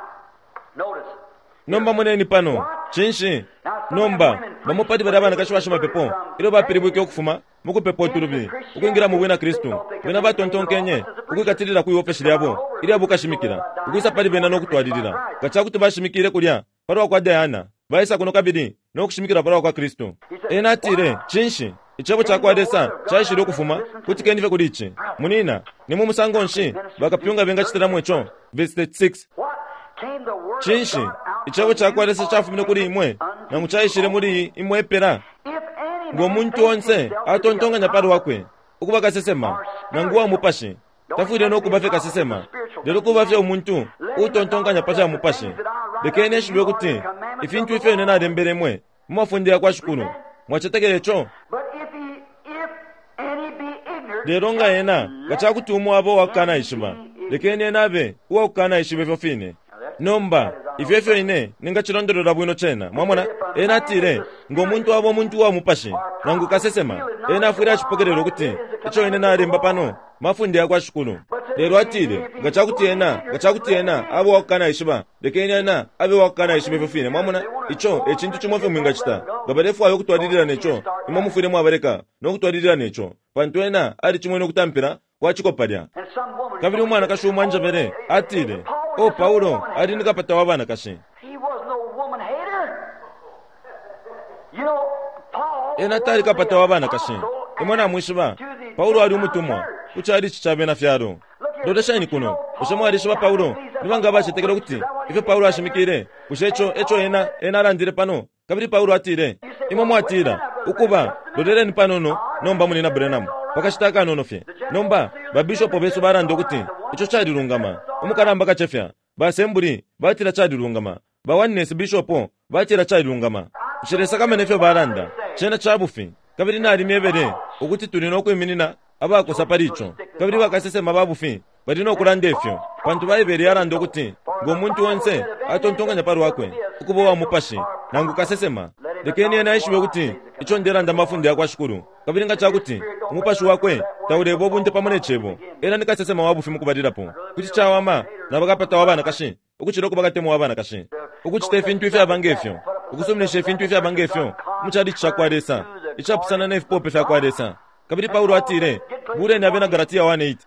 nomba muneni pano chinshi nomba bamupati bali abana kashi bashima pepo ilo bapiribwike okufuma mukupepo tulubi ukwingira mu bwina Kristo bena batontonkenye ukikatirira ku office lyabo ili abukashimikira ukuisa pali bena nokutwalirira gachakuti bashimikire kulya parwa kwa Diana baisa kuno kabiri nokushimikira parwa kwa Kristo enatire chinshi ichabo chakwadesa chashiro kufuma kuti kenive kulichi munina nimu musango nshi bakapyunga benga chitira mwecho verse thirty-six chinshi ichabo chakwadesa chafumine kuli imwe na muchayishire muri imwe pera ngo muntu onse atontonga nyaparo wakwe ukuba kasesema nanguwa mupashi tafure no kubafe kasesema lero kubafe omuntu utontonga nyapasha mupashi bekene shibwe kuti ifintu ife nena dembere mwe mufundira kwa shukuru mwachetekerecho lero nga yena gachakuti umu abo wakana ishiba lekene nabe uwa ukana ishibe fofine nomba ifyo ifyo ine ningachilondolera bwino chena mwamona ena atire ng'omuntu wabo omuntu wa mupashi nangu kasesema ena afwira achipokerero kuti icho ine nalemba pano mafundi akwa shukulu lero atire ngachakuti ena ngachakuti ena abo wakana ishiba lekenya ena abe wakana ishibe fofine mwamona icho echintu chimofe mwingachita gabarefu ayo kutwadilira necho imwe mufire mwabareka nokutwadilira necho pantu ena ali chimwe nokutampira wachikopadya kabiri umwana kashuma njabere atire o Paulo ali nikapata wabana kashi ena tali kapata wabana kashi imwana mwishiba Paulo ali umutumwa kuchali chichabe na fyaro dodesha ni kuno ushamwa ali shiba Paulo nibanga bashitekera kuti ife Paulo ashimikire kushecho echo ena ena arandire pano kabiri Paulo atire imwe mwatira ukuba dodere ni pano no nomba muni na Branham wakashitaka nono fye nomba babishopo beso barando kuti icho chali lungama umukaramba kachefya basemburi batira chali lungama bawannes bishopo batira chali lungama shiresa kama nefyo baranda chena chabufi kabiri nali mebere ukuthi tulino kweminina abako saparicho kabiri bakasese mababufi badino kurandefyo bantu bayibere yarando kuti ngomuntu wonse atontonganya paru wakwe ukubo wa mupashi nangu kasesema lekeni ena ishiwe kuti icho ndera ndamafundi akwa shukuru kabiri ngacha kuti umupashi wakwe taurebo bunte pamone chebo era nikasesema wabufi mukubadirapo kuti chawama nabakapata wabana kashi ukuchiroko bakatemo wabana kashi ukuchite fintu ife abangefyo ukusomneshe fintu ife abangefyo muchadi chakwaresa ichapusana na ifope fa kwaresa kabiri Paulo atire bure na bena Galatia one eight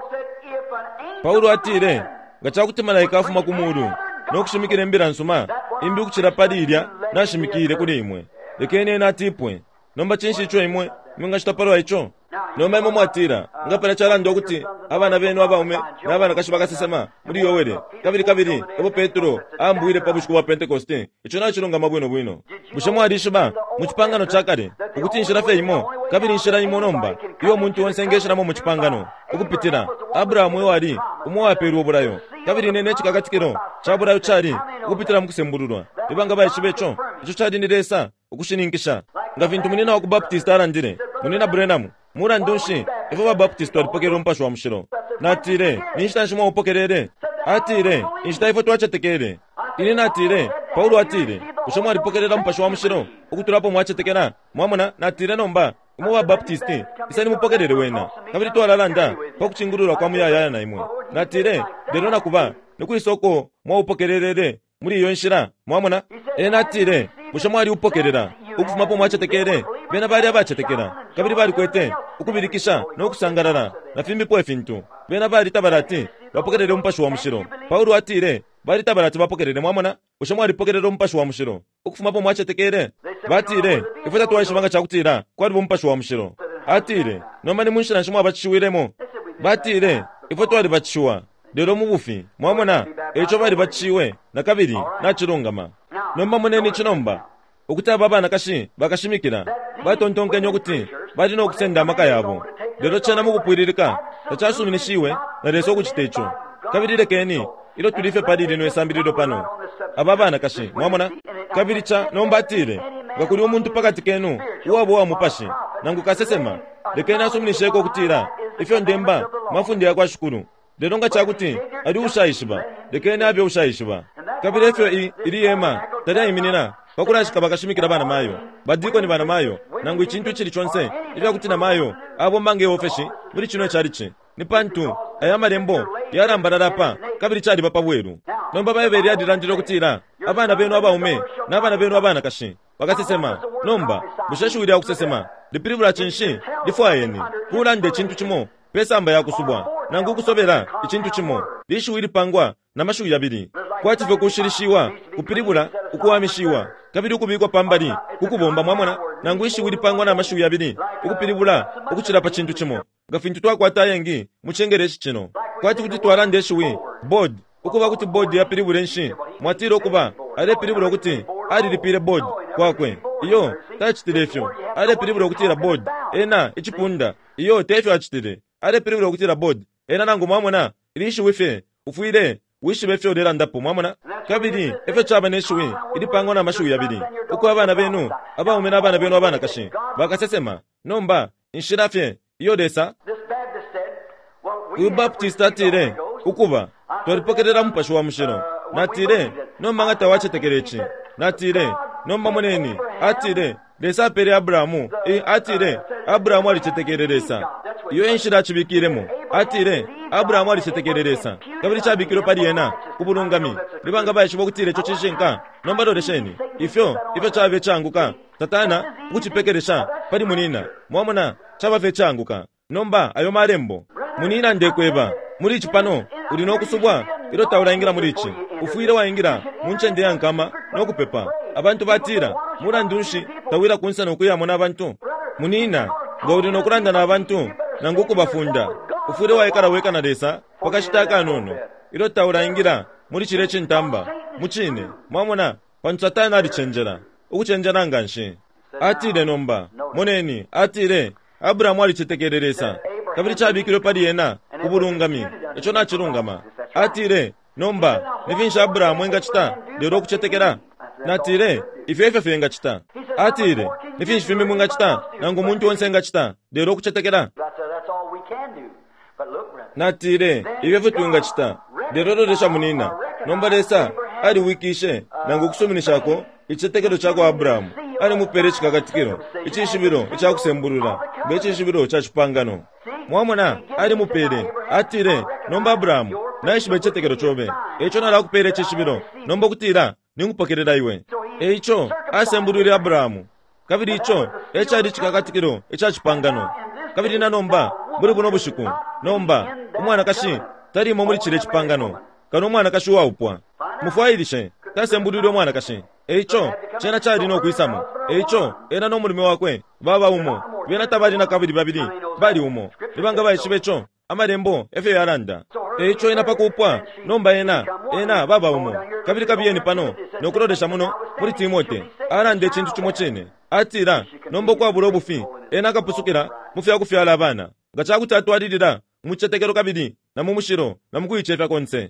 Paulo atire ngacha kuti malaika afuma kumuru nokushimikire mbira nsuma imbi ukuchira padirya nashimikire kuri imwe lekene na tipwe nomba chinshi cho imwe mwingashita paro icho nomba imwe mwatira ngapera chala ndokuti abana benu abaume nabana kashibaka sesema muri yowere kabiri kabiri ebo Petro ambuire pabushku wa Pentecoste icho na chilonga mabwino bwino bushamwa alishiba muchipangano chakare ukuti inshira fe imo kabiri inshira imo nomba iyo muntu wonsengeshira mu muchipangano ukupitira Abrahamu wali umwa Peru oburayo kabiri nene chikagatikiro chaburayo chari ukupitira mukusembururwa ibanga bayishibecho icho chadi ndiresa ukushiningisha ngavintu munina wa kubaptista arandire munina Branham mura ndunshi ifo ba baptista alipokero mpasho wa mshiro natire ninshita nshimo upokerere atire inshita ifo twachetekere ini natire Paulo atire ushomo alipokerera mpasho wa mshiro ukuturapo mwachetekera mwamona natire nomba umo wa baptisti isani mupokerere wena kabiri twalalanda pakuchingurura kwa muyaya na imwe natire derona kuba nikuisoko mwa upokerere muri iyo nshira mwamona ena atire ushomo ali upokerera ukufumapo mwachetekere bena bali abachetekera kabiri bali kwete ukubirikisha no kusangarara na fimbi po efintu bena bali tabarati bapokerere mpasho wa mshiro Paulo atire bali tabarati bapokerere mwamona ushomo ali pokerere mpasho wa mshiro ukufumapo mwachetekere batire ifota twashibanga chakutira kwali mpasho wa mshiro atire nomani munshira nshimo abachiwiremo batire ifota wali bachiwa dero mubufi mwamona echo bali bachiwe na kabiri na chirongama nomba munene chinomba ukutaba bana kashi bakashimikira batontonkenya kuti bali no kusenda amaka yabo lero chana mukupwiririka tachasuminishiwe na leso kuchitecho kabiri lekeni ilo tulife padiri no esambiriro pano ababana kashi mwamona kabiri cha nomba atire ngakuli umuntu pakati kenu uwabo wa mupashi nangu kasesema lekeni asuminisheko kutira ifyo ndemba mafundi yakwa shukuru lero ngacha kuti ali ushayishiba lekeni abe ushayishiba kabiri efyo iri yema tari iminina bakurashika bakashimikira bana mayo badiko ni bana mayo nangu ichintu chili chonse ivya kuti na mayo abo mbange ofeshi muri chino charichi ni pantu ayamarembo yarambararapa kabiri chari bapa bweru nomba bayeberi adirandiro kutira abana benu abaume n'abana benu abana kashi bakasesema nomba bushashuwira kusesema lipiribura chinshi lifwayeni kulande chintu chimo pesa amba yakusubwa nangu kusobera ichintu chimo lishuwiri pangwa na mashu yabiri kwative kushirishiwa kupiribura ukuwamishiwa kabiri ukubikwa pambali kukubomba mwamona nangu ishiwiri pangwa na mashu yabiri ukupiribura ukuchirapa chintu chimo gafintu twakwata yengi muchengereshi chino kwati kuti twarande shiwi board ukuba kuti board ya piribura nshi mwatiro kuba ale piribura kuti ali lipire board kwakwe iyo tachitirefyo ale piribura kutira board ena ichipunda iyo tefyo achitire ale piribura kutira board ena nangu mwamona ilishi wife ufuire wishi befyo dera ndapo mwamona kabiri efe chaba neshiwi ili pango na mashu yabiri uko abana benu aba umena abana benu abana kashi bakasesema nomba inshirafye iyo desa uyu baptista atire ukuba twaripokerera mpasho wa mushiro natire nomba ngata wachetekerechi natire nomba moneni atire lesa pere Abrahamu e atire Abrahamu alichetekereresa iyo enshira chibikiremo atire Abrahamu alichetekereresa kabiri chabikiro pariena kubulungami libanga bayishibo kutire cyo chishinka nomba doresheni ifyo ifyo chabe changuka tatana kuchipekeresha pari munina mwamona chaba changuka nomba ayo marembo munina ndekweba muri chipano uri no kusubwa iro tawurangira muri ichi ufuire waingira munchende yankama no kupepa abantu batira murandushi tawira kunsa no kuyamo n'abantu munina ngo uri no kuranda n'abantu nanguko bafunda ufuire waikara weka na desa pakashitaka nono iro tawurangira muri chireche ntamba muchine mwamona pansatana alichenjera ukuchenjera nganshi atire nomba moneni atire Abrahamu alichetekereresa kabiri chabikiro pariena kubulungami echo nachirungama atire nomba nivinsha Abrahamu engachita lero kuchetekera natire ifefe fenga chita atire nivinsha fimbi mungachita nangu muntu wonse engachita lero kuchetekera natire ifefe tungachita lero rodesha munina nomba desa ari wikishe nangu kusuminishako ichetekero chako Abrahamu ari muperechi kakatikiro ichishibiro ichakusemburura ngechishibiro chachipangano mwamona ari mupere atire nomba Abrahamu naishibe chetekero chobe echo nara kupere chishibiro nomba kutira ningupokerera iwe echo asemburure Abrahamu kabiri icho echa ri chikakatikiro echachipangano kabiri na nomba muri buno bushiku nomba umwana kashi tari mo muri chire chipangano kano umwana kashi waupwa mufairishe tasemburure umwana kashi echo chena chari no kuisamo echo era no murime wakwe baba umo bena tabari na kabiri babiri bali umo libanga bayishibecho amarembo efe yaranda echo ina pakupwa nomba ena ena baba umo kabiri kabiyeni pano nokurodesha muno muri Timote arande chintu chimo chene atira nombo kwa bulo bufi ena kapusukira mufya kufyala abana ngachakutatu adidira muchetekero kabiri na mumushiro na mukuyicheta konse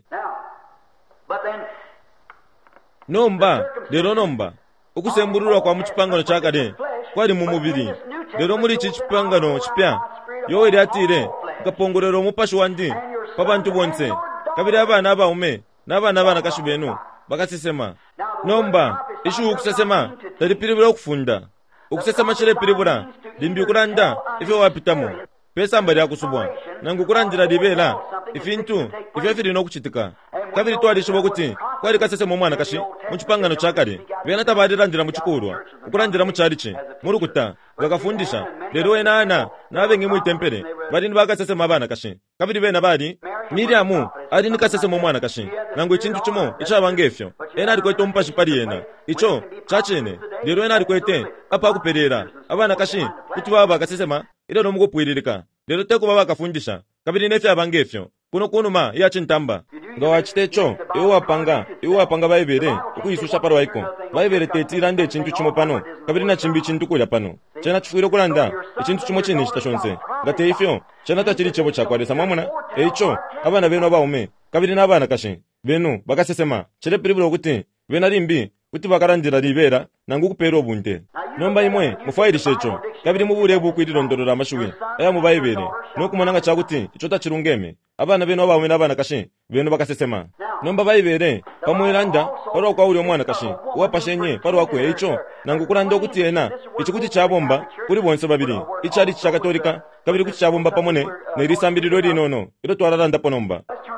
nomba lero nomba ukusemburura kwa muchipangano chakade kwali mu mubiri lero muri ichi chipangano chipya yoweri atire kapongorero mupashi wandi pabantu bonse kabiri abana abaume n'abana abana kashibenu bakasesema nomba ishu ukusesema talipiribura okufunda ukusesema chire piribura limbi kuranda ife wapitamo pesa mbali akusubwa nangu kurandira libela ifintu ife firi no kuchitika kabiri twali shibo kuti kwali kasese mu mwana kashi muchipangano chakale bena tabadirandira muchikurwa ukurandira mucharichi muri kuta bakafundisha lero ena ana nabengi mu tempere bali nibakasese mabana kashi kabiri bena bali Miriamu ari nikasese mu mwana kashi nangu ichintu chimo ichabangefyo ena ari kwete mupashi pali ena icho chachene lero ena ari kwete apa kuperera abana kashi kuti baba kasesema ilo nomugo puiririka lero teko baba kafundisha kabiri nefe abangefyo kuno kunuma yachintamba ngawa chitecho iwo wapanga iwo wapanga baibere ukuyisusha paro waiko baibere tetira nde chintu chimo pano kabiri na chimbi chintu kulya pano chena chifuiro kulanda ichintu chimo chene chitashonze ngate ifyo chena tachiri chebo chakwalesa mwamuna echo abana beno baume kabiri n'abana kashi beno bakasesema chele piriburo kuti bena limbi kuti bakarandira libera nangu kupero bunte nomba imwe mufairishecho kabiri mubure bukwirondorora amashuwi aya mubayibere no kumonanga chakuti icho tachirungeme abana beno baume n'abana kashi beno bakasesema nomba bayibere pamwiranda paro kwa uri omwana kashi wapashenye paro wakwe icho nangu kuranda kuti ena ichi kuti chabomba kuri bonse babiri ichari chakatolika kabiri kuti chabomba pamone nerisambiriro linono iro twararanda ponomba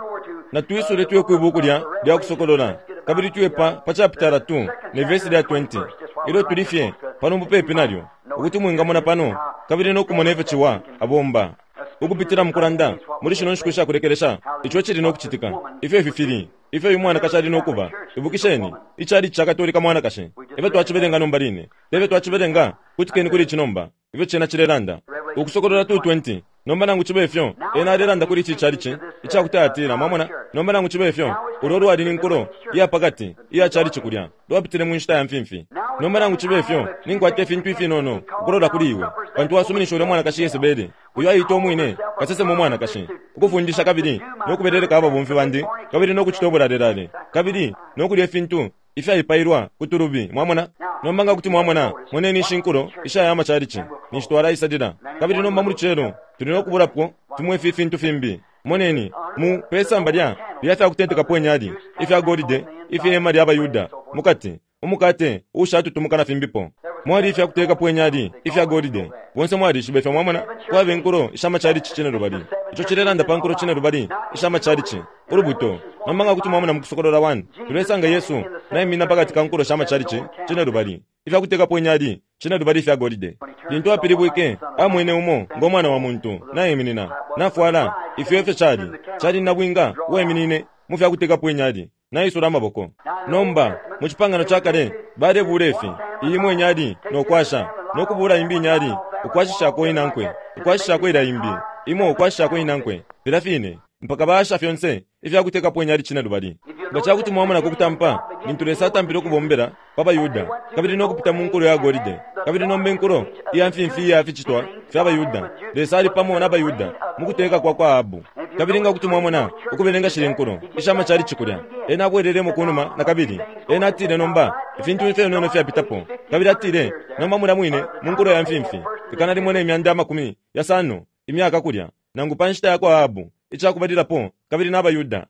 na tuisure tuwe kwibukulya lya kusokolora kabiri tuwe pa pachapitara tu ne verse ya twenty iro tulifye pano mupepe nalyo ukuti muingamona pano kabiri no kumoneve chiwa abomba ukupitira mukuranda muri shino nshikwisha kurekeresha icho chiri no kuchitika ife fifiri ife yumwana kashari no kuba ibukisheni ichari chakatolika mwana kashe ife twachiberenga nomba line ife twachiberenga kuti keni kuri chinomba ife chena chireranda ukusokolora tu twenty nomba nangu chibefyo ena reranda kuri chichari chi ichakutatira mamona nomba nangu chibefyo uroro ari ninkoro iya pakati iya chari chikulya lwapitire mwinshita ya mfimfi nomba nangu chibefyo ninkwate fintu ifi nono ukurora kuri iwe bantu wasuminisha ure mwana kashi yesebede uyo ayito mwine kasese mu mwana kashi ukufundisha kabiri nokuberereka aba bomfi bandi kabiri nokuchitobora rerare kabiri nokuri fintu ifi ayipairwa kuturubi mwamona nomba nga kuti mwamona mwene nishinkuro isha ya macharichi nishitwara isadira kabiri nomba muri chero turino kuburapo tumwe fifi ntu fimbi moneni mu pesa mbalya lyafya kutenteka pwenyali ifya golide ifya hema ly'abayuda mukati omukate ushatutumukana fimbipo mwali ifya kuteka pwenyali ifya golide wonse mwali shibefya mwamona kwabe nkuro ishama chali chichene rubali icho chirelanda pankuro chene rubali ishama chali chi urubuto namanga kuti mwamona mukusokolora wanu tulesanga Yesu na imina pakati kankuro shama chali chi chene rubali ifya kuteka pwenyali chene rubali ifya golide lintu apiribwike amwene umo ngomwana wa muntu na iminina nafwala ifyo ifyo chali chali nabwinga wa iminine mufya kuteka pwenyali na isura maboko nomba muchipangano chakale bade burefi iyi mwenyali nokwasha nokubura imbi nyali ukwashisha ko inankwe ukwashisha ko ira imbi imo ukwashisha ko inankwe birafine mpaka basha fyonse ifya kuteka pwenyali china dubali bacha kuti mwamana kokutampa nintulesa tampiro kubombera papa yuda kabiri nokupita munkuru ya golide kabiri nombe nkuro iya mfimfi ya fichitwa fyaba yuda lesali pamo na bayuda mukuteka kwa kwa abu kabiri nga kuti mwamona ukubelenga shirinkuro ishama chali chikulya ena bwerere mukunuma na kabiri ena atire nomba ifintu ife nono fya pitapo kabiri atire nomba mura mwine munkuro ya mfimfi ikana limone imyanda makumi ya sano imyaka kulya nangu panshita ya kwa abu icha kubadira po kabiri na bayuda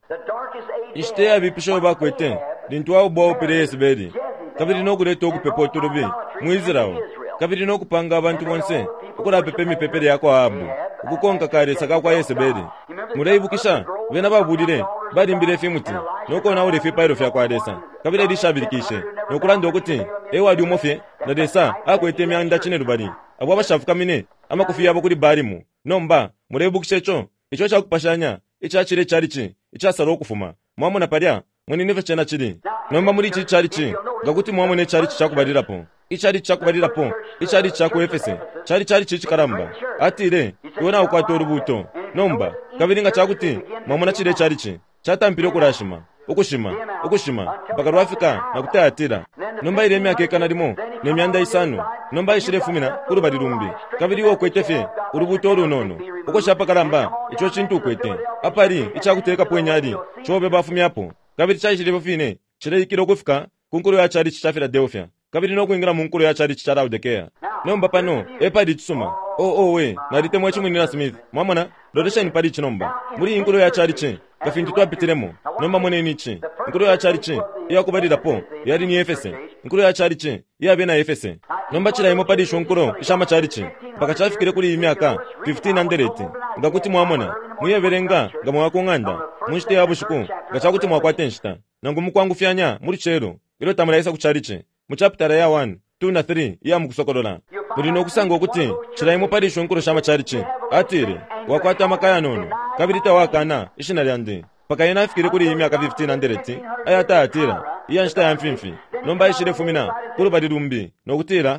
ishte ya bipisho bakwete lintuwa ubo peresi bedi kabiri no kuleto kupepo turubi muizirao kabiri no kupanga abantu bonse ukura pepe mipepere yako abu ukukonka kare saka kwa Yesebeli muraibukisha bena babudire bari mbire fimuti noko na uri fipairo fya kwa desa kabiri dishabirikishe nokurando kuti ewa di umofye na desa akwete myanda chine rubari abo bashafuka mine amakufi yabo kuri barimu nomba muraibukishe cho icho cha kupashanya icha chire charichi icha saro kufuma mwamona parya mwini nife chena chiri nomba muri chi charichi ngakuti mwamone charichi chakubarira po ichari chakubarira po ichari chaku Efese chari chari chichi karamba atire yona ukwato urubuto nomba kabiringa chakuti mwamona chire charichi chatampiro kurashima ukushima ukushima bakarwafika nakuti atira nomba ire myaka kana limo nemyanda isano nomba ishire fumina kurubari rumbi kabiri wo kwetefe urubuto runono ukoshapa karamba icho chintu kwete apari ichakuteka pwenyali chobe bafumyapo kabiri chashire bofine chire ikiro kufika kunkuru ya chari cha Philadelphia kabiri no kuingira munkuru ya chari cha Laodicea nomba pano epadi tsuma o o we narite mwachi mwinira Smith mwamana dodesha padi chinomba muri inkuru ya chari chi kafintu twapitiremo nomba mwene nichi inkuru ya chari chi ya kubarira po yari ni Efese inkuru ya chari chi ya bena Efese nomba chira imo padi shonkuro ishama chari chi baka chafikire kuri imyaka fifteen hundred ngakuti mwamona muyeberenga ngamwako nganda munshite yabushuku gachakuti mwakwatenshita nangu mukwangu fyanya muri chero iro tamaraisa kuchariche mu chapter ya one two na three ya mukusokolola muri no kusanga ukuthi chiraimo padi shonkuro shama chariche atire wakwata makaya nono kabirita wakana ishina lyande pakayena afikire kuri imyaka fifteen hundred ayata atira iyanshita ya mfimfi nomba ishire fumina kuri badi rumbi nokutira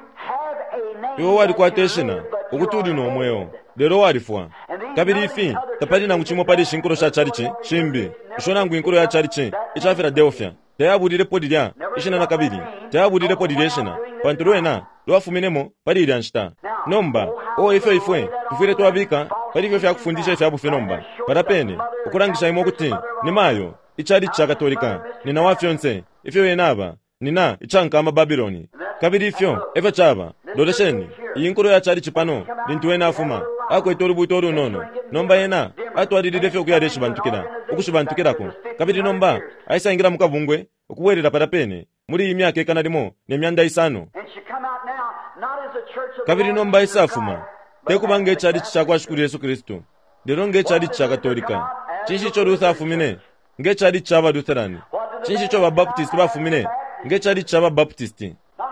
yo wali kwateshina ukutudi no mweyo lero walifwa kabiri ifi tapali nangu chimo padi shinkuro sha chariche shimbi ishona ngu inkuro ya chariche icha Philadelphia tayabudire podilya ishina na kabiri tayabudire podilya ishina panturuena lwafuminemo padi ilyanshita nomba o ife ifwe tufire twabika padi ifwe fyakufundisha ifya bufe nomba parapene ukurangisha imo kuti nimayo ichari cha katolika nina wafyonse ifyo wenaba nina ichanka ama Babiloni kabiri ifyo efe chaba dodesheni inkuro ya chari chipano lintu wena afuma ako itoru butoru nono nomba yena atwadidide fyo kuyadeshi bantukira ukushibantukirako kabiri nomba aisa ingira mukavungwe ukuwerera parapene muri imyaka ekana limo nemyanda isano kabiri nomba isafuma tekubange chari chakwa shukuru Yesu Kristo lero nge chari cha katolika chinshi cho Luther afumine nge chari cha ba Lutherani chinshi cho ba Baptist bafumine nge chari cha ba Baptist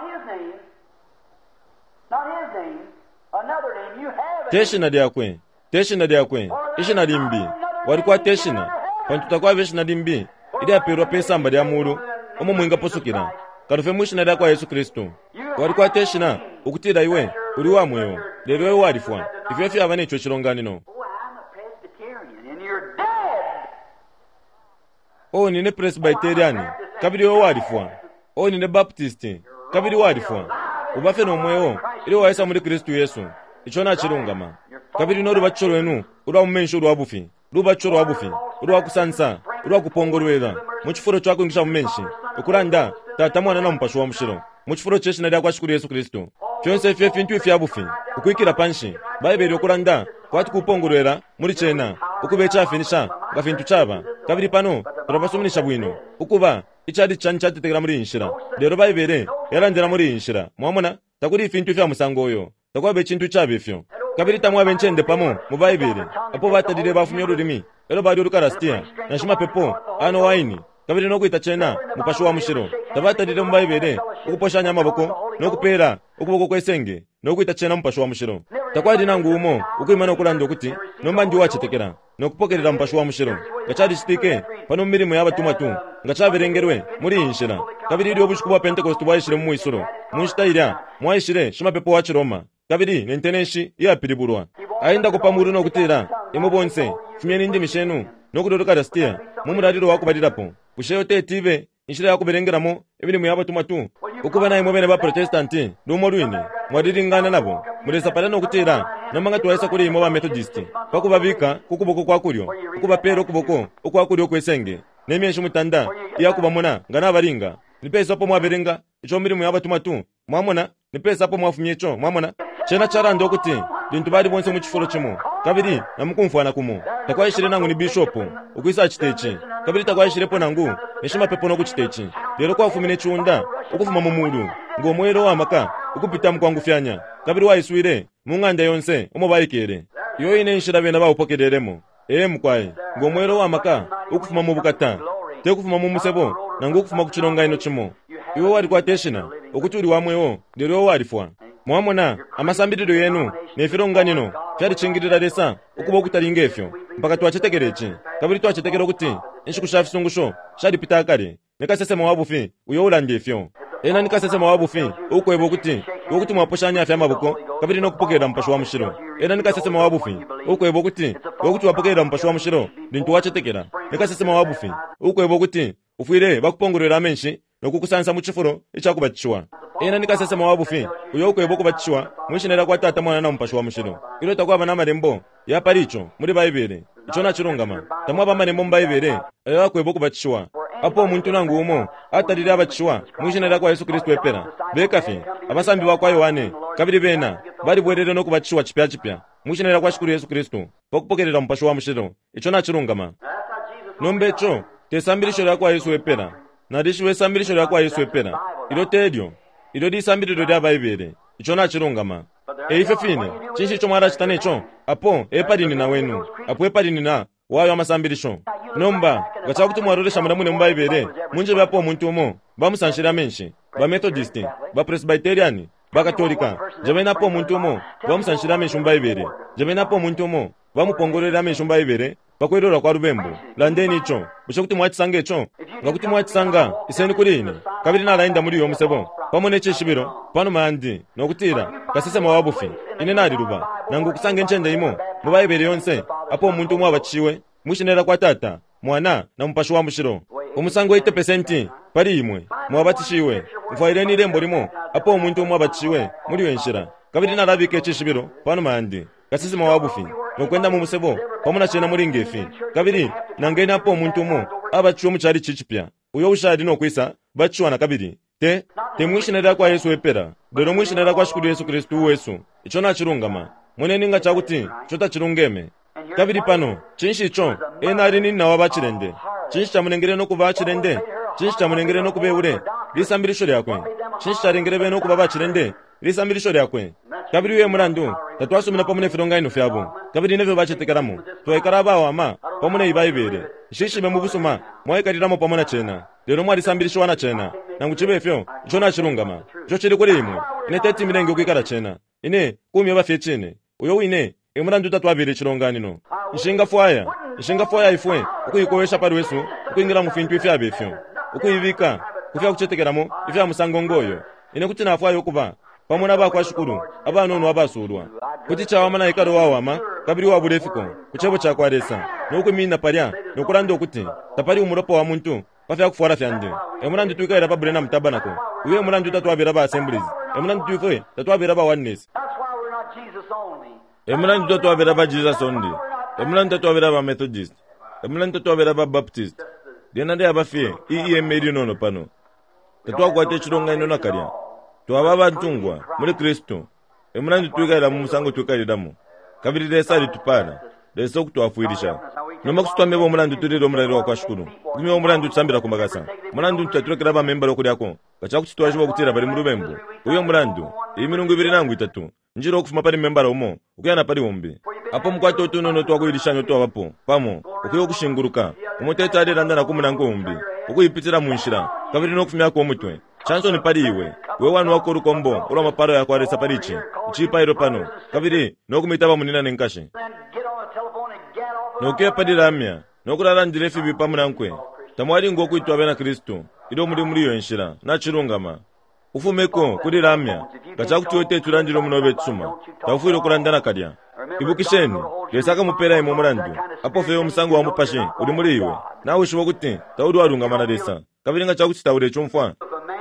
teshina lyakwe teshina lyakwe ishina limbi walikuwa teshina pantutakwa veshina limbi ili apirwa pesamba lya mulu omo mwinga posukira karufe mwishina lyakwa Yesu Kristo walikuwa teshina ukutira iwe uli wa mweyo lero iwe walifwa ifyo fya abane icho chilonganino o nine Presbyterian kabiri iwe walifwa o nine Baptist kabiri walifwa ubafe no mweyo ili waisa muri Kristo Yesu ichona chilungama kabiri no rubachoro enu urwa mumensho urwa bufi rubachoro wabufi urwa kusansa urwa kupongorwera muchifuro chako ngisha mumenshi ukuranda tata mwana na mpasho wa mushiro muchifuro cheshina lya kwashukuru Yesu Kristo fyonse fye fintu fya bufi ukwikira panshi baibeli ukuranda kwati kupongorwera muri chena ukubecha finisha nga vintu chava kabiri pano turabasuminisha bwino ukuba ichadi chani chatitekera muri inshira lero baibere yalandira muri inshira mwamona takuri vintu vya musango oyo takwabe chintu chabefyo kabiri tamwa benchende pamo mu baibere apo batadire bafumye ururimi ero bari urukarastia na shima pepo ano waini kabiri no kuita chena mupasho wa mushiro tabatadire mu baibere ukuposhanya amaboko no kupera ukuboko kwesenge no kuita chena mupasho wa mushiro takwadi nangu umo ukuimana okulando kuti nomba ndi wachitekera no kupokerera mupasho wa mushiro gachadi chitike pano mirimo y'abatuma tu ngachaberengerwe muri inshira kabiri iri obushuku bwa Pentecost bwayishire mu isuro munshitayira mwayishire shima pepo wa Chiroma kabiri nenteneshi ya piriburwa ainda kupamuru no kutira imubonse fimyeni ndi mishenu no kudodoka rastia mumurariro wakubadirapo busheyo tetive inshira yakuberengeramo ebirimo y'abatuma tu ukuba naye mubene ba protestanti rumo rwini mwadiringana nabo mureza pala no kutira namanga twayisa kuri imo ba methodist bakubabika kukuboko kwa kuryo ukuba pero kuboko okwa kuryo kwesenge nemyesho mutanda yakubamona ngana baringa nipesa po mwaberenga icho mirimo y'abatuma tu mwamona nipesa po mwafumyecho mwamona chena charando kuti dintu bari bonse mu kiforo chimo kabiri namukumfana kumo takwayishire nangu ni bishop ukwisa chitechi kabiri takwayishire po nangu nishima pepo no kuchitechi lero kwa fumine chunda ukufuma mu mulu ngo mwero wa maka ukupita mkwangu fyanya kabiri wayiswire munganda yonse umo bayikere yo ine nshira bena ba upokereremo eh mukwaye ngo mwero wa maka ukufuma mu bukata te kufuma mu musebo nangu ukufuma kuchironga ino chimo iwo wali kwa teshina ukuturi wamwewo lero walifwa mwamona amasambiriro yenu nefironganino fyari chingirira resa ukuba kutaringefyo mpaka twachetekerechi kabiri twachetekero kuti inshikushafisungu shari pitakare nekasesema wabufi uyo ulandefyo ena nikasesema wabufi ukwebo kuti ukuthi mwaposhanya afya maboko kabiri no kupokera mpasho wa mushiro ena nikasesema wabufi ukwebo kuti ukuthi wapokera mpasho wa mushiro lintu wachetekera nekasesema wabufi ukwebo kuti ufire bakupongorera menshi nokukusansa muchifuro ichakubachiwa ena nikasesema wabufi uyo ukwebo kubachiwa mwishinera kwa tata mwana na mpasho wa mushiro ilo takwaba na marembo ya paricho muri baibere icho na chirungama tamwa ba marembo mbaibere ayo akwebo kubachiwa apo muntu nangu umo atarire abachiwa mwishinera kwa Yesu Kristo epera bekafi abasambi bakwa Yohane kabiri bena bari bwerere no kubachiwa chipya chipya mwishinera kwa shukuru Yesu Kristo bakupokerera mpasho wa mushiro icho na chirungama nombecho tesambirisho lya kwa Yesu epera nadishi wesambirisho lya kwa Yesu epera ilo tedio ilo disambiriro lya baibere icho na chirungama eife fine chinshi cho mwara chitanecho apo epadini na wenu apo epadini na wayo amasambirisho nomba gachakuti mwaroresha muramune mbaibere munje bapo muntu umo bamusanshira menshi ba methodist ba presbyterian ba katolika jabena po muntu umo bamusanshira menshi mbaibere jabena po muntu umo bamupongorera menshi mbaibere bakwirora kwa rubembo landeni icho bushokuti mwatisanga icho ngakuti mwatisanga iseni kuri ine kabiri narainda muri yo musebo pamone chishibiro pano mandi nokutira kasesema wabufi ine nari ruba nangu kusanga enchende imo mubaibere yonse apo muntu umwe abachiwe mwishinera kwa tata mwana na mpasho wa mushiro umusango eighty percent pari imwe mwabatishiwe mfaireni rembo limo apo umuntu umwe abachiwe muri wenshira kabiri narabike chishibiro pano mandi kasesema wabufi nokwenda mu musebo pamuna chena muri ngefi kabiri nangena apo umuntu umwe abachiwe mu chari chichipya uyo ushari no kwisa bachiwa na kabiri te te mwishinera kwa Yesu epera dero mwishinera kwa shukuru Yesu Kristo Yesu icho na chirungama muneni nga chakuti chota chirungeme kabiri pano chinshi icho ena ari nini nawa bachirende chinshi chamunengere no kuba bachirende chinshi chamunengere no kubeure lisambirisho lyakwe chinshi charengere no kuba bachirende lisambirisho lyakwe kabiri we murandu tatwasumina pamune fironga ino fyabo kabiri neve bachetekeramo twaikara wama pamune ibaibere shinshi be mubusuma mwaikariramo pamuna chena lero mwari sambirisho wana chena nangu chibefyo icho na chirungama icho chiri kuri imwe ine teti mirenge ukwikara chena ine kumi bafye chene uyo ine emurandu tatwabire chironganino ishinga fwaya ishinga fwaya ifwe ukuyikowesha pari wesu ukuyingira mufintu ifya befyo ukuyivika kufya kuchetekeramo ifya musango ngoyo ine kuti nafwayo kuba pamona ba kwa shukuru abana ono abasulwa kuti chawa mana ikaro wawama kabiri wabulefiko kuchebo cha kwaresa nokumina parya nokurando kuti tapari umuropo wa muntu pafya kufwara fyande emurandu tuikaira pa brena mtabanako uye emurandu tatwabira ba assemblies emurandu tuikwe tatwabira ba oneness emurandu tatwabira ba Jesus only emurandu tatwabira ba Methodist emurandu tatwabira ba Baptist dena de abafie ii emeri nono pano tatwakwate chironga ino nakarya twababa ntungwa muri Kristo emurandu tuikaira mu musango tuikairamo kabiri desali tupana lesa okutwafuirisha noma kusitwameba omulandu tulira omulaliro wakwashukuru kumya omulandu tusambira kumbakasa mulandu ntaturekera bamemba lokulyako kachakutitwashiba okutira bali mu lubembo uyo omulandu emirungu ibiri nangu itatu njira okufuma pali membala omo okuyana pali ombi apo mukwata otunono twakuirishanyo twabapo pamo okuya okushinguruka omuteta aliranda nakumunango ombi okuyipitira munshira kabiri n'okufumyako omutwe chansoni pali iwe we wanu wakorukombo olwa maparo yakwaresa palichi uchipairo pano kabiri n'okumitaba munina nenkashi nokuya paliramya nokurara ndirefi bipamu nankwe tamwali ngokuitwa bena Kristo ilo muri muri yonshira nachirungama ufumeko kuri ramya gachakutuote turandiro munobe tsuma tafuiro kurandana kalya ibukisheni lesaka mupera imo murandu apo feyo musango wa mupashe uri muri iwe nawe shibo kuti tawuri warungamana lesa kabiringa chakutitaure chomfwa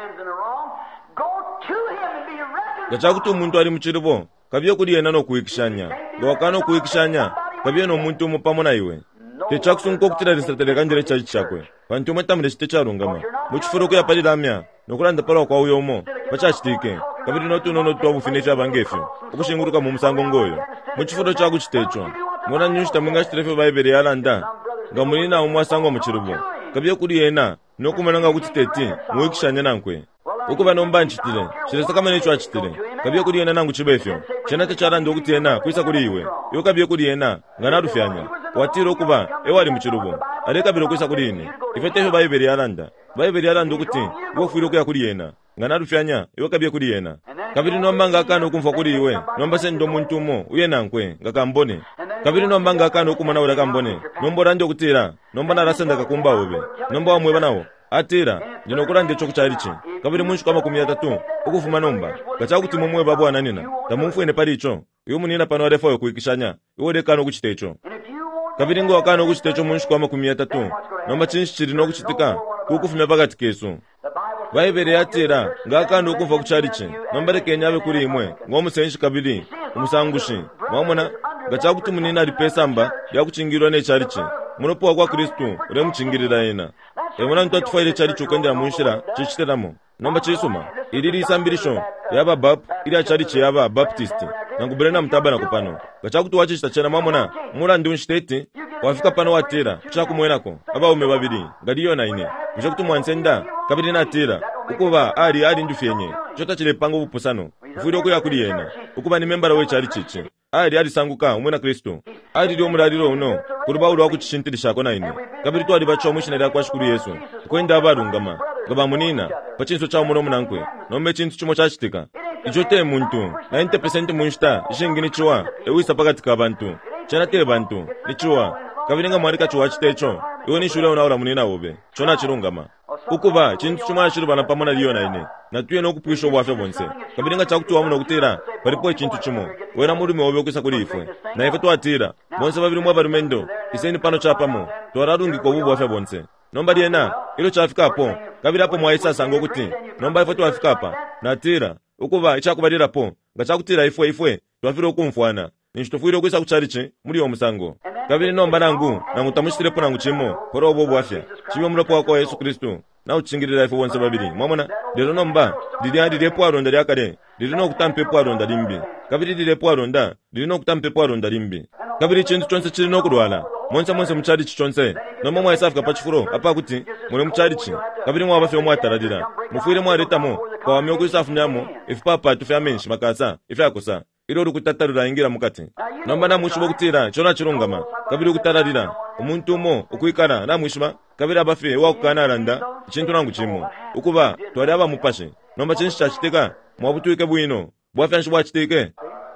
gachakutu umuntu ari muchiribo kabyo kuri yena no kuikishanya ngawakano kuikishanya kabyo no muntu mupamona iwe techakusunko kutira risatele kanjere chachi chakwe bantu matamre chitecharungama muchifuro kuya pali ramya nokuranda pala kwa uyomo pachachitike kabiri notu nono twa bufinisha bangefe ukushinguruka mu musango ngoyo muchifuro chaku chitecho mona nyushita mwinga chitrefe baibere yalanda ngamulina omwasango muchirubo kabyo kuri yena nokumananga kuti teti muikishanya nankwe ukuba nomba nchitire shiresa kama necho achitire kabyo kuri yena nangu chibefyo chena techaranda okuti yena kuisa kuri iwe yo kabyo kuri yena nganarufyanya watiro kuba ewali muchirubo aleka biro kuisa kuri ine ifetefe baibere yalanda baibere yalanda okuti wofuiro kuya kuri yena nganarufyanya yo kabyo kuri yena kabiri nomba ngakano kumfa kuri iwe nomba sendo muntu mo uye nankwe ngakambone kabiri nomba ngakano kumana ura kambone nombo rande okutira nomba narasenda kakumba obe nomba wamwe banawo atira ndino kurande choku charichi kabiri munshi kama kumya tatu ukufuma nomba gachakuti mumwe babo ananina tamumfuene palicho uyo munina pano arefa yo kuikishanya iwo dekano kuchitecho kabiri ngo akano kuchitecho munshi kama kumya tatu nomba chinshi chiri no kuchitika kukufumya pakati kesu vaibere yatira ngakando kumva kucharichi nomba rekenya ave kuri imwe ngomusenshi kabiri umusangushi mwamona gachakuti munina ari pesamba yakuchingirwa necharichi munopuwa kwa Kristu ure muchingirira yena emona nto tufaire charichi ukendera munshira chichiteramo nomba chisuma iriri isambirisho yaba bab iri acharichi yaba baptist nangubrena mtabana kupano gachakuti wachichita chena mwamona mura ndi unshiteti wafika pano watira kuchakumwenako aba ume babiri ngaliyo na ine mshokuti mwansenda kabiri natira ukuba ari ari ndufyenye chota chile pango bupusano fuiro kuya kuri yena ukuba ni membara we charichichi ari ari sanguka umwe na Kristo ari dio murariro uno kuruba uri wakuchishintirisha kona ine kabiri twari bacho mushinari akwashukuru Yesu kwenda abarungama ngaba munina pachinso cha muno munankwe nombe chintu chimo chachitika ichote muntu ninety percent munshita ishingini chiwa ewisa pakati ka bantu chana te bantu nichiwa kabiringa mwarika chiwa chitecho iwoni shule unaura munina obe chona chirungama ukuba chintu chimwa chirubana pamona liyo na ine natuye nokupwisho bwafe bonse kabiringa chakutuwa muno kutira palipo chintu chimo wera muri meobe okisa kuri ifwe na ife twatira bonse babiri mwa barumendo iseni pano chapamo twararungi ko bubu bwafe bonse nomba liena ilo chafika hapo kabira hapo mwaisa sango kuti nomba ife twafika hapa natira ukuba ichakubalira po ngachakutira ifwe ifwe twafira okumfwana ninchitofuire kwisa kucharichi muri yo musango kabiri nomba nangu nangutamushitirepo nangu chimo poro obo bwafya chimo mulopo wako Yesu Kristo na uchingirira ifo bonse babiri mwamona lero nomba didi andi repo aronda lyakale liri no kutampepo aronda limbi kabiri didi repo aronda liri no kutampepo aronda limbi kabiri chintu chonse chiri no kudwala monse monse muchari chichonse nomba mwa isafika pachifuro apa kuti mure muchari chi kabiri mwa bafe mwa taradira mufuire mwa retamo kwa wamyo kuisafu nyamo ifu papa tufe amenshi makasa ife akosa ilo rukutatarura ingira mukati nomba na mwishibo kutira chona chirungama kabiri kutararira umuntu mo ukuikana na mwishima kabiri abafe wakukana aranda chintu nangu chimo ukuba twari aba mupashe nomba chinshi chachiteka mwabutuike bwino bwafe nshi bwachiteke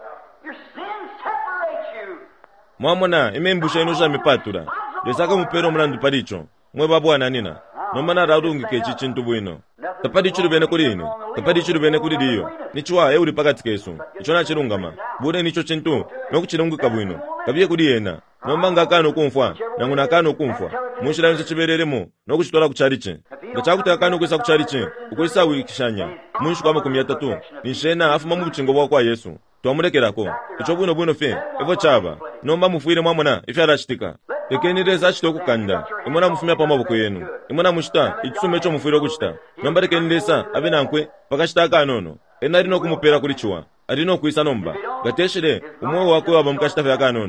mwamona imembusha inosha mipatura lesaka mupero mulandu palicho mwe babu ananina nomba na raurungike chichintu bwino tapadi churu bene kuri ine tapadi churu bene kuri liyo nichwa euri pakati kesu ichona chirungama bude nicho chintu nokuchirunguka bwino kabiye kuri yena nomba ngakano kumfwa nangu nakano kumfwa munshira yonse chibereremo nokuchitora kuchariche ngachakutaka kano kwisa kuchariche ukwisa wikishanya munshu kwa makumi atatu ninshena afuma mu buchingo bwa kwa Yesu twamurekerako icho bwino bwino fe evo chaba nomba mufuire mwamona ife arachitika ekenireza chitokukanda imona mufumya pa maboko yenu imona mushita itusume cho mufuire kuchita nomba rekenireza abe nankwe pakashitaka anono enari no kumupera kuri chiwa ari no kuisa nomba gateshire umwe wako waba mukashita fe yakanono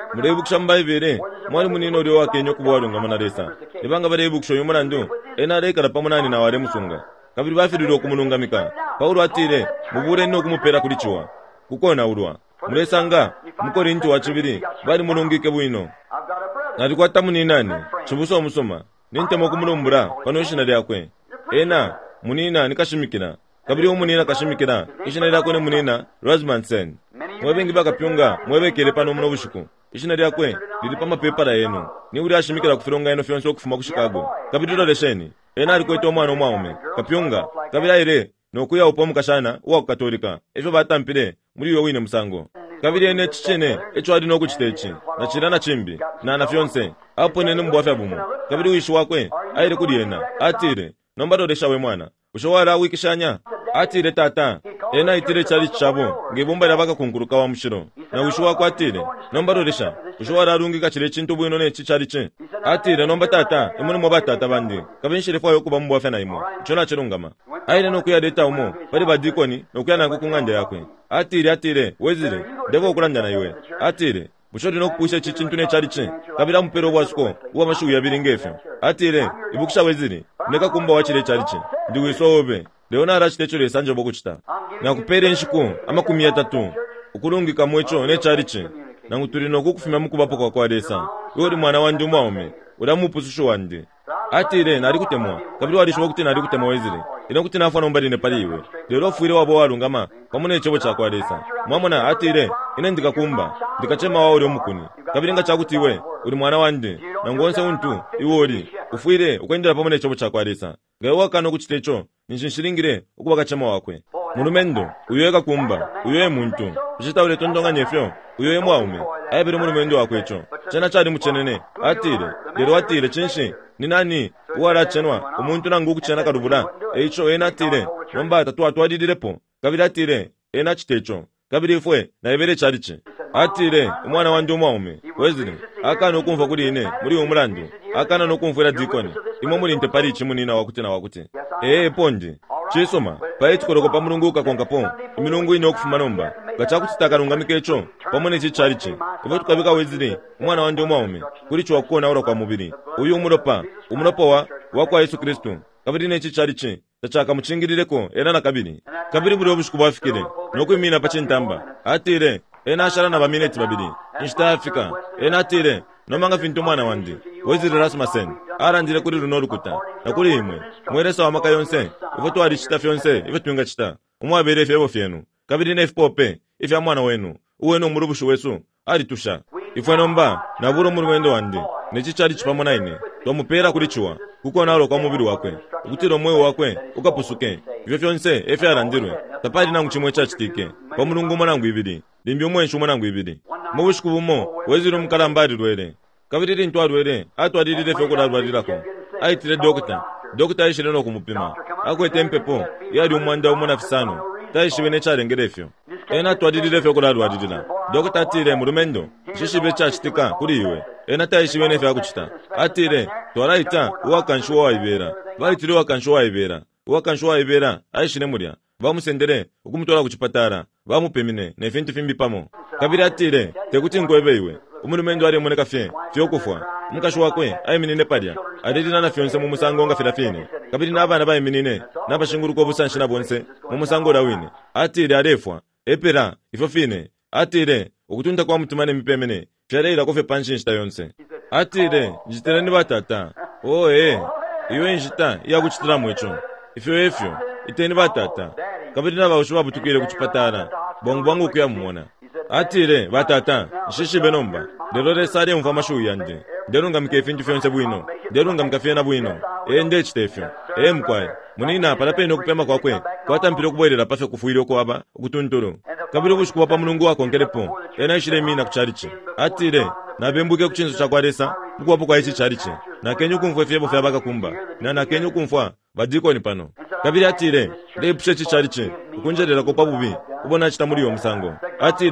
murebukisha mbaibere mwali munino uri wake nyo kubwarunga manaresa ibanga barebukisho yomurandu enare karapa munani na ware musunga kabiri bafiriro kumunungamika Paulo atire mubure no kumupera kulichiwa kukona urwa muresanga mukori nti wachibiri bari munungike bwino nari kwata muninani chibuso musoma nintemo kumulumbura panoshina lyakwe ena munina nikashimikira kabiri umunina kashimikira ishina lyakwe ne munina Rasmussen mwebengi bakapyunga mwebekere pano muno bushuku ishina lyakwe lili pa mapepara yenu ni uri ashimikira kufironga eno fyonso okufuma ku Chicago kabiri lolesheni ena ali kweta omwana omwaume kapyunga kabiri aire nokuya upo mukashana wa katolika efyo batampire muri yo wine musango kabiri ene chichene echo ali no kuchitechi na chirana chimbi na na fyonse apo nene mbwafa bumo kabiri wishi wakwe aire kudi ena atire nomba dodesha we mwana ushowara wikishanya atire tata ena itire chali chabo ngibumba labaka kunkuruka wa mushiro na wishi wakwe atire nomba dodesha ushowara rungi kachire chintu bwino ne chichali che atire nomba tata imuni mo batata bandi kabiri shirifwa yo kuba mbwafa na imo chona chirungama aire no kuya deta umo bari badikoni no kuya nangu kungande yakwe atire atire wezire devo kulanda na iwe atire bushodi no kupusha chichintu ne chali che kabira mpero bwasuko uwa mashu ya biringefe atire ibukisha wezire neka kumba wachire chali che ndiwisobe leona arachitechore sanje bokuchita na kupere nshiku amakumi atatu ukulungika mwecho ne chali che na nguturino kukufima mukubapo kwa kwadesa uri mwana wandi umaume uramupususho wandi atire nari kutemwa kabiri warisho kuti nari kutemwa wezire ino kuti nafa nombari ne paliwe lero fuire wabo warungama pamune chebo cha kwadesa mwamona atire ine ndikakumba ndikachema wa uri omukuni kabiri nga chakuti iwe uri mwana wandi na ngonse untu iwori ufuire ukwendera pamune chebo cha kwadesa gawa kano kuchitecho nishinshilingire ukuba kachema wakwe mulumendo uyoeka kumba uyoe muntu uchita ule tondonga nyefyo uyoe mwaume ayabire mulumendo wakwecho chena chali muchenene atire lero atire chinshi ni nani uwara chenwa umuntu nangu kuchena karubura eicho ena atire nomba tatu atwadidirepo kabiri atire ena chitecho kabiri fwe na ibere chaliche atire umwana wandi umwaume wezire akana okumva kuri ine muri umurandu akana no kumvira dikoni imo muri nte pari chimunina wakuti na wakuti eh pondi chisoma paiti koroko pamurunguka konkapo imirungu ino kufuma nomba gachakuti rungamikecho pamone chichalichi ivo tukabika wezire umwana wandi umwaume kuri chwa kuona ura kwa mubiri uyu umuropa umuropa wa wakwa Yesu Kristo kabiri ne chichalichi tachaka muchingirireko era na kabiri kabiri muri obushuku bafikire nokwimina pachintamba atire ena ashara na bamineti babiri inshita Afrika ena atire nomanga fintu mwana wandi wezire Rasmussen arandire kuri runo rukuta na kuri imwe mweresa wa maka yonse ivo twari chita fyonse ivo tunga chita umwabere fyebo fyenu kabiri ne fpope ifya mwana wenu uweno murubushu wesu ari tusha ifwe nomba na buro murwendo wandi nechichali chipamona ine tomupera kuri chuwa kuko nalo kwa mubiri wakwe ukutiro moyo wakwe ukapusuke ivyo fyonse efya arandirwe tapali nangu chimwe chachitike kwa mulungu mwanangu ibiri limbi umwenshu mwanangu ibiri mubushuku bumo wezire umukalambari rwere kabiri ntwa rwere atwadirire fyo kudarwarirako aitire dokta dokta ishire no kumupima akwete mpepo yari umwanda umona fisano taishibe ne charengerefyo ena twadirire fyo kudarwaririra dokta atire mulumendo shishibe chachitika kuri iwe ena taishibe ne fyo kuchita atire twaraita uwakanshuwa waibera baitire uwakanshuwa waibera uwakanshuwa waibera aishine murya bamusendere ukumutora kuchipatara bamupemine ne fintu fimbi pamo kabiri atire tekuti ngwebe iwe umulumendo ari moneka fye fyo kufwa mukashu wakwe ayiminine padya adirina na fyonse mu musango nga firafine kabiri n'abana bayiminine n'abashinguruko busanshina bonse mu musango rawine atire arefwa epera ifofine atire ukutunda kwa mutumane mipemene fyarera kofe panshinshita yonse atire njitira ni batata oh eh iwe njita iya kuchitira mwecho ifyo efyo iteni batata kabiri n'abawushuba butukire kuchipatara bongo bongo kuyamubona atire batata shishibe nomba lero resare umva mashu yanje lero ngamike fintu fyonse bwino lero ngamikafye na bwino ende chitefyo e mkwaye munina palape no kupema kwakwe kwatampire kubwerera pafe kufuire ko aba ukutunturu kabiri bushuku pa mulungu wako nkelepo ena ishire mina kucharichi atire na bembuke kuchinzo cha kwaresa mukwapo kwa ichi charichi na kenyu kumfwe fyebo fyabaka kumba na na kenyu kumfwa badiko ni pano kabiri atire lepshe chicharichi ukunjerera ko pabubi ubona chita muri yo musango atire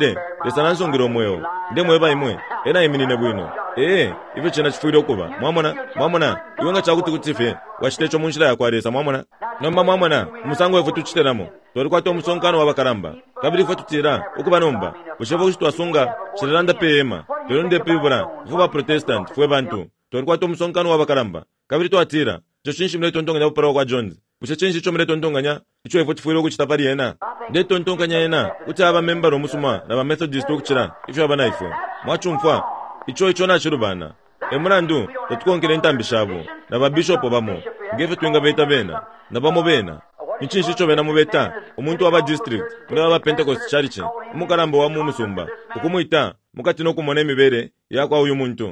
lesanansongera omwoyo nde mweba imwe ena iminine bwino ee ife chena chifuire okuba mwamona mwamona iwe nga chakuti kuti ife wachitecho munjira yakwaresa mwamona nomba mwamona musango wefu tuchiteramo tori kwata omusonkano wabakaramba kabiri ife tutira okuba nomba ushevo kuti twasunga chireranda pema tori nde pivura ife ba protestant fwe bantu tori kwata omusonkano wabakaramba kabiri twatira cho chinshi mle tontonganya bupara kwa Jones ushe chinshi cho mle tontonganya icho ife tufuire okuchita pali yena nde tontonganya yena kuti aba member omusuma na ba methodist okuchira ife abana ife mwachumfa icho icho na chirubana emurandu tukonkere entambi shabo na ba bishop bamo ngefe twinga beta bena na bamo bena ichinshi cho bena mubeta umuntu wa ba district muri aba Pentecost church umukaramba wa mumusumba ukumuita mukati no kumona emibere yakwa uyu muntu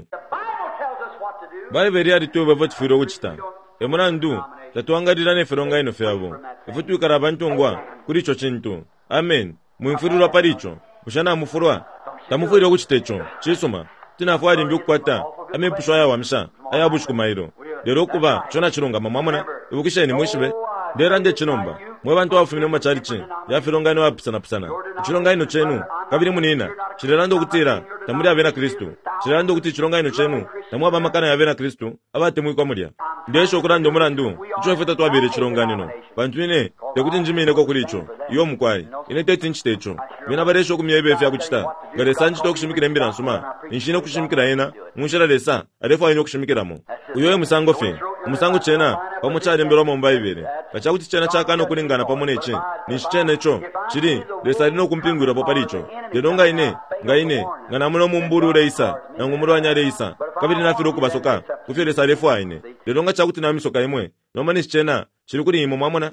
Bible yari tuwe bavot firo uchita emurandu tatuangarira ne feronga ino fyabo ifutu karabantu ngwa kuri ico chintu amen muimfurira paricho ushana mufurwa tamufurira kuchitecho chisoma tinafwari mbyukwata amepushwa ya wamsha ayabushku mairo lero kuba chona chirunga mamamona ibukisheni mwishibe nderande chinomba mwe bantu bafumine mu charichi ya fironga ino apisana pisana chironga ino chenu kabiri munina chirerando kutira tamuri abena Kristo chirerando kuti chironga ino chenu tamwa bamakana ya bena Kristo abate mwikwa mulya ndesho kurando murandu icho feta twabire chironga nino bantu ine tekuti njimine ko kuricho iyo mukwai ine teti nchitecho mina baresho kumyebe fya kuchita ngare sanji to kushimikira mbira nsuma inshino kushimikira yena munshira lesa arefa ino kushimikiramo uyo musango fe musango chena pamuchari mbero mu Bible kachakuti chena chakano kulingana pamoneche nishichene cho chiri lesa lino kumpingura poparicho ndonga ine ngaine ngana muno mumburu reisa na ngumuru anyareisa kabiri nafiro kubasoka kufire sarefu aine ndonga chakuti na misoka imwe nomani shichena chiri kuri imo mwamona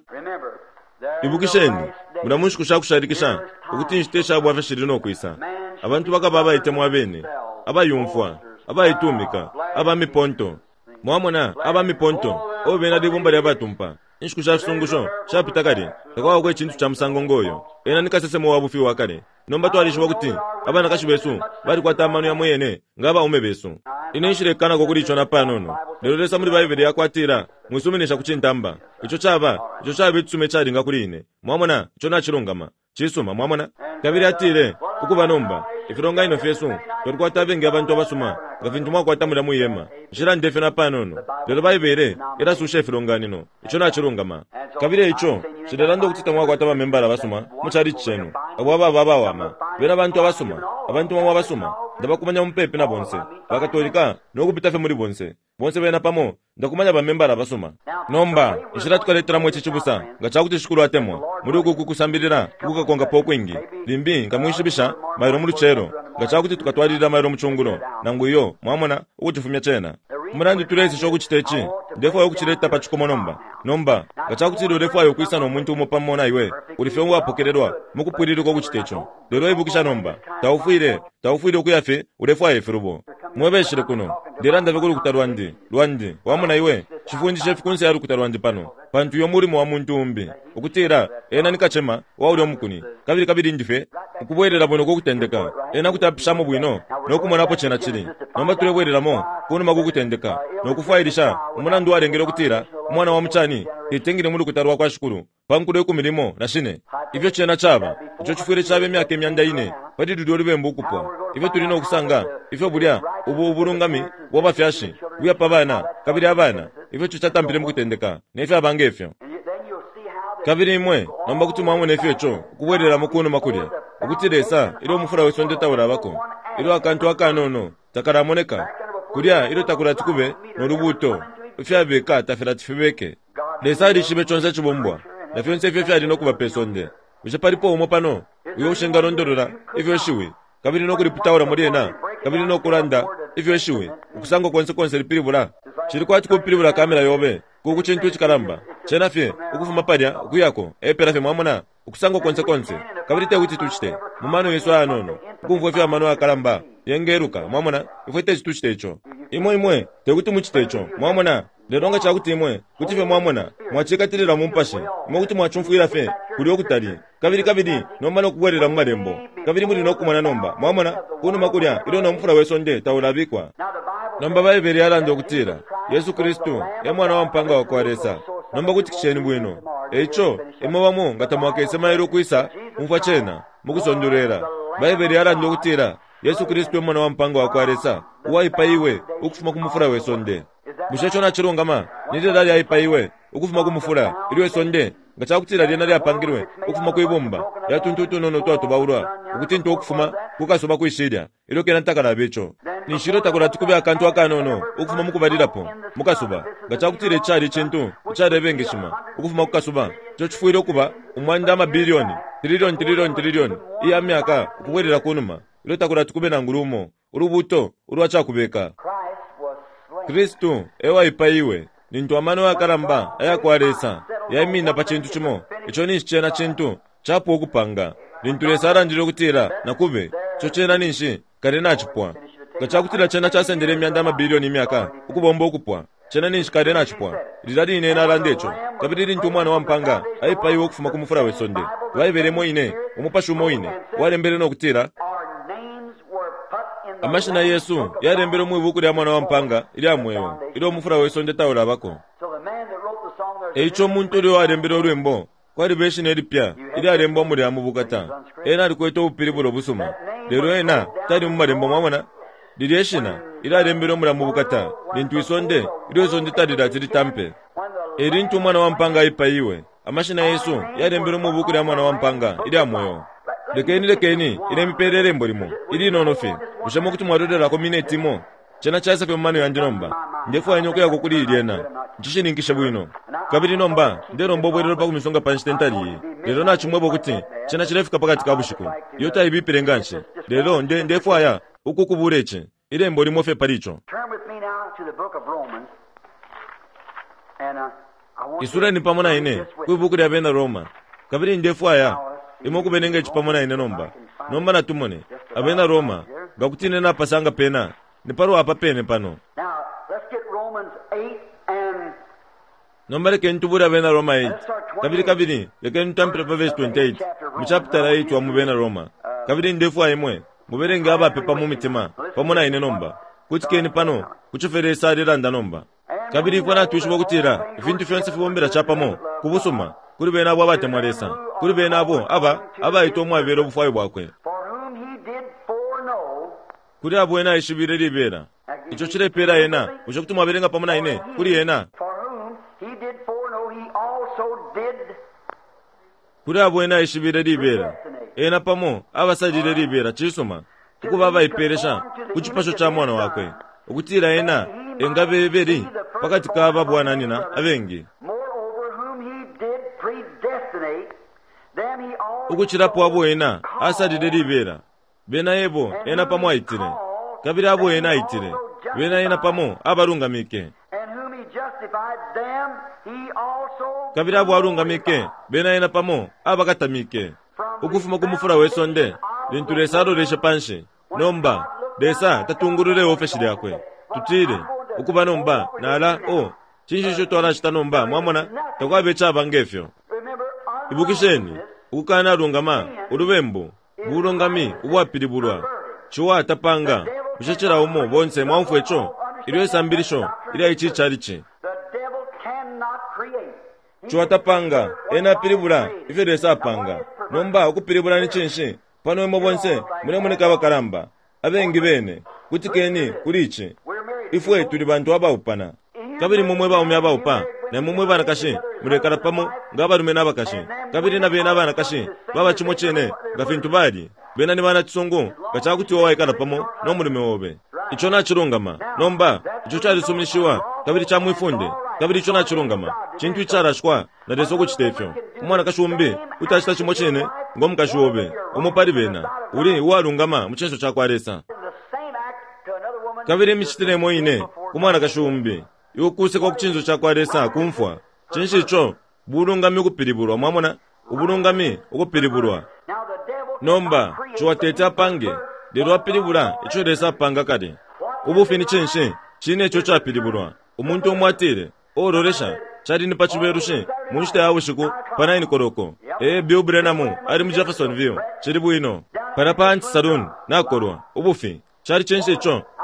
ibukisheni muramushkusha kusharikisha ukuthi nshitesha abo afashirino kwisa abantu bakababa itemwa bene abayumfwa abayitumika abamiponto mwamona abamiponto obena dibumba lyabatumpa inshukusha sungusho shapitakari takwa kwe chintu cha musango ngoyo ena nikasese mo wabufi wakare nomba twalishwa kuti abana kashibesu bari kwata manu ya mwene ngaba umebesu inenshire kana ko kuri chona panono lero lesa muri Bible yakwatira mwisumene kuchintamba icho chaba icho chabe tsume chari ngakuri ine mwamona chona chirungama chisuma mwamona kabiri atire ukuba nomba ifironga ino fesu torikwata benge abantu abasuma gavinduma kwata muri muyema shira ndefe na panono lero Bible era su chef ronganino icho na chirungama kabiri icho shiderando kutita mwa kwata ba member abasuma muchari chenu abo baba baba wama bera abantu abasuma abantu mwa abasuma ndabakumanya mpepe na bonse bakatolika nokupita fe muri bonse bonse bena pamo ndakumanya ba member abasuma nomba ishira tukaletera mwe chichibusa ngachakuti shukuru atemwa muri uku kukusambirira kuka konga pokwingi limbi ngamwishibisha mayiro muri chero ngachakuti tukatwalira mayiro muchunguro nanguyo mwamona ukutifumya chena murandi turezi shoku chitechi ndefo yokuchireta pachikomo nomba nomba ngachakuti refu ayo kuisa no muntu umopamona iwe ulifenwa apokererwa mukupwirira ko kuchitecho lero ibukisha nomba taufuire taufuire kuyafe urefu ayo ferubo mwebeshire kuno ndiranda vekuri kutarwandi rwandi wamuna iwe chifundi chef kunse yari kutarwandi pano pantu yomuri mu wa muntu umbi ukutira ena nikachema wauri omukuni kabiri kabiri ndife ukubwerera bono ko kutendeka ena kutapishamo bwino nokumona po chena chiri nomba turebwereramo kuno magukutendeka nokufairisha umunandu arengero kutira mwana wa mchani itengire muri kutarwa kwa shukuru pankure ku mirimo nashine ivyo chena chaba ico chifure chabe myaka emyanda ine pati dudori bembo ukupwa ivyo turino kusanga ivyo burya ubu uburungami wabafyashi uya pabana kabiri abana ivyo chuchatambire mukutendeka nefe abangefyo kabiri imwe nomba kuti mwamwe nefe cho kubwerera mukuno makurya ukutiresa iro mufura wesonde tawura bako iro akantu akanono takaramoneka kurya iro takura tikube norubuto ufyabe ka tafira tifibeke lesari shibe chonza chibombwa na fyonse fyefya dino kuba pesonde uje paripo umo pano uyo shenga rondorora ivyo shiwe kabiri no kuriputawura muri ena kabiri no kuranda ivyo shiwe ukusango konse konse ripiribura chiri kwati ko piribura kamera yobe kuku chintu chikaramba chena fye ukufuma parya kuyako epera fye mwamona ukusango konse konse kabiri te uti tuchite mumano yeso anono kumvo fye amano akaramba yengeruka mwamona ifete chituchite icho imwe imwe te kuti muchitecho mwamona leronga chakuti imwe kuti fye mwamona mwachikatirira mumpashe imwe kuti mwachumfuira fye kuri okutari kabiri kabiri nomba no kubwerera mu marembo kabiri muri no kumana nomba mwamona kuno makurya iro no mfura wesonde tawurabikwa nomba Bible yarando kutira Yesu Kristo ya mwana wa mpanga wa kwaresa nomba kuti kicheni bwino echo emobamo ngatamwakese mayiro kwisa umfa chena mukusondorera bayibuli yalangira okutira Yesu Kristo omwana wa mpango wakwaresa waipa iwe okufuma kumufura wesonde bushecho na chirungama nide dali aipa iwe okufuma kumufura iliwe sonde ngacha kutira lyena lyapangirwe okufuma kuibumba yatuntutu nono twatu baurwa okuti nto okufuma kukasoba kuishirya ilo kena ntakala becho nishiro takora tukube akantu akanono okufuma mukubalirapo mukasuba ngacha kutira echari chintu echari ebengeshima okufuma kukasuba cho chifuire okuba umwanda mabilioni trillion trillion trillion iya myaka okubwerera kunuma ilo takora tukube na ngurumo urubuto urwacha kubeka Kristo ewa ipaiwe nintu amano akaramba ayakwaresa yaiminda pa chintu chimo icho nishi chena chintu chapo okupanga nintu lesara ndiro kutira nakube cho chena nishi kare nachipwa ngachakutira chena chasendere myanda mabilioni myaka ukubomba okupwa chena nishi kare nachipwa ridadi ine nalandecho kabiri nintu mwana wampanga aipaiwe okufuma kumufura wesonde waiberemo ine umupashumo ine walembere nokutira amashina Yesu yarembera mu ibuku lya mwana wampanga ili amwewo ilo mufura wesonde taula bako eicho muntu lyo arembera olwembo kwali beshi nelipya ili arembo muri amubukata ena alikweta upiri bulo busuma lero ena tali mu marembo mwamana liliyeshina ili arembera muri amubukata nintu isonde ilo isonde tali datiri tampe eri ntu mwana wampanga ipaiwe amashina Yesu yarembera mu ibuku lya mwana wampanga ili amwewo lekeni lekeni ile miperere mbolimo ili nonofe ushamo kuti mwadodera community mo chena chasa pe mano yandinomba ndefu anyoko yako kuli iliena nchishiningisha bwino kabiri nomba ndero mbobwerero pa kumisonga panstentali lero na chimwebo kuti chena chilefika pakati kabushiko yota ibipire nganshe lero nde ndefu aya ukukubureche ile mbolimo fe palicho isura ni pamona ine kuibuku lya bena Roma kabiri ndefu aya imo kubenenge chipamona ine nomba nomba natumone abena Roma ngakutine na pasanga pena ni paro apa pene pano Now, let's get Romans eight and nomba leke ntubura bena Roma eight kabiri kabiri leke ntampre pa verse twenty-eight mu chapter eight wa mubena Roma kabiri ndefu ayimwe muberenge aba pepa mu mitima pamona ine nomba kutikeni pano kuchufere sarira nda nomba kabiri kwana tushwa kutira vintu fyonse fibombera chapamo kubusuma kuri bena abo abatemwaresa kuri bena abo aba aba itomwa bero bufwayo bwakwe for whom he did foreknow. kuri abo ena ishibire libera icho chirepera ena ucho kutumwa berenga pamona ine kuri ena For whom he did foreknow, he also did kuri abo ena ishibire libera ena pamo abasajire libera chisoma kuba bayiperesha kuchipasho cha mwana wakwe ukutira ena engabeberi pakati kaba bwana nina abengi moreover whom he did predestinate, them he also ukuchirapo abo ena asadire libera bena ebo ena pamo aitire kabiri abo ena aitire bena ena pamo abarungamike and whom he justified, them he also kabiri abo arungamike bena ena pamo abakatamike ukufuma kumufura wesonde lintu lesaro leshe panshe nomba desa tatungurure ofeshile yakwe tutire ukuba nomba nala o chinshisho twala chitanomba mwamona takwabe chaba ngefyo remember ibukisheni ukukana rungama urubembo burungami ubwapiribulwa chuwa tapanga ushechera umo bonse mwamfwecho iliyo sambirisho ili aichicharichi the devil cannot create. chuwa tapanga ena piribula ifedesa apanga nomba ukupiribula ni chinshi pano emo bonse mune mune kaba karamba abengi bene kutikeni kurichi We're married. ifwe tuli bantu abaupana kabiri mumwe baumya abaupa na mumwe bana kashi murekara pamo ngabarume nabakashi kabiri na bena bana kashi baba chimo chene gafintu bali bena ni bana tsungu gachakuti wawa ikara pamo no murume wobe icho na chirungama nomba icho chari sumishiwa kabiri cha mwifunde kabiri icho na chirungama chintu icharashwa na deso kuchitefyo umwana kashumbi utashita chimo chene ngom kashobe umupari bena uri warungama muchenso chakwaresa The same act to another woman. kabiri michitire moine kumwana kashumbi yokuse kwa kuchinzo chakwaresa kumfwa chinshicho burungami kupiribulwa mwamona uburungami ukupiribulwa Now the devil nomba chuwateta pange lero apiribula icho lesa panga kade ubufini chinshi chine cho chapiribulwa umuntu omwatire ororesha chari ni pachiberushe munshite yawe shiku pana ini koroko e biobrenamu ari mu Jeffersonville chiri bwino para panti saloon nakorwa ubufi chari chinshi cho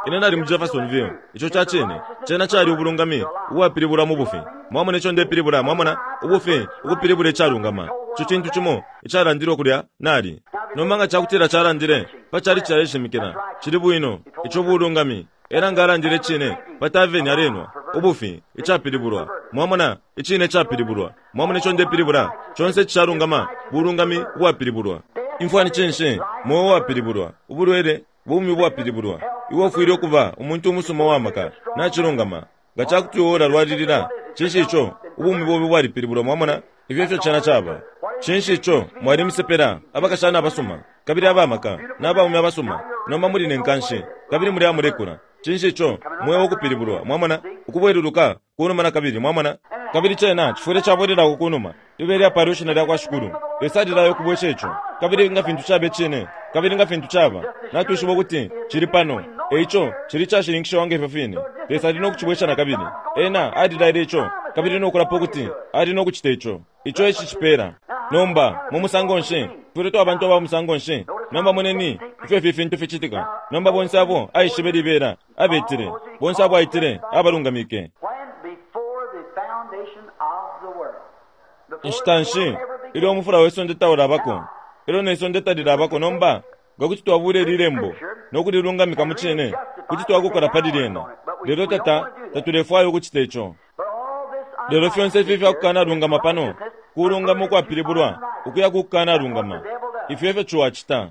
ine nali mu Jeffersonville icho chachene chena chali ubulungami uwapilibula mu bufi mwamuna icho ndepilibula mwamuna ubufi ukupilibula echalungama icho chintu chimo ichalandira kulya nali nomanga chakutira chalandire pachali chayeshimikira chili bwino icho bulungami era ngalandire chine pataveni arenwa ubufi ichapilibulwa mwamuna ichine chapilibulwa mwamuna icho ndepilibula chonse chalungama bulungami uwapilibulwa imfani chenshe moyo wapilibulwa ubulwere bumi bwapilibulwa iwofuire okuba omuntu omusoma wamaka nachilungama ngachakutiwora lwalirira chinshi icho ubumi bwobe bwalipilibulwa mwamuna ivyevyo chana chaba chinshi icho mwali misepera abakashana abasoma kabiri abamaka n'abawumi abasoma nomba muli nenkanshi kabiri muli amurekura chinshi icho mwewo okupilibulwa mwamuna ukubweruruka kunuma kabiri mwamuna kabiri chena chifure chabwerera kukunuma iberi aparushina lya kwa shukuru esadirayo kubwechecho kabiri nga fintu chabe chene kabiri nga fintu chaba natushibo kuti chiri pano eicho chiri chashirinkisho wange fefine esadino kuchibwechana kabiri ena adiraire icho kabiri no kulapo kuti adino kuchite icho icho echi chipera nomba mumusangonshe tureto abantu aba musangonshe nomba muneni ifefe fintu fichitika nomba bonsabo aishibelibera abetire bonsabo aitire abalungamike instanshi ilo mufura wesonde tawura bako ilo nesonde tadira bako nomba gakuti twabure rirembo nokulilungamika muchene kuti twakukora padirena lero tata tatulefayo kuchitecho lero fyonse fifa kukana lungama pano kulungama kwa pilibulwa ukuya kukana lungama ifefe chuachita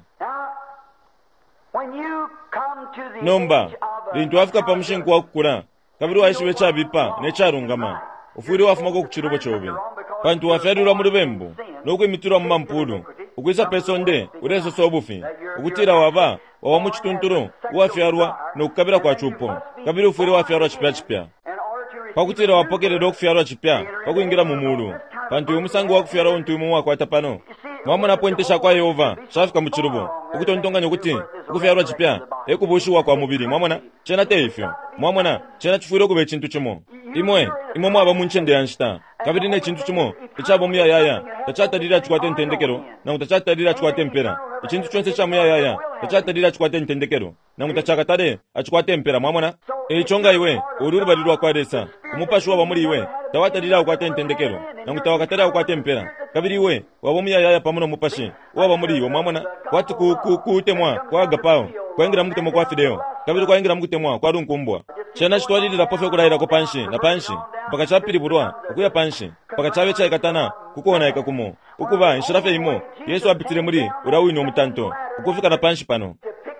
nomba lintu afika pamushinku wa kukura kabiri waishiwe chabipa necharungama ufuiri wafuma ko kuchirubo chobe pantu wafyadulwa mu lubembo n'okwimitulwa mu mampulu ukwisa pesonde ureso sobufi ukutira waba wawa mu chitunturu uwafyarwa n'okukabira kwa chupo kabiri ufuiri wafyarwa chipya chipya pakutira wapokerera okufyarwa chipya pakuingira mu mulu pantu uyu musango wakufyarwa untu uyu wakwata pano mwamuna pointesha kwa Yehova shafika mu chirubo ukutontonganya kuti ukufyarwa chipya ekubushiwa kwa mubiri mwamuna chena teifyo mwamuna chena chifuiro kube chintu chimo imwe imwe mwaba munchende yanshita kabiri ne chintu chimo ichabo muya yaya tachatalira chikwate ntendekero na utachatalira chikwate mpera ichintu chonse cha muya yaya tachatalira chikwate ntendekero na utachakatale achikwate mpera mwamuna eichonga iwe ururi balirwa kwa desa umupashwa bamuri iwe tawatalira ukwate ntendekero na utawakatala ukwate mpera kabiri iwe wabo muya yaya pamuno mupashi waba muri iwe mwamuna kwati ku ku kutemwa kwa gapao kwaingira mukutemo kwa fideo kabiri kwaingira mukutemwa kwa runkumbwa chena chitwalira pofe kulaira ko panshi na panshi mpaka chapilibulwa ukuya panshi mpaka chabe chaikatana kukuona ikakumo ukuba inshirafe imo Yesu apitire muri urawino mutanto ukufika na panshi pano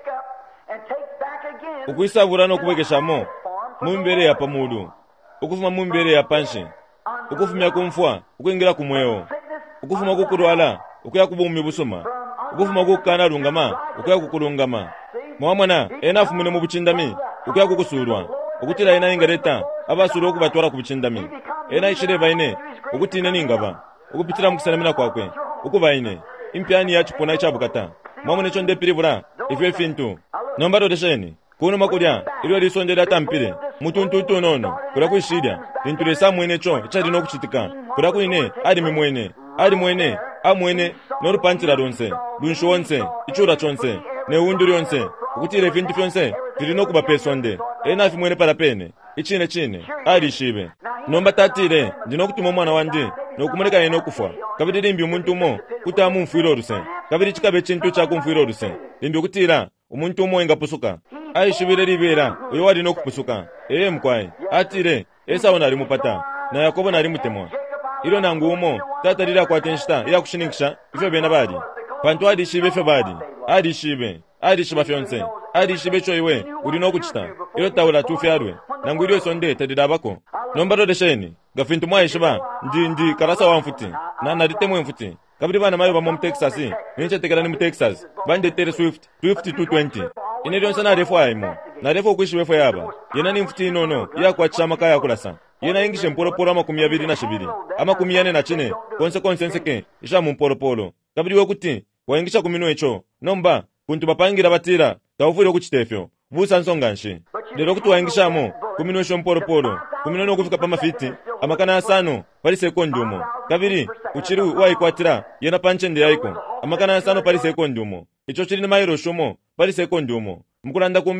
ukuisavura no kubekeshamo mumbere ya pamudu ukufuma mumbere ya panshi ukufumya kumfwa ukuingira kumweo ukufuma kukurwala ukuya kubumi busuma ukufuma kukana lungama ukuya kukulungama mwamwana ena afumune mu buchindami ukuya kukusurwa ukutira ina ingareta abasuru okubatwara ku buchindami ena ishireva ine ukutina ningaba ukupitira mukusalamina kwakwe ukubaine impyani yacu pona ichabukata mwamwana icho ndepilibula ifwe fintu nomba dodesheni kuno makulya ilo lisondera tampire mutuntutu nono kula kuishidya lintulesa mwene cho ichali no kuchitika kula kuine ali mimwene ali mwene amwene norupanchira lonse lunsho onse ichura chonse ne unduri onse ukutire fintu fyonse tilino kuba pesonde ena afi mwene para pene ichine chine ali shibe nomba tatire ndinokutuma mwana wandi nokumuleka eno kufa kabiri limbi umuntu mo kutamu mfwiro ruse kabiri chikabe chintu cha kumfwiro ruse limbi kutira umuntu umo engapusuka aishibire libera uyo wali nokupusuka ee mkwai atire esa ona ali mupata na Yakobo na ali mutemwa ilo nangu umo tatalira kwa tenshita ila kushinikisha ifyo bena badi pantu adi shibe fe badi adi shibe adi shiba fyonse adi shibe cho iwe uli nokuchita ilo tawula tufyarwe nangu ilo sonde tadidabako nomba dodesheni gafintu mwa ishiba ndi ndi karasa wa mfuti na naditemwe mfuti kabiri bana mayo bamo mu Texas ninche tekelani mu Texas bande tere Swift Swift two twenty ine donsa na refo aimo na refo kwishiwe fo yaba yena ni mfuti nono ya kwa chama kaya kulasa yena ingishe mpolo polo makumi abiri na shibiri ama kumi yane na chine konse konse ke isha mu mpolo polo kabiri wokuti waingisha kumino echo nomba kuntu bapangira batira tawufuro kuchitefyo busa nsonganshi lero kuti waingishamo kumino echo mpolo polo kumino no kufika pa mafiti amakana asano pali sekondumo kabiri uchiru waikwatira yena panchende yaiko amakana asano pali sekondumo icho chiri ni mairo shomo pali sekondumo mkulanda kumbi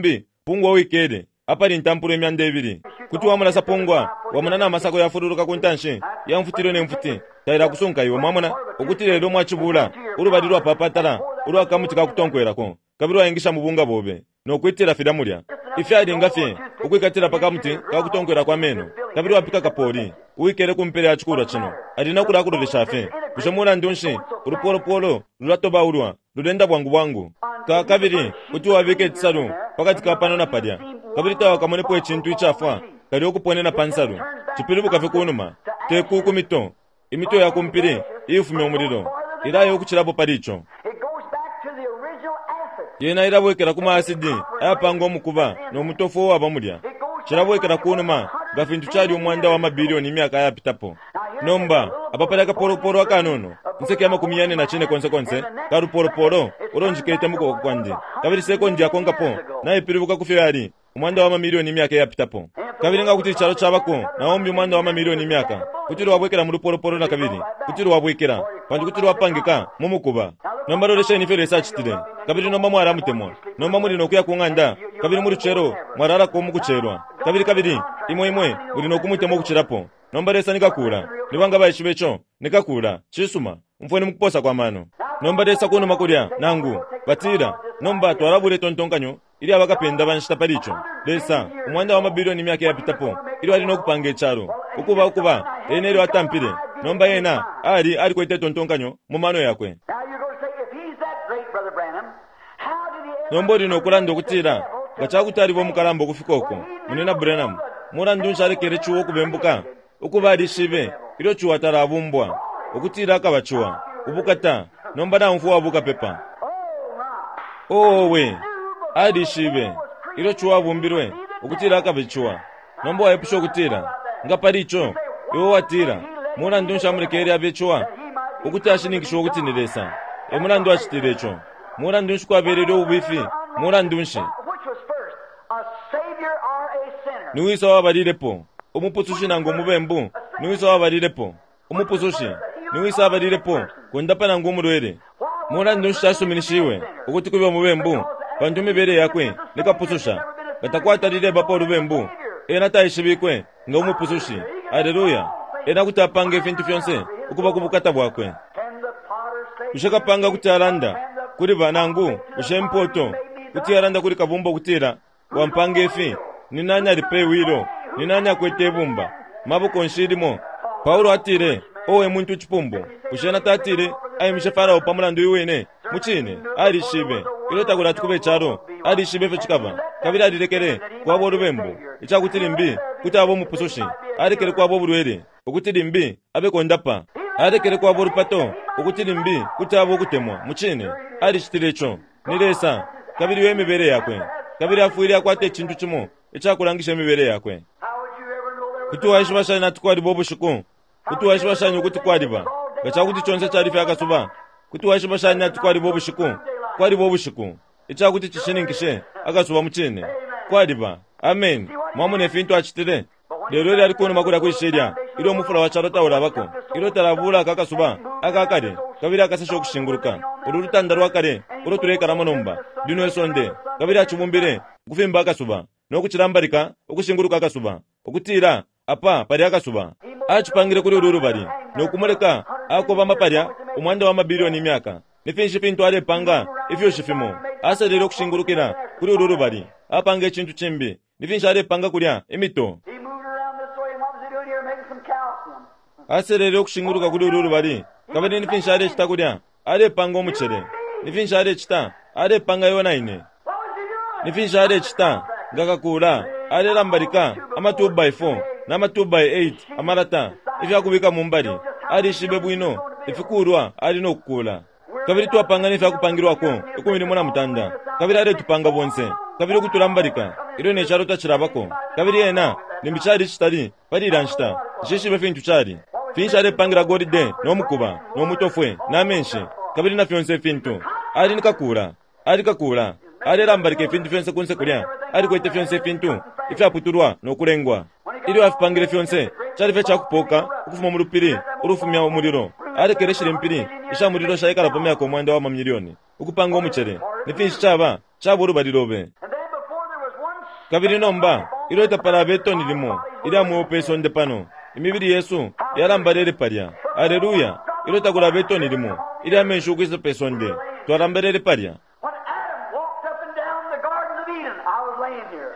pungwa wikere apali ntampuro emyanda ebiri kuti wamulasa pungwa wamuna n'amasako yafururuka ku ntanshi yamfutiro n'emfuti tayira kusunka iwe mwamuna okuti lero mwachibula urubali lwa papatala urwa kamuti kakutonkwerako kabiri wayengisha mubunga bobe nokwitira fidamulya ife alinga fye okwikatira pakamuti kakutonkwera kwa meno kabiri wapika kapoli uikere kumpere achikura chino alina kulakulolesha fe kushomula ndunshi urupolopolo lulatoba ulwa lulenda bwangu bwangu ka kabiri kuti wabike tsalu pakati kapano na padya kabiri tawa kamonepo echintu ichafwa kali okuponena pansalu chipilibu kafe kunuma teku kumito imito ya kumpiri ifumya omuliro irayo okuchirapo palicho yena irabwekera kuma asidi ayapanga omukuba n'omutofo wabamulya kirabwekera kunuma gafintu chali omwanda wa mabilioni myaka yapitapo nomba apapala kapolopolo akanono nseke ya makumi ane na chine konse konse karupolopolo olonjikete muko kwandi kabiri sekondi yakongapo naye pilibuka kufyo yali omwanda wa mamilioni myaka yapitapo kabiri nga kuti chalo chabako naombi omwanda wa mamilioni myaka kuti lwabwekera mu lupolopolo na kabiri kuti lwabwekera panji kuti lwapangika mumukuba nomba lolesha nife lesachitire kabiri nomba mwara mutemwa nomba muri nokuya kunganda kabiri muri chero mwarara ko mukucherwa kabiri kabiri imwe imwe muri nokumutemo kuchirapo nomba lesa nikakura nibanga baishibecho nikakura chisuma mfweni mukuposa kwa mano nomba lesa kuno makulya nangu batira nomba twarabure tontonkanyo ili abakapenda banshita palicho lesa omwanda wa mabilioni myaka yapitapo ili ali nokupanga echaro ukuba ukuba enero atampire nomba yena ali ali kwete tontonkanyo mu mano yakwe nomba lino okulanda okutira gachakutali bomukalambo okufikoko munena Branham murandunsha alekere chuo okubembuka okuba ali shibe ilo chuo tara abumbwa okutira akabachuwa ubukata nomba na mfu wabuka pepa owe ali shibe ilo chuo abumbirwe okutira akabachuwa nomba wayepusha okutira ngapalicho iwo watira murandunsha mulekere abechuwa okuti ashinikisha okutiniresa emurandu achitirecho murandunsha kwaberere ubifi murandunshi niwisa wabalirepo umupusushi nango mubembu niwisa wabalirepo umupusushi niwisa wabalirepo kundapa nango umurwere murandunshi ashuminishiwe ukuti kubiwa mubembu pantu mibere yakwe nikapususha gatakwata bapo rubembu ena taishibikwe nga umupusushi aleluya ena kutapange fintu fyonse ukuba kubukata bwakwe ushakapanga kuti alanda kuri banangu ushempoto kuti alanda kuri kabumbo kutira wampange efi ninanya lipe wiro ninanya kwete bumba mabuko nshirimo Paulo atire owe muntu chipumbo ushena tatire ayi mshafara opamulandu iwene muchine ali shibe ilota kula tukube charo ali shibe fe chikaba kabira alirekere kwa bo rubembo icha kutiri mbi kuti abo mupusoshi arekere kwa bo burwere ukutiri mbi abe kondapa arekere kwa bo rupato ukutiri mbi kuti abo kutemwa muchine ali shitirecho niresa kabiri we mibere yakwe kabiri afuiri akwate chintu chimo icha kulangisha mibere yakwe kuti waishibashanya natukwari bobo shiku kuti waishibashanya kuti kwariba gacha kuti chonse charife akasuba kuti waishibashanya natukwari bobo shiku kwari bobo shiku icha kuti chishininkishe akasuba muchine kwariba amen mwamune fintu achitire lero ri ariko makura kwishirya iro mufura wa charota urabako iro taravula kakasuba akakare kabiri akasasho kushinguruka ururutandarwa kare uro tureka ramanomba dino sonde kabiri achibumbire gufimba akasuba no kuchirambarika ukushinguruka akasuba ukutira apa pari akasuba achipangire kuri ururu bari no kumureka akoba maparya umwanda wa mabilioni myaka nifinshi pintu ale panga ifyo shifimo asa lero kushingurukira kuri ururu bari apange chintu chimbi nifinshi ale panga kurya emito asa lero kushinguruka kuri ururu bari kabiri nifinshi ale chita kurya ale panga omuchere nifinshi ale chita ale panga yona ine nifinshi ale chita gakakura ale lambarika ama two by four nama two by eight amarata ifya kubika mumbari ali shibe bwino ifikurwa ali no kukula kabiri twapanga nifya kupangirwa ko ikumiri mona mutanda kabiri ale tupanga bonse kabiri kutulambarika iro ne charota chirabako kabiri ena nimbichari chitari pari ranchita shishibe fintu chari finsha ale pangira golide no mukuba no mutofwe na menshi kabiri na fyonse fintu ali nikakura ali kakura ali lambarike fintu fyonse kunse kulya ali kwete fyonse fintu ifya puturwa no kulengwa ili afipangire fyonse charife chakupoka ukufuma mulupiri urufumya umuriro arekere shirimpiri isha muriro shaikara pomya ko mwanda wa mamilioni ukupanga omuchere nifinshi chaba chaburu balirobe kabiri nomba iro tapala betoni limo ira mu peso nde pano imibiri Yesu yarambarere paria haleluya iro takula betoni limo ira menshu kwisa peso nde twarambarere paria. When Adam walked up and down the Garden of Eden, I was laying here.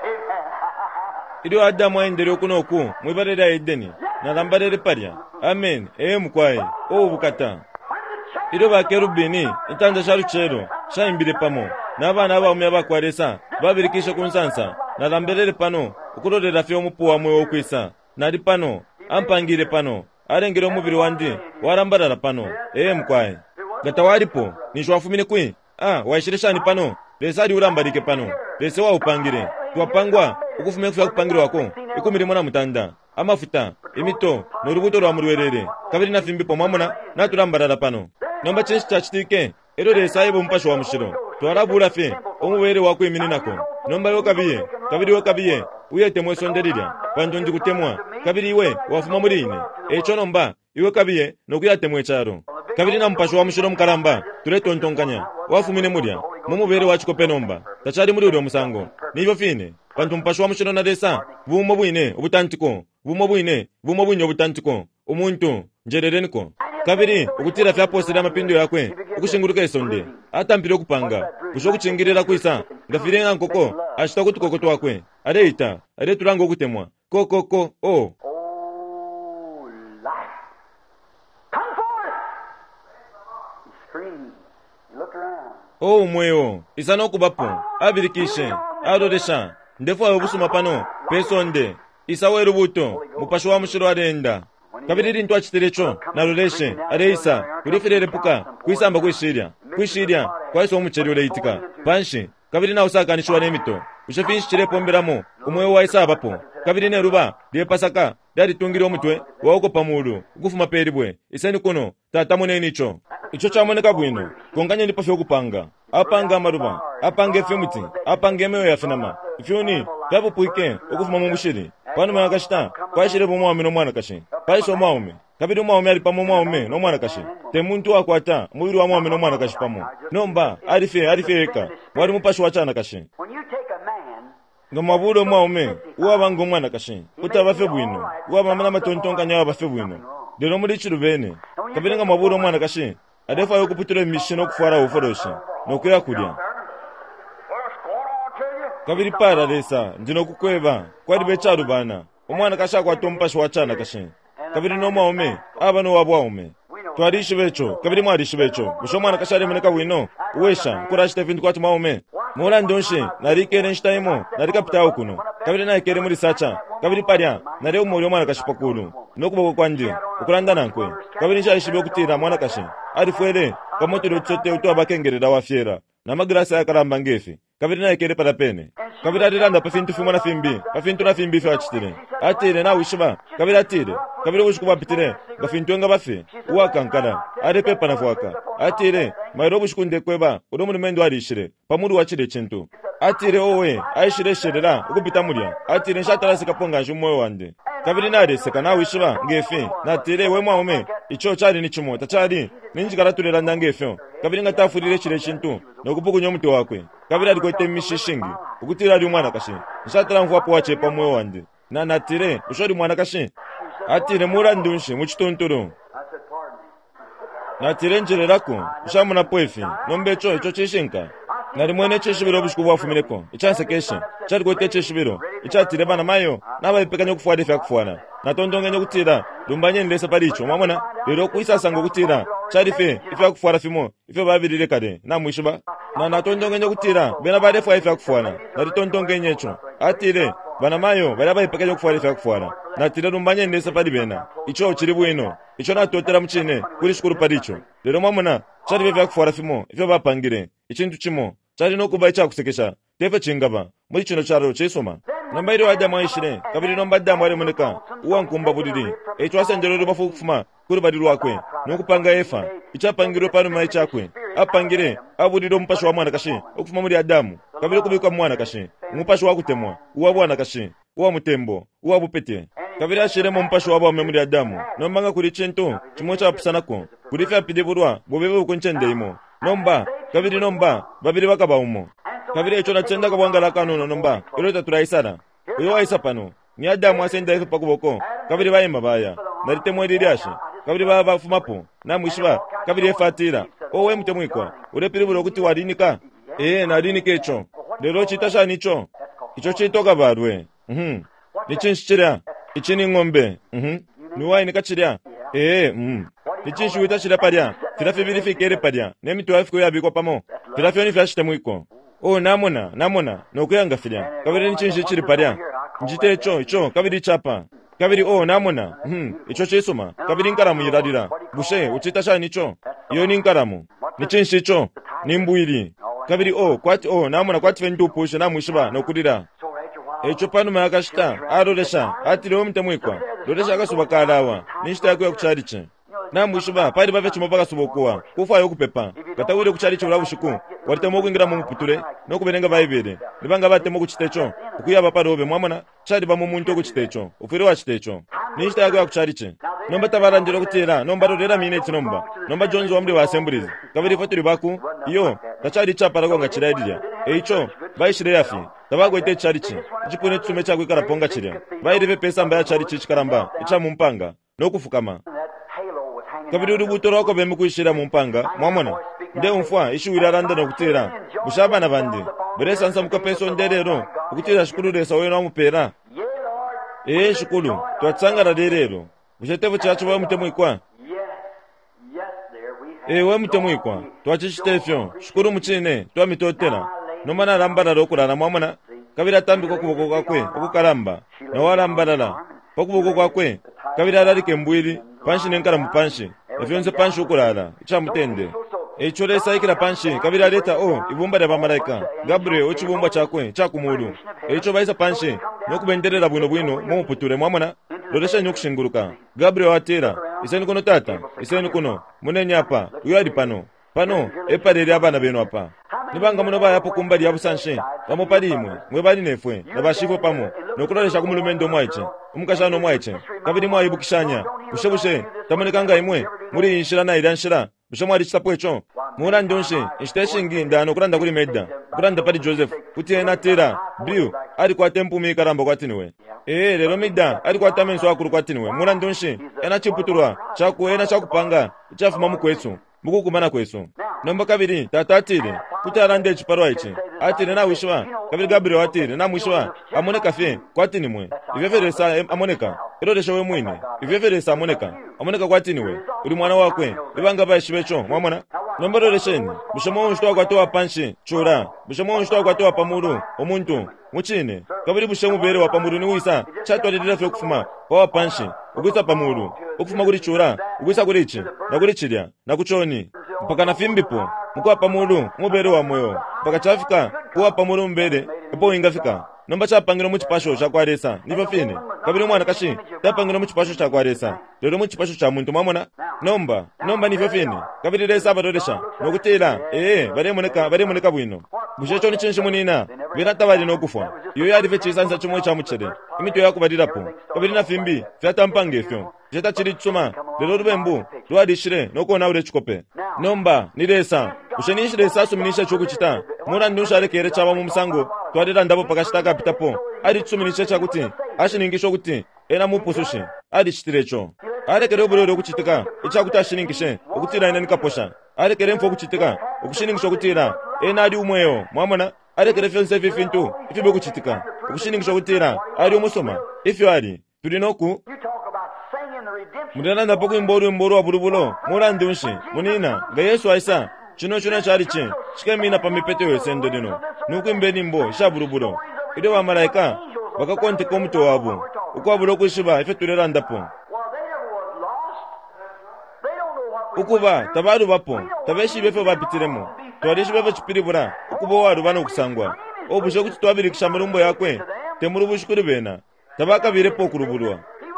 iro Adamu aendere okuno oku mwibarera Edeni narambarere paria amen ee mukwaye o bukata iro bakerubini intanda sharuchero shaimbire pamo n'abana b'abami abakwaresa babirikisha kunsansa naramberere pano ukurorera fyo mupuwa mwe wo kwisa nari pano ampangire pano arengere umubiri wandi warambarara pano ee mukwaye gatawaripo nishwafumine kwi ah waishirishani pano lesari urambarike pano lese wa upangire twapangwa ukufume kufya kupangire wako ikumirimo na mutanda amafuta imito n'urubuto rwa murwerere kabiri na fimbi pomamona naturambarara pano nomba chenshi chachitike ero lesa bo mpasho wa mushiro twarabura fe omubere wako imini nako nomba yo kabiye kabiri yo kabiye uyete mwe sonderira panjo ndi kutemwa kabiri iwe wafuma muri ine echo nomba iwe kabiye nokuyate mwe charo kabiri na mpasho wa mushiro mkaramba ture tontonkanya wafumine murya mumubere wachiko penomba tachari muri uri musango nivo fine panjo mpasho wa mushiro na lesa bumo bwine ubutantiko bumo bwine bumo bwine ubutantiko umuntu njerereniko kabiri ukutira fya posera amapindo yakwe ukushinguruka isonde atampire kupanga kusho kuchingirira kwisa ngafirenga nkoko ashita kuti kokotwa wakwe areita are turango kutemwa kokoko oh Oh, life. Come forth. He screamed. He looked around. oh mweyo isano kubapo abirikishe aroresha ndefo abusuma pano pesonde isawe rubuto mupasho wa mushiro arenda kabiri rintu achiterecho naroreshe areisa kurifirere puka kwisamba kwishirya kwishirya kwaiso umucheri uleitika panshi kabiri na usakanishwa nemito ushafinshire pomberamo umweyo waisa abapo kabiri ne ruba liye pasaka dari tungiro mutwe wako pamulu ukufuma peribwe isani kuno tata mune nicho icho chamoneka bwino konganya ndi pafyo kupanga apanga maruba apange femuti apange meyo ya finama ifyoni tabu puike ukufuma mu mushiri pano makashita kwashire bomo wa mino mwana kashi paiso maume kabiri maume ali pamo maume no mwana kashi te muntu akwata mubiri wa maume no mwana kashi pamo nomba arife arife eka wari mupashi wachana kashi When you take a man, ngamabulo maume uwabango mwana kashi utabafe bwino uwabamana matontonka nyawa bafe bwino dero muri chirubene kabiri ngamabulo mwana kashi adefa yo kuputira mishino kufara uforoshi no kuyakurya what's going on to you? kabiri para lesa ndino kukweba kwadi becharu bana umwana kasha kwa tompashi wachana kashi kabiri no maume aba no wabwa ume twarishi becho kabiri mwarishi becho musho mwana kashari meneka wino uwesha kurashite vindu kwatu maume mura ndonshi narikere nshtaimo narikapita ukuno kabiri na ikere muri sacha kabiri parya nare umuri mwana kashipakulu nokuboko kwandi ukuranda nankwe kabiri nshaishibe kutira mwana kashi arifwele kamotero tsote uto abakengerera wafyera na magrasa yakaramba ngefi kabiri na ikere para pene kabiri adiranda pafintu fimwana fimbi pafintu na fimbi fya chitire atire na wishiba kabiri atire kabiri ushikuba pitire gafintu nga bafe uwakankara arepe panafwaka atire mairobu shikunde kweba udomuri mendo arishire pamuru wachire chintu atire owe aishire sherera ukupita murya atire nshatara sikaponga njumoyo wande kabiri nare seka na wishiba ngefi na tire we mwaume icho chari ni chimo tachari ninjikaraturera ndangefe kabiri ngatafurire chire chintu nokupukunya omuti wakwe kabiri alikwete mishishingi ukutira ali mwana kashi nshatara mfwapo wache pamwe wande na natire ushori mwana kashi atire mura ndunshi muchitontoro I said, pardon me. natire njererako ushamuna pwefi nombecho icho chishinka nari mwene cheshibiro bushku bwafumireko ichansekeshe chari kwete cheshibiro ichatire bana mayo nabaipekanya kufuade fya kufuana natondongenye kutira dumbanye ndese paricho mwamona lero kuisasanga kutira chari fe ifya kufuara fimo ife babirire kade na mwishiba na natondongenye kutira bena bade fwa ifya kufuana nari tondongenye cho atire bana mayo bala baipekanya kufuade fya kufuana natire dumbanye ndese pari bena icho chiri bwino icho natotera mchine kuri shukuru paricho lero mwamona chari fya kufuara fimo ife bapangire ichintu chimo chari nokuba icha kusekesha tefe chingaba muri chino charo chesoma namba iro adamu aishire kabiri nomba adamu ari muneka uwankumba budiri echo asenjero bafu kufuma kuri badiru wakwe nokupanga efa ichapangiro pano mai chakwe apangire abudiro mpasho wa mwana kashi okufuma muri adamu kabiri kubikwa mwana kashi umupasho wa kutemwa uwa bwana kashi uwa mutembo uwa bupete kabiri ashiremo mpasho wabo muri adamu nombanga kuri chintu chimwe chapusanako kuri fya pideburwa bobebe ukonchende imo nomba kabiri nomba babiri bakaba umo kabiri echo nachenda kabwangala kanono nomba irota turaisara uyo waisa pano ni Adamu asenda ife pakuboko kabiri bayima baya naritemwe ririashe kabiri baba bafumapo namwishiba kabiri efatira owe mutemwikwa urepiriburo kuti warinika eh narinike echo lero chitasha nicho icho chitoka barwe mhm nichinshira ichini ngombe mhm nuwai nikachirya eh mhm nichinshwita chira parya tirafe birifikere parya nemitu afiko yabiko pamo tirafe ni flashite mwiko oh namona namona nokuyanga filya kabiri nichinshi chiri parya njite echo icho kabiri chapa kabiri oh namona mhm icho chesoma kabiri nkaramu yiradira bushe uchitasha nicho iyo ni nkaramu nichinshi icho nimbuiri kabiri oh kwati oh namona kwati fendu pushe namwishiba nokurira echo pano mayakashita aroresha atire omutemwikwa roresha akasuba kalawa nishita yakuya kuchariche namwishiba pali bave chimo pakasubokuwa kufa yokupepa katawire kuchariche ulabushiku waritemo okwingira mu muputure nokuberenga bayibere nibanga batemo kuchitecho ukuyaba parobe mwamana chari bamo muntu okuchitecho ufire wa chitecho nishita yakuya kuchariche nomba tabaranjira kutira nomba rorera minute nomba nomba jonzo wamri wa assemblies kabiri fotiri baku iyo tachari chapa ragonga chiraidira eicho baishire yafi tabago ite charichi chipone tsume chakwe karaponga chirya vairive pesa mbaya charichi chikaramba icha mumpanga nokufukama kabiri rubuto rwako beme kuishira mumpanga mwamona nde umfwa ishiwira randa nokutira mushaba bandi beresa nsamuka peso nderero ukutira shukuru resa wena wamupera eh shukuru twatsangara derero ushetevo chacho wa mutemwikwa eh wa mutemwikwa twachishitefyo shukuru muchine twamitotera nomana rambara rokurana mwamona kabira tambiko kuboko kwakwe okukaramba nawarambarala pakuboko kwakwe kabira ararike mbwiri panshi nenkara mupanshi efyonse panshi ukurara ichamutende echoresa ikira panshi kabira leta o ibumba rya bamalaika Gabriel ochibumba chakwe chakumuru echo baisa panshi nokubenderera bwino bwino mumuputure mwamona loresha nyokushinguruka Gabriel atera iseni kuno tata iseni kuno munenyapa uyo ali pano pano epareri abana beno apa nibanga muno bayapo kumbali yabusanshe bamopali imwe mwe bali nefwe nabashifo pamo nokuloresha kumulumendo mwaiche umukashano mwaiche kabiri mwayibukishanya ushebushe tamonekanga imwe muri inshira na iranshira bushamwa richisapo echo mura ndonshe instashingi ndano kuranda kuri medda kuranda pali Joseph kuti ena tera biu ari kwa tempu mikaramba kwatiniwe eh lero midda ari kwa tamenso akuru kwatiniwe mura ndonshe ena chiputurwa chaku ena chakupanga chafuma mukwetso mukukumana kweso nomba kabiri tatatire kuti arande chiparo ichi atire na wishwa kabiri Gabriel atire na mwishwa amoneka fe kwatini mwe iveveresa amoneka iroresha we mwine iveveresa amoneka amoneka kwatini we uri mwana wakwe ibanga bayishibecho mwamona nomba roresheni bishomo unshwa kwatoa panshi chura bishomo unshwa kwatoa pamuru omuntu muchine kabiri bishomo bere wa pamuru ni wisa chatwarira fe kufuma wa panshi ugwisa pamuru ukufuma kuri chura ugwisa kuri ichi na kuri chirya na kuchoni mpaka na fimbipo mukwa pamuru mubere wa moyo mpaka chafika kuwa pamuru mbere epo ingafika nomba chapangiro muchipasho chakwaresa nivo fine kabiri mwana kashi tapangiro muchipasho chakwaresa lero muchipasho cha muntu mwamona nomba nomba nivo fine kabiri resa abadoresha nokutera eh bare moneka bare moneka bwino bushecho ni chinshi munina birata bali nokufa iyo yari fe chisanza chumwe cha muchere imito yakubadirapo kabiri na fimbi fyata mpange fyo jeta chiri tsuma lero rubembu rwadishire nokona ure chikope nomba niresa ushenishire sasu minisha chokuchita mura ndushare kere chaba mu musango twadira ndabo pakashitaka pitapo ari tsuminisha chakuti ashiningisho kuti ena mupusushi ari chitirecho ari kere oburero kuchitika ichakuti ashiningishe ukutira ina nikaposha ari kere mfo kuchitika ukushiningisho kutira ena ari umweyo mwamona ari kere fense fifintu ifibe kuchitika ukushiningisho kutira ari umusoma ifyo ari turinoku mudana poku imboru imboru wa burubulo mura ndunshi munina ga Yesu aisa chino chino chari che chikemina pamipete wesendo dino nuku imbeni mbo sha burubulo ide wa malaika bakakonte komuto wabo uko bulo kushiba ife turera ndapo ukuba tabaru bapo tabeshi befe bapitiremo twarishi befe chipiribura ukubo waru bana kusangwa obushe kuti twabiri kishamurumbo yakwe temurubushikuri bena tabaka birepo kurubulwa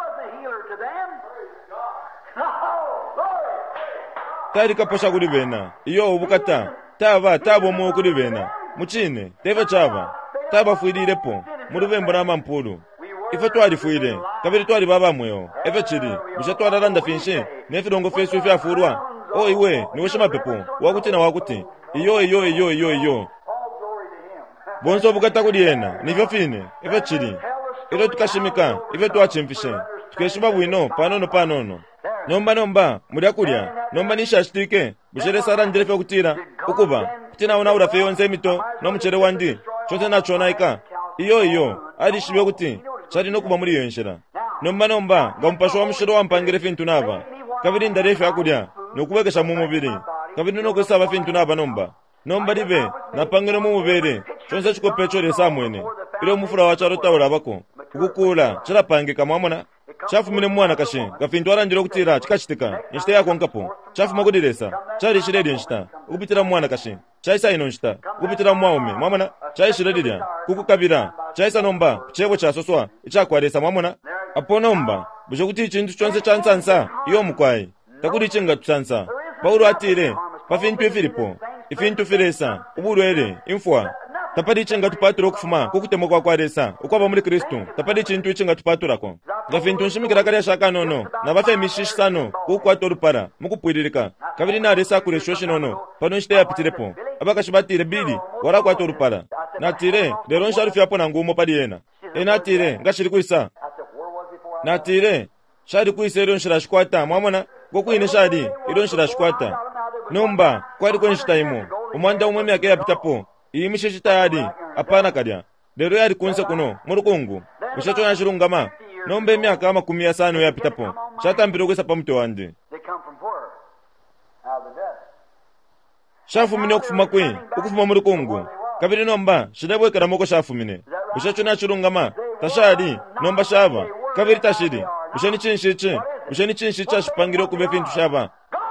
tari kaposha kuri bena iyo ubukata taba tabo mo kuri bena muchine teve chaba taba fuidirepo murubembo na mampuru ife twari fuire kabiri twari baba mweyo efe chiri bisha twararanda finshe nefirongo fesu ife afurwa o iwe niwe shema pepo wakuti na wakuti iyo iyo iyo iyo iyo bonso bukata kudi yena nivyo fine ife chili ilo tukashimika ife tuwachimfishe tukeshiba bwino panono panono nomba nomba mulia kulia nomba nishashtike bushere sara ndirefe kutira ukuba kutina una urafe yonze mito no mchere wandi chote na chona ika iyo iyo adi shibe kuti chari no kuba muri yonshira nomba nomba ngampasho wa mshiro wa mpangire fintu naba kabiri ndarefe akulia no kubekesha mu mubiri kabiri no kusaba fintu naba nomba nomba dibe napangire mu mubiri chonse chiko pecho lesa mwene ilo mufura wa charo tawura bako ukukula chara pange kamamona chafu mine mwana kashi gafintu arandiro kutira chikachitika nshita yako nkapo chafu makudiresa chari shiredi nshita ukupitira mwana kashi chaisa ino nshita ukupitira mwaume mwamona chai shiredi kukukabira chaisa nomba kuchebo cha soswa ichakwaresa mwamona apo nomba busho kuti chintu chonse chansansa iyo mukwai takudi chinga tutsansa paulu atire pafintu ifilipo ifintu filesa ubulwele imfwa tapadi chinga tupaturo kufuma kukutemo kwa kwaresa ukwaba muri Kristo tapadi chintu chinga tupaturako gafintu nshimikira kali shaka nono na bafe mishisano kukwato para mukupwiririka kabiri na resa kure shoshi nono pano nshite yapitirepo abakashibatire bili wara kwato rupara natire lero nsharufi yapo na ngumo padi yena enatire ngashiri kuisa natire shari kuisa ero nshirashkwata mwamona gokuine shari ero nshirashkwata nomba kwari kwenshitaimo umwanda umwe myake yapitapo imishe tayari apana kadya lero yari kunse kuno murukungu mushacho yashirungama nombe myaka amakumi asano yapitapo shatambiro kwesa pamuto wandi shafu mine okufuma kwi okufuma murukungu kabiri nomba shidabwe karamoko shafu mine mushacho yashirungama tashari nomba shaba kabiri tashiri mushani chinshichi mushani chinshichi ashipangiro kube fintu shaba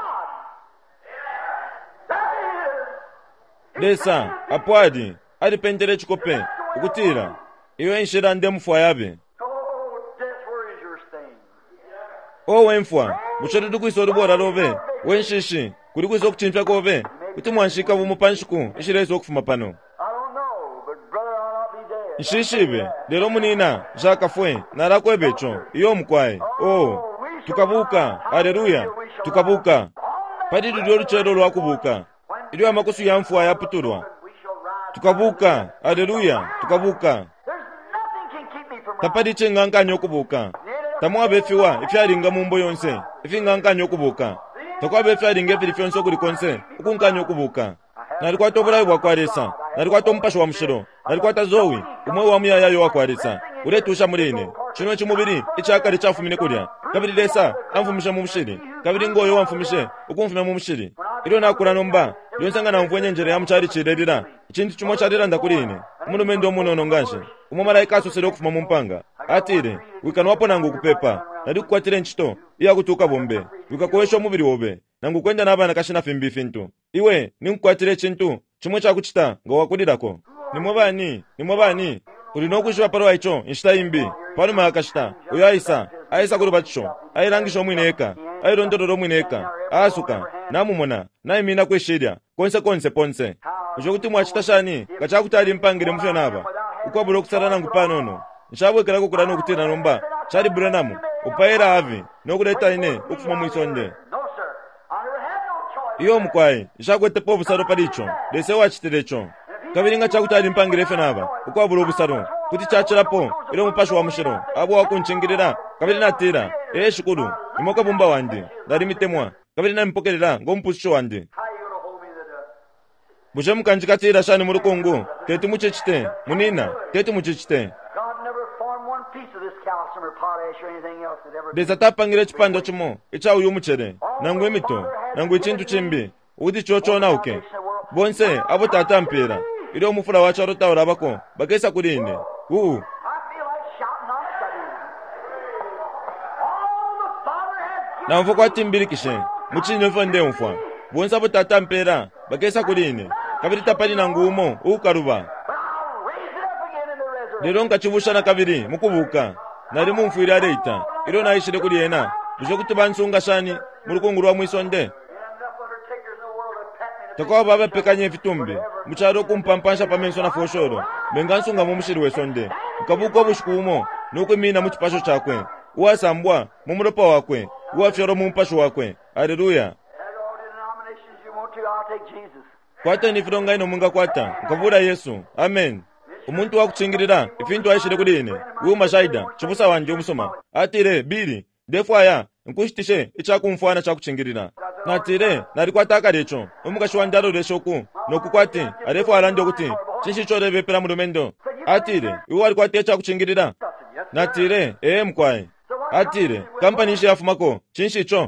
Desa, apwadi, adi pendere chikope, ukutira, iwe nshira nde mfwa yabe. O wenfwa, buchari dukuiso rubora robe, wenshishi, kurikuiso kuchinfya kobe, kuti mwanshika vumupanshiku, ishireso kufuma pano. Nshishibe, lero munina, jaka fwe, narako ebecho, iyo mkwai, oh, tukabuka, haleluya, tukabuka, padi dudiolu chero lwa kubuka. Iliyo amakosu ya mfu ya puturwa. Tukabuka, haleluya, tukabuka. Tapadi chenga nkanyo kubuka. Tamwa befiwa, ifyaringa mumbo yonse, ifinga nkanyo kubuka. Takwa befyaringa filifyonso kuri konse, ukunkanyo kubuka. Nalikuwa tobula wa kwaresa, nalikuwa tompasho wa mshiro, nalikuwa tazowi, umwe wa mya yayo wa kwaresa. Uretusha murine, chino chimubiri, ichakari chafu mine kurya. Kabiri lesa, amfumisha mu mshiri. Kabiri ngoyo wamfumishe, ukumfuma mu mshiri. Ilo nakura nomba, yonsanga na mfwenye njere ya mchari chirerira. Chintu chumo charira ndakurine. Umuno mendo muno nonganshe. Umumalaika asosere okufuma mu mpanga. Atire, wikanwapo nangu kupepa. Nadi kukwatire nchito, iya kutuka bombe. Wikakoesha mubiri wobe. Nangu kwenda nabana kashina fimbi fintu. Iwe, ni mkwatire chintu. Chimo cha kuchita, nga wakudirako. Ni mwabani, ni mwabani. Ulinokushwa paro aicho, nshita imbi. Paro maakashita, uyo aisa. Aisa kurubatisho. Airangisho mwineka. Airondoro mwineka. Asuka. Namumona, naimina kweshiria. Konse konse ponse. Ujokuti mwachita shani, kachakutari mpangire mfyo naba. Ukwaburo kusarana ngupanono. Nshabwe karako kurano kutina nomba. Chari burenamu. Upaira havi. Nokureta ine, ukufuma mwisonde. Iyo mkwai, nshagwete po busaro paricho. Dese wachitirecho. Kabiringa chakutari mpangire mfyo naba. Ukwaburo busaro. Kuti chachira po, ilo mupasho wa mshiro. Abo wakunchingirira. Kabirina tira. Ee shukuru. Imoka bumba wandi. Dari mitemwa. Kabiri na mpokerera ngo mpusho wande. Buje mukanjikatira shani mu rukungu. Keti mucecite, munina, keti mucecite. Desa tapangire chipando chimo, icha uyu muchere. Nangu emito, nangu ichintu chimbi. Udi chocho nauke. Bonse abo tatampira. Ilo mufura wacha rotawura bako. Bakesa kurine. Uu. Na mfoko atimbiri kishe. Muchini mfonde mfwa. Bonsa bo tatampera. Bakesa kurine. Kabiri tapani na ngumo. Ukaruba. Lero nkachibusha na kabiri. Mukubuka. Nari mumfuira reita. Ilo na ishire kuri yena. Buje kutubansunga shani. Murukungu rwa mwisonde. Takwa baba pekanye fitumbi. Mucharo kumpampansha pamenso na foshoro. Mengansunga mumushiri wesonde. Ukabuka bushikumo. Nuko mina muchipasho chakwe. Uwasambwa. Mumuropa wakwe. Uwafyoro mumpasho wakwe. Haleluya. Kwata ni fironga ino munga kwata. Ukavura Yesu. Amen. umuntu wakuchingirira ifintu aishire kuli ine uyu mashaida chipusa wanje umusoma atire bili ndefwaya nkuchitishe ichakumfwana chakuchingirira natire narikwataka lecho umukashi wandalo leshoku nokukwati arefu alande kuti chishichorevepera mulumendo atire iwe alikwati chakuchingirira natire ee mkwaye atire kampani ishi yafumako chinshicho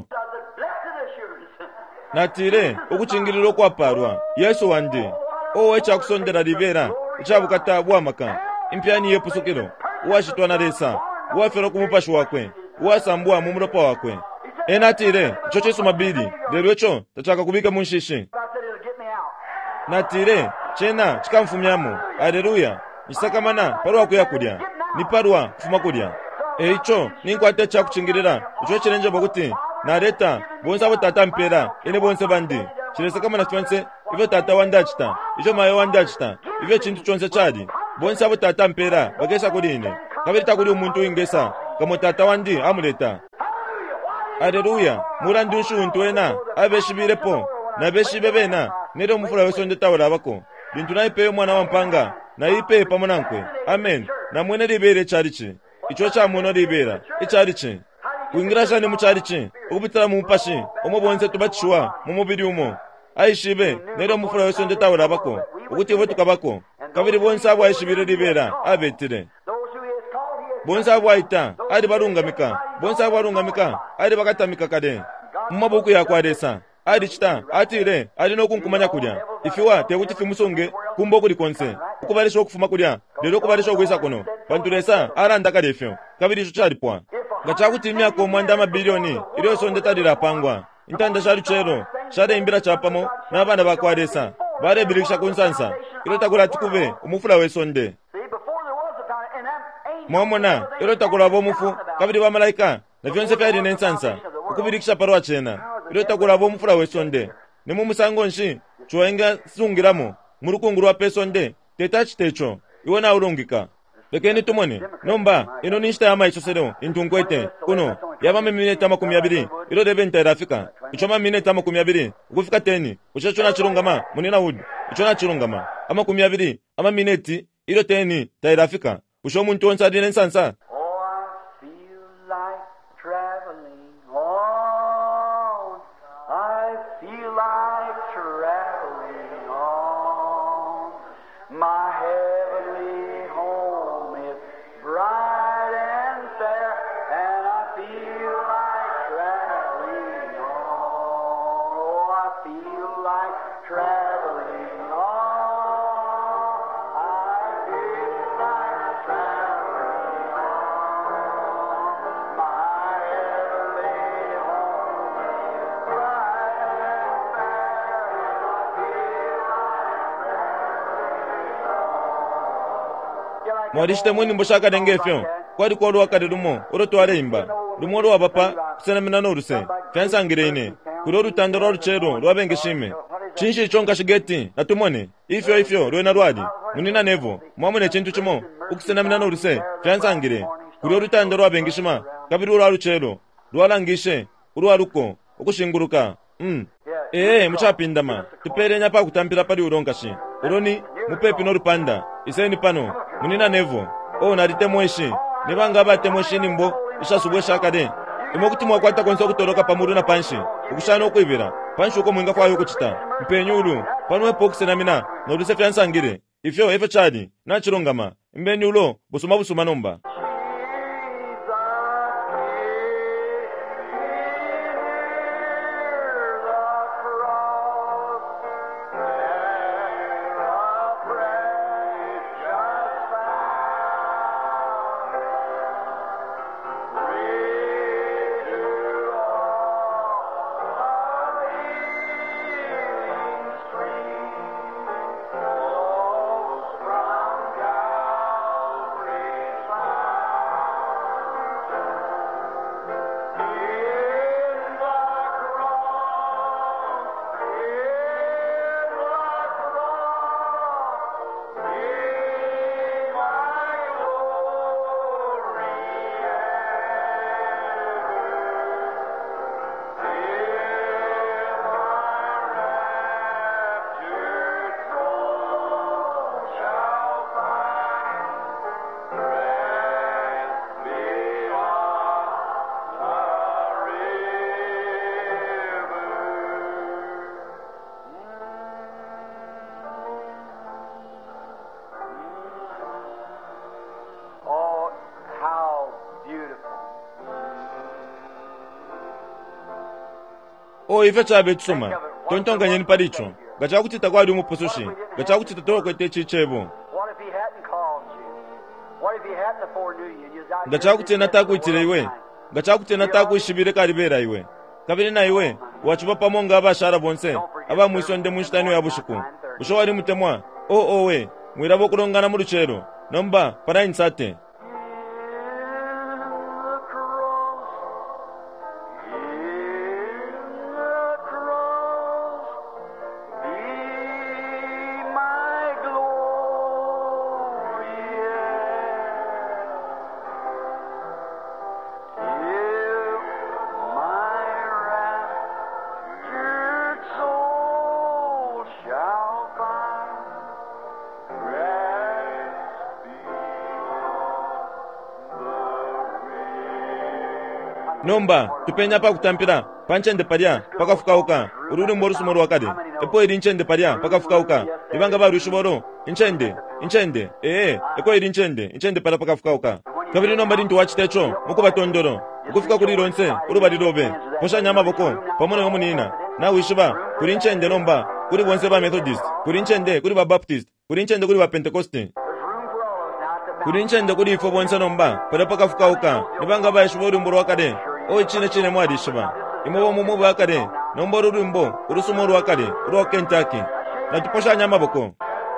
natire ukuchingirira okwaparwa yesu wandi owe chakusondera libera ichabukata bwamaka impyani yepusukiro uwashitwana lesa uwafera kumupashi wakwe uwasambua mumulopa wakwe enatire icho chesu mabili lero echo tachaka kubika munshishi natire chena chikamfumyamo aleluya nisakamana parwa kuya kudya ni parwa kufuma kudya eicho ninkwate chakuchingirira icho chirenje bokuti nareta bonsa bo tata mpera ene bonse bandi chiresakamana chonse ive tata wandachita icho maye wandachita ive chintu chonse chadi bonsa bo tata mpera bakesa kudine kabirita kuli umuntu ingesa kamo tata wandi amuleta aleluya mulandu nshuntu ena abeshibirepo na beshibebena nero mufula wesonde tawala bako bintu naipe mwana wa mpanga na ipe pamonankwe amen na mwene libere charichi icho cha mwono libera icharichi uingrasha ni mucharichi ukupitala mumpashi omobonse tubachishwa mumubiri umo aishibe nero mufula wesonde tawala bako ukuti wetuka bako kabiri bonse abo aishibire libera abetire bonse abo aita ari barungamika bonse abo barungamika ari bakatamika kade mumabuku yakwaresa ari chita atire ari no kunkumanya kudya ifiwa tekuti fimusunge kumbo kuli konse ukubarisha okufuma kudya lero kubarisha okwisa kono banturesa aranda kadefyo kabiri icho charipwa ngachakuti imyako mwanda mabilioni iliyo sonde tadira pangwa intanda shari chero shari imbira chapamo n'abana bakwaresa bare birikisha kunsansa ilo takula tikuve umufula wesonde mwamona ilo takula bomufu kabiri bamalayika na vyonse fyari nensansa ukubirikisha parwa chena ilo takula bomufula wesonde nimu musango nshi chuenga sungiramo murukunguru wa pesonde tetachi techo iwona urungika lekeni tumone nomba ino nishita yama icho sereo intunkwete kuno yaba minute makumi abiri ilo debe ntairafika ichoma minute makumi abiri ukufika teni uchachona chirungama munina udi ichona chirungama ama kumi abiri ama minute ilo teni tairafika usho muntu onsa dine nsansa mwarishite mwini mboshaka dengefyo kwari kwa ruwa kare rumo uro tuware imba rumo ruwa bapa kusena minano uruse fiansangire ine kuro rutando rwa ruchero ruwa bengeshime chinshi chonga shigeti natumone ifyo ifyo ruwe na ruwadi munina nevo mwamune chintu chimo ukusena minano uruse fiansangire kuro rutando rwa bengeshima kabiri ruwa ruchero ruwa langishe uruwa ruko ukushinguruka mm. Ee muchapindama tupere nyapa kutampira pari urongashi uroni mupepi no rupanda iseni pano munina nevo o narite mweshi nibanga bate mweshi nimbo ishasubwe shakade imokuti mwakwata konso kutoroka pamuru na panshi ukushana okwibira panshi uko mwinga kwayo kuchita mpenyulu panwe pokse na mina no ruse fyansangire ifyo efe chadi na chirongama mbenyulo busuma busuma nomba From o ife chabe tsuma tontonga nyeni palicho gacha kuti takwadi umupusushi gacha kuti tatoko ite chichebo What if he hadn't called you? What if he hadn't foreknew you? And you got gacha kuti natakuitire iwe gacha kuti natakuishibire kalibera iwe kabiri na iwe wachupa pamonga abashara bonse aba mwisonde munshitani ya bushuku busho wali mutemwa o o we mwirabo kulongana mu ruchero nomba para insate nomba tupenya pa kutampira panchende paria pakafukauka ururi morusumoro wakade epo iri nchende paria pakafukauka ibanga ba rushuboro inchende inchende eh eko iri nchende inchende para pakafukauka kabiri nomba rintu wachitecho mukuba tondoro ukufika kuri ronse urubari robe posha nyama boko pamone ngomunina na wishiba kuri nchende nomba kuri bonse ba Methodist kuri nchende kuri ba Baptist kuri nchende kuri ba Pentecost kuri nchende kuri ifo bonse nomba para pakafukauka ibanga ba shuboro mboro wakade o chine chine mwadi shiba imobo mumu bakade nombo rurumbo urusumo rwakade ro Kentucky na tuposha nyama boko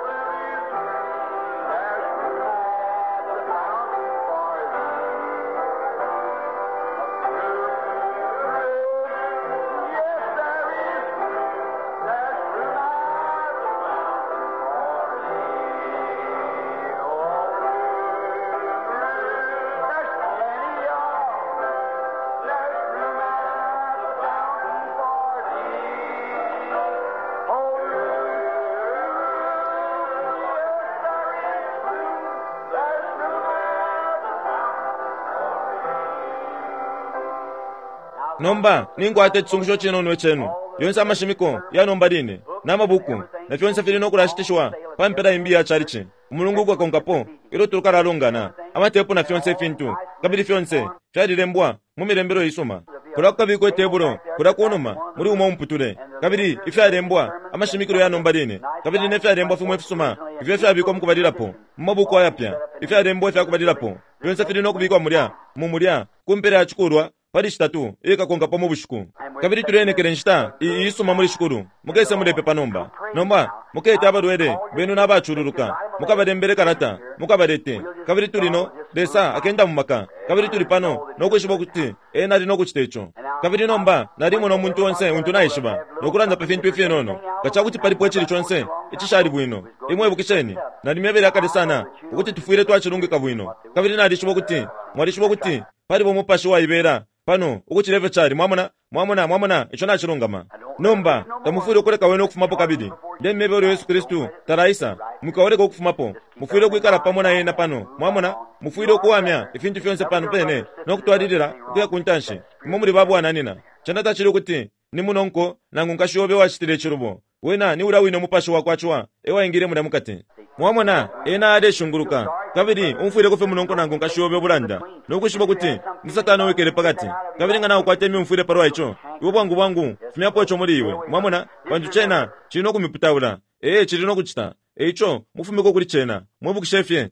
nomba ningwate tsungusho chino nwe chenu yonse amashimiko ya nomba dine namabuku na fyonse fili nokulashitishwa pampera imbi ya charichi umulungu kwa konkapo ilo tulukara longana amatepo na fyonse fintu kabili fyonse fyadilembwa mumirembero isoma kula kukabiko etebulo kula kuonoma muri uma umputure kabili ifyadembwa amashimikiro ya nomba dine kabili ne fyadembwa fimwe fisoma ifyo fyabiko mukubadilapo mmabuku ayapya ifyadembwa fyakubadilapo fyonse fili nokubikwa mulya mumulya kumpera achukurwa pari shitatu eka konga pomo bushuku kabiri turene kerenshita isuma muri shukuru mukese mulepe panomba nomba mukete abarwere benu nabachururuka mukabadembere karata mukabarete kabiri turino desa akenda mumaka kabiri turi pano nokushibo kuti ena rino kuchitecho kabiri nomba narimo no muntu onse untu naishiba nokuranda pefintu ifye nono gacha kuti pari pochiri chonse ichishari bwino imwe bukisheni narimebere akadesana ukuthi tufuire twachirungu kabwino kabiri narishibo kuti mwarishibo kuti pari bomupashi wa ibera pano ukuchileve chari mwamona mwamona mwamona icho nachirungama nomba tamufure kureka weno kufumapo kabidi nde mmebero Yesu Kristu taraisa mukaoreka okufumapo mufuire kuikala pamona yena pano mwamona mufuire kuwamya ifintu fyonse pano pene nokutwadidira kuya kuntanshi imomuri babwana nina chanata chiri kuti nimunonko nangu nkashobe wachitire chirubo wena ni ura wino mupashi wakwachwa ewa ingire muda mukati mwamona ena ade shunguruka kabiri umfuire kufe munonko nangu nkashobe bulanda nokushiba kuti ni satana wekere pakati kabiri ngana ukwatemi umfuire parwa icho iwo bwangu bwangu fumyapo icho muri iwe mwamona bantu chena chino kumiputaula eh chirino kuchita icho mufumiko kuri chena mwebukishefye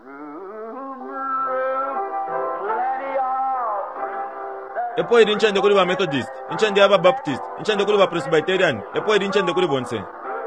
epo iri nchende kuri ba Methodist nchende aba Baptist nchende kuri ba Presbyterian epo iri nchende kuri bonse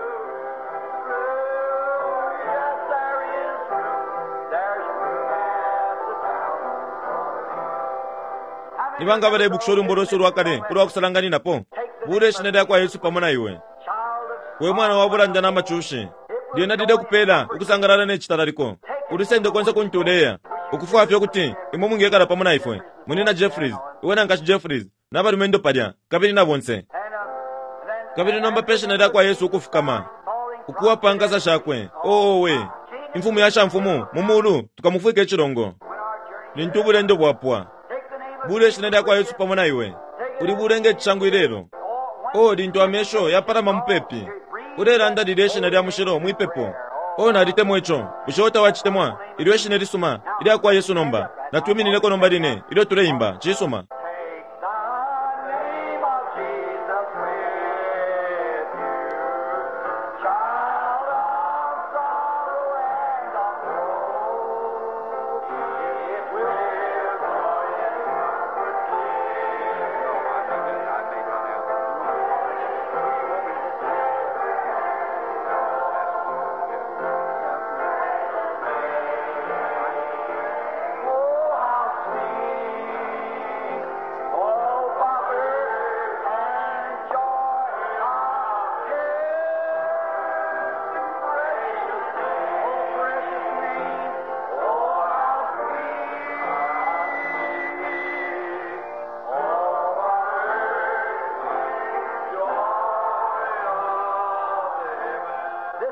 nibanga bare bukshori mboroso rwakare kuri wakusalangani napo bure shineda kwa Yesu pamona iwe we mwana wabulanja namachushi ndiye nadide kupela ukusangarana nechitarariko urisende konse kuntuleya ukufuwa fyo kuti imo mungekala pamona ifwe munina Jeffries iwe nangashi Jeffries nabari mendo padya kabiri na bonse kabiri nomba peshineda kwa Yesu ukufukama ukuwa pangaza shakwe oo we imfumu yasha mfumu mumulu tukamufuike chirongo nintubule ndo bwapwa bure shinenda kwa Yesu pamona iwe uri burenge changu irero o dinto amesho yapara mampepi urera anda direshe na mushiro mwipepo o na rite mwecho ushota wachitemwa iriwe shineri suma iri kwa Yesu nomba na tumi nileko nomba dine iro tureimba chisoma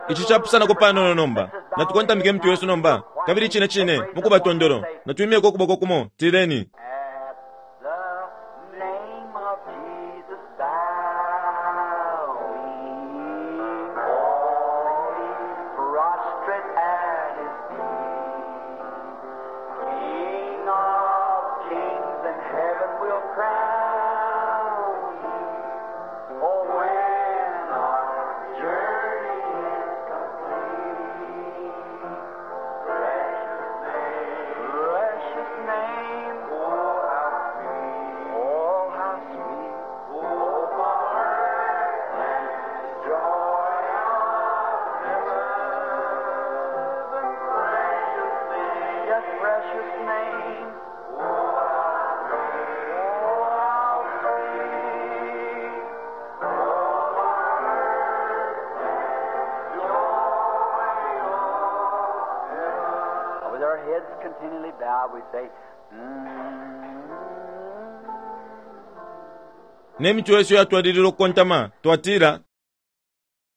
ichi chapusana kopano nomba natukontamike mtu yesu nomba kabiri chine chine mukuba tondoro natuimie kokuboko kumo tireni. Continually bow, we say, nemitu yesu yatwadililo kontama twatira